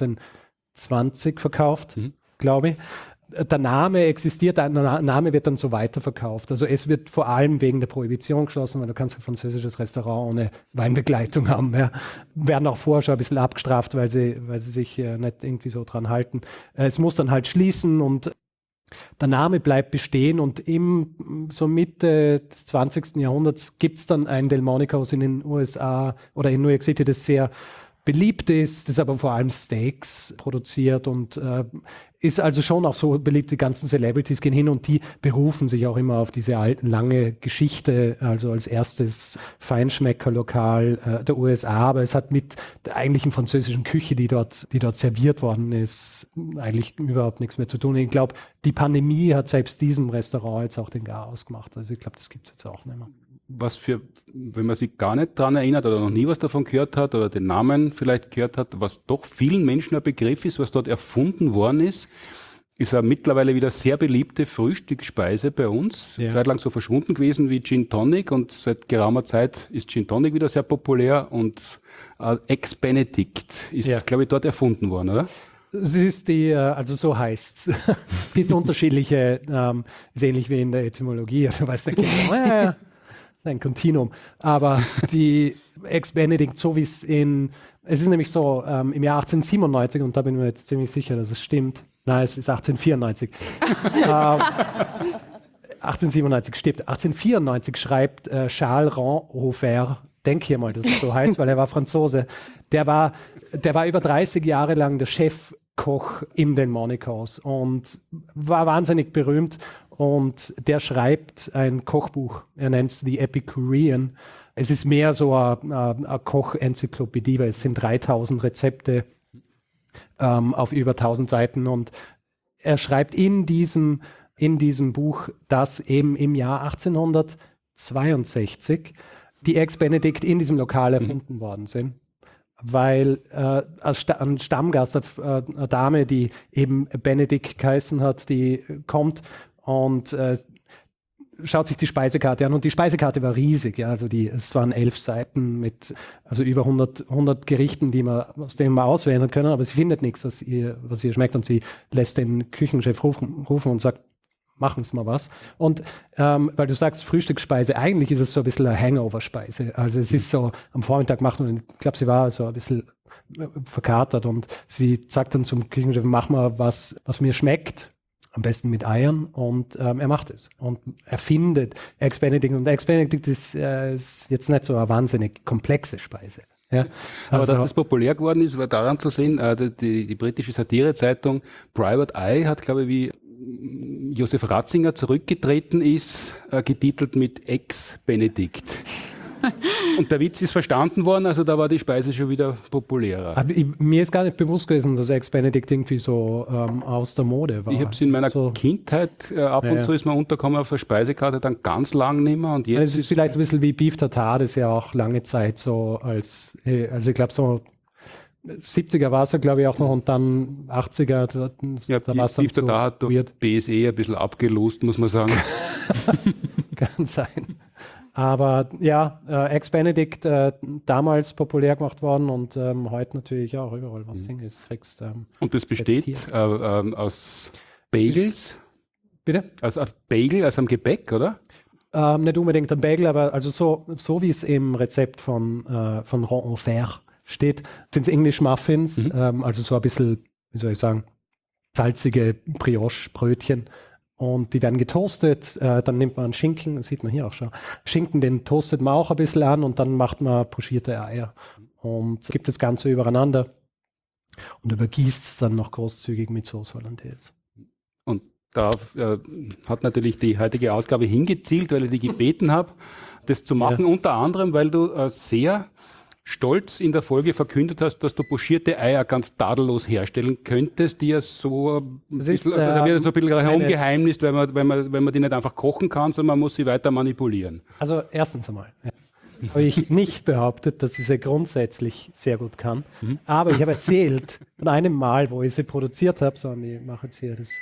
1920 verkauft, glaube ich. Der Name existiert, der Name wird dann so weiterverkauft. Also es wird vor allem wegen der Prohibition geschlossen, weil du kannst ein französisches Restaurant ohne Weinbegleitung haben. Ja. Werden auch vorher schon ein bisschen abgestraft, weil sie sich nicht irgendwie so dran halten. Es muss dann halt schließen und der Name bleibt bestehen und so Mitte des 20. Jahrhunderts gibt es dann ein Delmonico's in den USA oder in New York City, das sehr beliebt ist, das aber vor allem Steaks produziert und ist also schon auch so beliebt, die ganzen Celebrities gehen hin und die berufen sich auch immer auf diese lange Geschichte, also als erstes Feinschmeckerlokal der USA, aber es hat mit der eigentlichen französischen Küche, die dort serviert worden ist, eigentlich überhaupt nichts mehr zu tun. Ich glaube, die Pandemie hat selbst diesem Restaurant jetzt auch den Garaus gemacht, also ich glaube, das gibt es jetzt auch nicht mehr. Wenn man sich gar nicht daran erinnert oder noch nie was davon gehört hat oder den Namen vielleicht gehört hat, was doch vielen Menschen ein Begriff ist, was dort erfunden worden ist eine mittlerweile wieder sehr beliebte Frühstücksspeise bei uns. Ja. Zeitlang so verschwunden gewesen wie Gin Tonic und seit geraumer Zeit ist Gin Tonic wieder sehr populär und Eggs Benedict ist, glaube ich, dort erfunden worden, oder? Es ist also so heißt es. Es gibt unterschiedliche, ist ähnlich wie in der Etymologie, also weißt du, ein Kontinuum. Aber die Eggs Benedict, so wie es ist nämlich so, im Jahr 1897, und da bin ich mir jetzt ziemlich sicher, dass es stimmt. Nein, es ist 1894. 1897 stimmt. 1894 schreibt Charles Ranhofer, denk hier mal, dass es so heißt, weil er war Franzose. Der war über 30 Jahre lang der Chefkoch im Delmonico's und war wahnsinnig berühmt. Und der schreibt ein Kochbuch, er nennt es The Epicurean. Es ist mehr so eine Koch-Enzyklopädie, weil es sind 3000 Rezepte auf über 1000 Seiten. Und er schreibt in diesem Buch, dass eben im Jahr 1862 die Eggs Benedict in diesem Lokal erfunden worden sind. Weil ein Stammgast, eine Dame, die eben Benedict geheißen hat, die kommt und schaut sich die Speisekarte an. Und die Speisekarte war riesig. Ja? Also es waren 11 Seiten mit über 100 Gerichten, aus denen man auswählen können. Aber sie findet nichts, was ihr schmeckt. Und sie lässt den Küchenchef rufen und sagt, machen Sie mal was. Und weil du sagst Frühstücksspeise, eigentlich ist es so ein bisschen eine Hangover-Speise. Also es ist so am Vormittag gemacht und ich glaube, sie war so ein bisschen verkatert und sie sagt dann zum Küchenchef, mach mal was mir schmeckt. Am besten mit Eiern und er macht es und erfindet Eggs Benedict und Eggs Benedict ist jetzt nicht so eine wahnsinnig komplexe Speise. Ja? Aber dass es populär geworden ist, war daran zu sehen, die britische Satirezeitung Private Eye hat, glaube ich, wie Josef Ratzinger zurückgetreten ist, getitelt mit Eggs Benedict. Und der Witz ist verstanden worden, also da war die Speise schon wieder populärer. Aber mir ist gar nicht bewusst gewesen, dass Eggs Benedict irgendwie so aus der Mode war. Ich habe es in meiner Kindheit ab und zu ist man untergekommen auf der Speisekarte, dann ganz lang nicht mehr. Und jetzt es ist vielleicht ein bisschen wie Beef Tartare, das ja auch lange Zeit so also ich glaube so 70er war es ja, glaube ich, auch noch und dann 80er, da war es dann Beef Tartare hat durch BSE ein bisschen abgelost, muss man sagen. Kann sein. Aber ja, Eggs Benedict damals populär gemacht worden und heute natürlich auch überall, was Ding ist. Und das besteht aus Bagels? Bitte? Also aus Bagel, also am Gebäck, oder? Nicht unbedingt am Bagel, aber also so wie es im Rezept von Ranhofer steht, sind es English Muffins, also so ein bisschen, wie soll ich sagen, salzige Brioche-Brötchen. Und die werden getoastet, dann nimmt man Schinken, das sieht man hier auch schon. Schinken, den toastet man auch ein bisschen an und dann macht man pochierte Eier und gibt das Ganze übereinander und übergießt es dann noch großzügig mit Sauce Hollandaise. Und Darauf hat natürlich die heutige Ausgabe hingezielt, weil ich dich gebeten habe, das zu machen. Unter anderem, weil du sehr stolz in der Folge verkündet hast, dass du pochierte Eier ganz tadellos herstellen könntest, die ja so ein bisschen, da wird so ein bisschen herumgeheimnist, weil man die nicht einfach kochen kann, sondern man muss sie weiter manipulieren. Also erstens einmal habe ich nicht behauptet, dass ich sie grundsätzlich sehr gut kann, aber ich habe erzählt von einem Mal, wo ich sie produziert habe, so, ich mache jetzt hier das.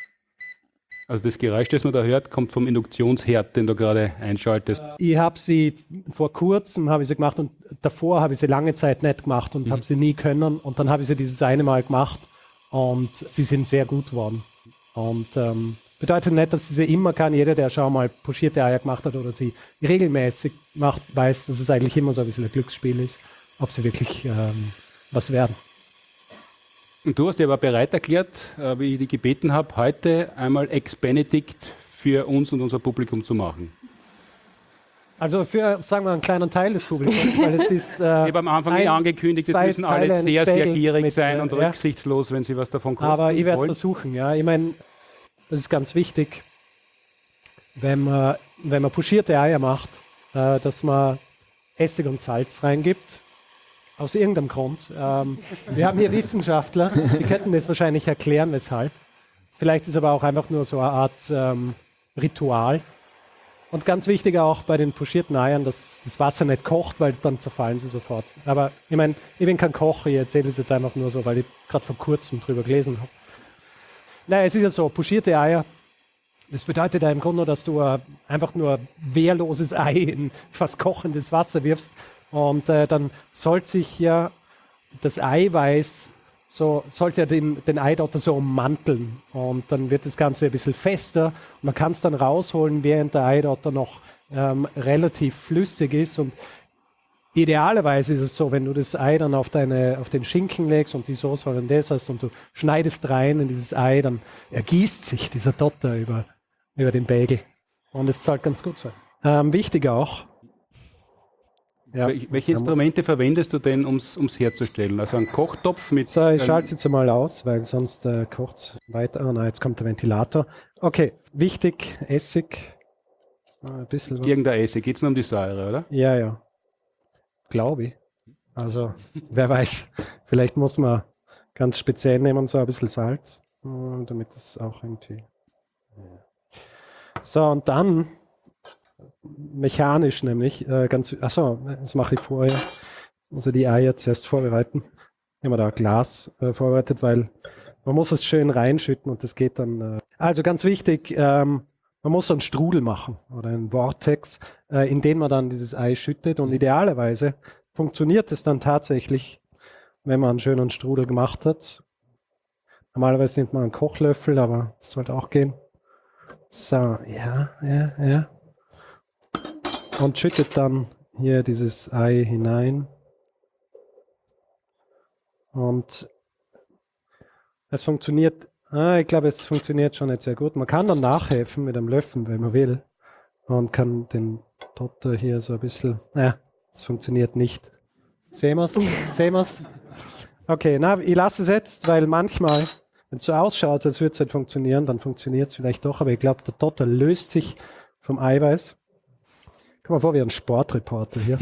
Also das Geräusch, das man da hört, kommt vom Induktionsherd, den du gerade einschaltest. Ich habe sie vor kurzem gemacht und davor habe ich sie lange Zeit nicht gemacht und habe sie nie können und dann habe ich sie dieses eine Mal gemacht und sie sind sehr gut geworden. Und bedeutet nicht, dass ich sie immer kann. Jeder, der schon mal pochierte Eier gemacht hat oder sie regelmäßig macht, weiß, dass es eigentlich immer so ein bisschen ein Glücksspiel ist, ob sie wirklich was werden. Und du hast dir aber bereit erklärt, wie ich dich gebeten habe, heute einmal Ex-Benedict für uns und unser Publikum zu machen. Also für, sagen wir, einen kleinen Teil des Publikums, weil es ist... ich habe am Anfang angekündigt, es müssen alle sehr, sehr gierig sein und rücksichtslos, wenn sie was davon kosten Aber ich werde wollen. versuchen, ja. Ich meine, das ist ganz wichtig, wenn man pochierte Eier macht, dass man Essig und Salz reingibt. Aus irgendeinem Grund. Wir haben hier Wissenschaftler, die könnten das wahrscheinlich erklären, weshalb. Vielleicht ist aber auch einfach nur so eine Art Ritual. Und ganz wichtig auch bei den pochierten Eiern, dass das Wasser nicht kocht, weil dann zerfallen sie sofort. Aber ich meine, ich bin kein Koch, ich erzähle es jetzt einfach nur so, weil ich gerade vor kurzem drüber gelesen habe. Naja, es ist ja so, pochierte Eier, das bedeutet ja im Grunde, dass du einfach nur wehrloses Ei in fast kochendes Wasser wirfst. Und dann sollte sich ja das Eiweiß, sollte ja den Eidotter so ummanteln. Und dann wird das Ganze ein bisschen fester. Und man kann es dann rausholen, während der Eidotter noch relativ flüssig ist. Und idealerweise ist es so, wenn du das Ei dann auf den Schinken legst und die Sauce Hollandaise hast und du schneidest rein in dieses Ei, dann ergießt sich dieser Dotter über den Bagel. Und es soll ganz gut sein. Wichtig auch, ja, welche Instrumente verwendest du denn, ums herzustellen? Also ein Kochtopf mit... So, ich schalte es jetzt mal aus, weil sonst kocht es weiter. Ah, nein, jetzt kommt der Ventilator. Okay, wichtig, Essig. Ein bisschen was. Irgendein Essig, geht es nur um die Säure, oder? Ja. Glaube ich. Also, wer weiß. Vielleicht muss man ganz speziell nehmen, so ein bisschen Salz, damit das auch irgendwie... So, und dann... mechanisch nämlich, das mache ich vorher. Also die Eier zuerst vorbereiten. Ich habe da Glas vorbereitet, weil man muss es schön reinschütten und das geht dann. Also ganz wichtig, man muss so einen Strudel machen oder einen Vortex, in den man dann dieses Ei schüttet und idealerweise funktioniert es dann tatsächlich, wenn man einen schönen Strudel gemacht hat. Normalerweise nimmt man einen Kochlöffel, aber das sollte auch gehen. So, ja. Und schüttet dann hier dieses Ei hinein. Und es funktioniert, ich glaube, es funktioniert schon nicht sehr gut. Man kann dann nachhelfen mit einem Löffel, wenn man will. Und kann den Dotter hier so ein bisschen, es funktioniert nicht. Sehen wir's? Okay, ich lasse es jetzt, weil manchmal, wenn es so ausschaut, als würde es nicht funktionieren, dann funktioniert es vielleicht doch. Aber ich glaube, der Dotter löst sich vom Eiweiß. Komm mal vor, wie ein Sportreporter hier.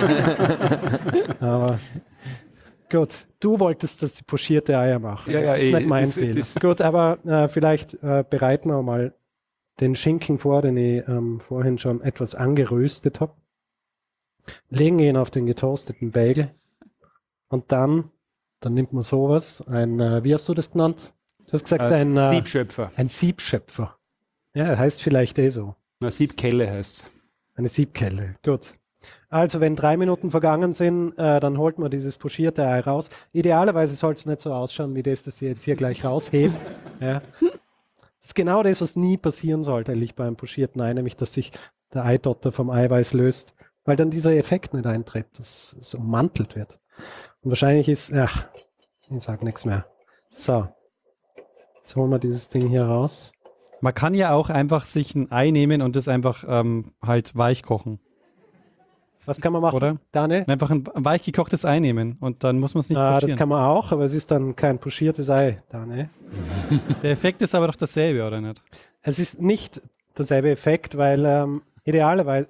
Aber gut, du wolltest, dass die pochierte Eier machen. Ja, das ist nicht mein Fehler. Gut, aber vielleicht bereiten wir mal den Schinken vor, den ich vorhin schon etwas angeröstet habe. Legen ihn auf den getoasteten Bagel. Und dann nimmt man sowas, wie hast du das genannt? Du hast gesagt, ein Siebschöpfer. Ein Siebschöpfer. Ja, heißt vielleicht so. Na, Siebkelle heißt es. Eine Siebkelle, gut. Also wenn 3 Minuten vergangen sind, dann holt man dieses pochierte Ei raus. Idealerweise soll es nicht so ausschauen, wie das ich jetzt hier gleich raushebe. Ja. Das ist genau das, was nie passieren sollte eigentlich beim pochierten Ei, nämlich dass sich der Eidotter vom Eiweiß löst, weil dann dieser Effekt nicht eintritt, dass es ummantelt wird. Und wahrscheinlich ist, ich sage nichts mehr. So, jetzt holen wir dieses Ding hier raus. Man kann ja auch einfach sich ein Ei nehmen und das einfach halt weich kochen. Was kann man machen, oder? Daniel? Einfach ein weich gekochtes Ei nehmen und dann muss man es nicht pochieren. Das kann man auch, aber es ist dann kein pochiertes Ei, Daniel. Der Effekt ist aber doch dasselbe, oder nicht? Es ist nicht derselbe Effekt, weil idealerweise,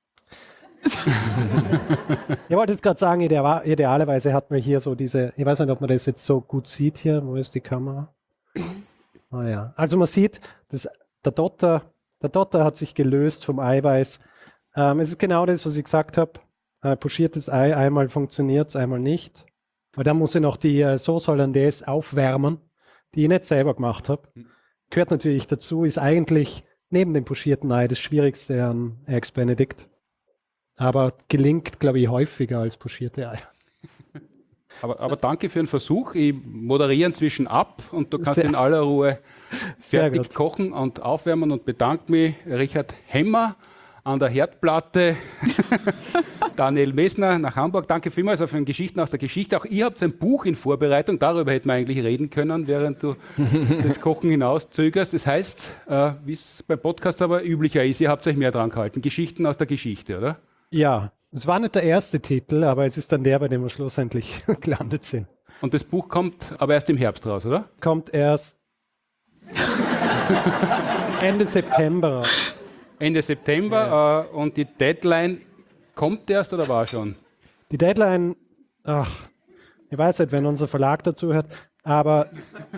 ich wollte jetzt gerade sagen, idealerweise hat man hier so diese, ich weiß nicht, ob man das jetzt so gut sieht hier, wo ist die Kamera? Ah ja, also man sieht, der Dotter hat sich gelöst vom Eiweiß. Es ist genau das, was ich gesagt habe. Pochiertes Ei, einmal funktioniert es, einmal nicht. Aber dann muss ich noch die Sauce Hollandaise aufwärmen, die ich nicht selber gemacht habe. Gehört natürlich dazu, ist eigentlich neben dem pochierten Ei das Schwierigste an Eggs Benedict. Aber gelingt, glaube ich, häufiger als pochierte Eier. Aber danke für den Versuch. Ich moderiere inzwischen ab und du kannst in aller Ruhe fertig kochen und aufwärmen und bedanke mich, Richard Hemmer an der Herdplatte, Daniel Messner nach Hamburg. Danke vielmals auf den Geschichten aus der Geschichte. Auch ihr habt ein Buch in Vorbereitung, darüber hätten wir eigentlich reden können, während du das Kochen hinauszögerst. Das heißt, wie es beim Podcast aber üblicher ist, ihr habt euch mehr dran gehalten. Geschichten aus der Geschichte, oder? Ja, es war nicht der erste Titel, aber es ist dann der, bei dem wir schlussendlich gelandet sind. Und das Buch kommt aber erst im Herbst raus, oder? Kommt erst Ende September raus. Ende September und die Deadline kommt erst oder war schon? Die Deadline, ich weiß nicht, wenn unser Verlag dazu hört, aber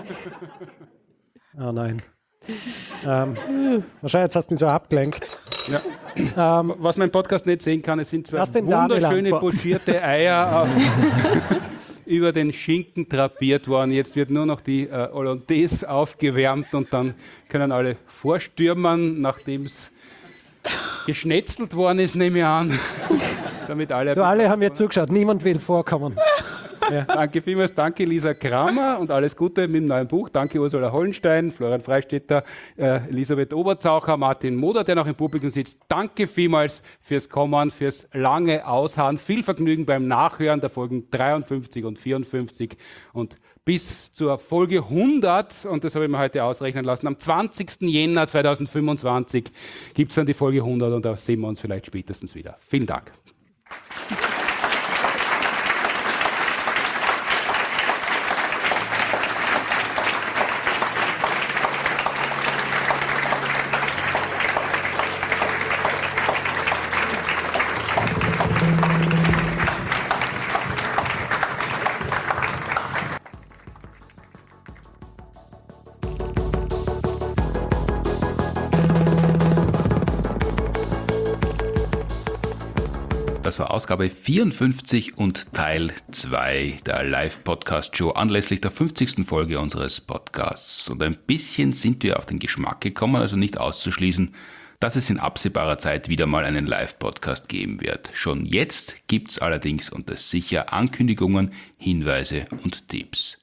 nein. Wahrscheinlich hast du mich so abgelenkt. Ja. Was mein Podcast nicht sehen kann, es sind zwei Daniel wunderschöne pochierte Eier über den Schinken drapiert worden. Jetzt wird nur noch die Hollandaise aufgewärmt und dann können alle vorstürmen, nachdem es geschnetzelt worden ist, nehme ich an. Damit alle haben mir zugeschaut, niemand will vorkommen. Ja. Danke vielmals, danke Lisa Kramer und alles Gute mit dem neuen Buch. Danke Ursula Hollenstein, Florian Freistetter, Elisabeth Oberzaucher, Martin Moder, der noch im Publikum sitzt. Danke vielmals fürs Kommen, fürs lange Ausharren. Viel Vergnügen beim Nachhören der Folgen 53 und 54 und bis zur Folge 100, und das habe ich mir heute ausrechnen lassen, am 20. Jänner 2025 gibt es dann die Folge 100 und da sehen wir uns vielleicht spätestens wieder. Vielen Dank. Das war Ausgabe 54 und Teil 2 der Live-Podcast-Show anlässlich der 50. Folge unseres Podcasts. Und ein bisschen sind wir auf den Geschmack gekommen, also nicht auszuschließen, dass es in absehbarer Zeit wieder mal einen Live-Podcast geben wird. Schon jetzt gibt's allerdings und das sicher Ankündigungen, Hinweise und Tipps.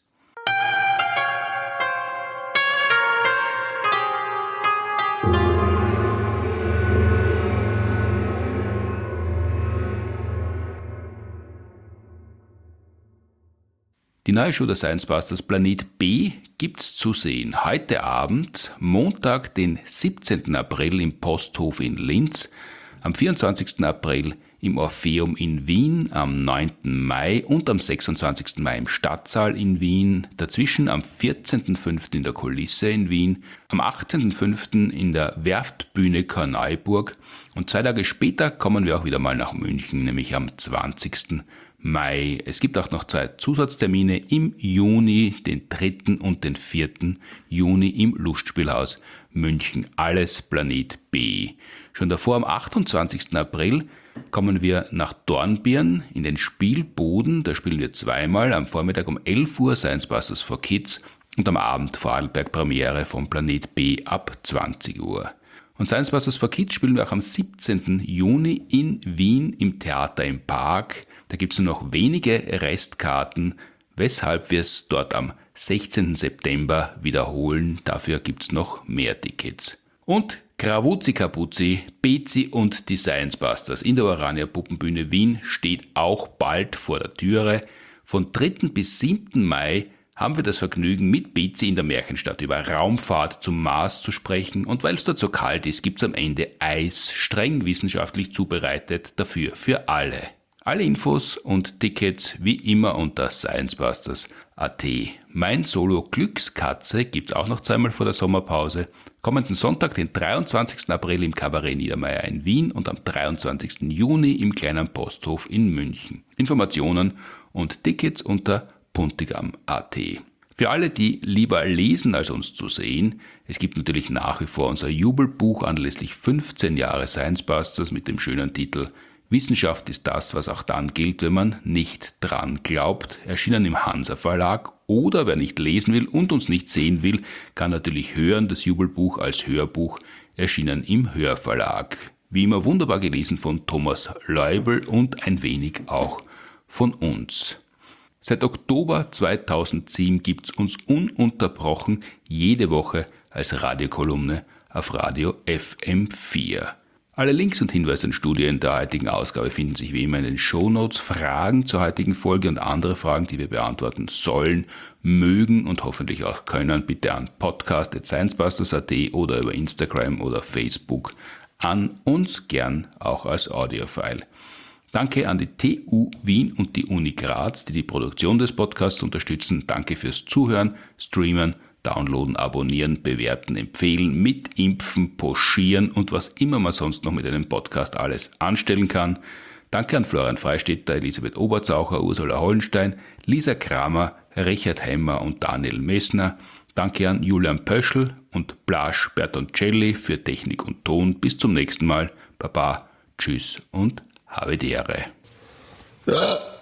Die neue Show der Science Busters Planet B gibt's zu sehen. Heute Abend, Montag, den 17. April im Posthof in Linz, am 24. April im Orpheum in Wien, am 9. Mai und am 26. Mai im Stadtsaal in Wien, dazwischen am 14.05. in der Kulisse in Wien, am 18.05. in der Werftbühne Korneuburg und 2 Tage später kommen wir auch wieder mal nach München, nämlich am 20. Mai. Es gibt auch noch 2 Zusatztermine im Juni, den 3. und den 4. Juni im Lustspielhaus München. Alles Planet B. Schon davor am 28. April kommen wir nach Dornbirn in den Spielboden. Da spielen wir zweimal. Am Vormittag um 11 Uhr Science Busters for Kids und am Abend Vorarlberg Premiere von Planet B ab 20 Uhr. Und Science Busters for Kids spielen wir auch am 17. Juni in Wien im Theater im Park. Da gibt es nur noch wenige Restkarten, weshalb wir es dort am 16. September wiederholen. Dafür gibt es noch mehr Tickets. Und Gravuzzi Capuzzi, Bezi und die Science Busters in der Orania Puppenbühne Wien steht auch bald vor der Türe. Von 3. bis 7. Mai haben wir das Vergnügen, mit Bezi in der Märchenstadt über Raumfahrt zum Mars zu sprechen, und weil es dort so kalt ist, gibt's am Ende Eis, streng wissenschaftlich zubereitet, dafür für alle. Alle Infos und Tickets wie immer unter sciencebusters.at. Mein Solo Glückskatze gibt's auch noch zweimal vor der Sommerpause. Kommenden Sonntag, den 23. April im Kabarett Niedermeyer in Wien und am 23. Juni im Kleinen Posthof in München. Informationen und Tickets unter puntigam.at. Für alle, die lieber lesen als uns zu sehen, es gibt natürlich nach wie vor unser Jubelbuch anlässlich 15 Jahre Science Busters mit dem schönen Titel Wissenschaft ist das, was auch dann gilt, wenn man nicht dran glaubt, erschienen im Hansa Verlag. Oder wer nicht lesen will und uns nicht sehen will, kann natürlich hören, das Jubelbuch als Hörbuch, erschienen im Hörverlag. Wie immer wunderbar gelesen von Thomas Leubel und ein wenig auch von uns. Seit Oktober 2007 gibt's uns ununterbrochen jede Woche als Radiokolumne auf Radio FM4. Alle Links und Hinweise und Studien der heutigen Ausgabe finden sich wie immer in den Shownotes. Fragen zur heutigen Folge und andere Fragen, die wir beantworten sollen, mögen und hoffentlich auch können, bitte an podcast@sciencebusters.at oder über Instagram oder Facebook an uns, gern auch als Audiofile. Danke an die TU Wien und die Uni Graz, die die Produktion des Podcasts unterstützen. Danke fürs Zuhören, Streamen, Downloaden, Abonnieren, Bewerten, Empfehlen, Mitimpfen, Poschieren und was immer man sonst noch mit einem Podcast alles anstellen kann. Danke an Florian Freistetter, Elisabeth Oberzaucher, Ursula Hollenstein, Lisa Kramer, Richard Hemmer und Daniel Messner. Danke an Julian Pöschl und Blasch Bertoncelli für Technik und Ton. Bis zum nächsten Mal. Baba, tschüss und habe die Ehre.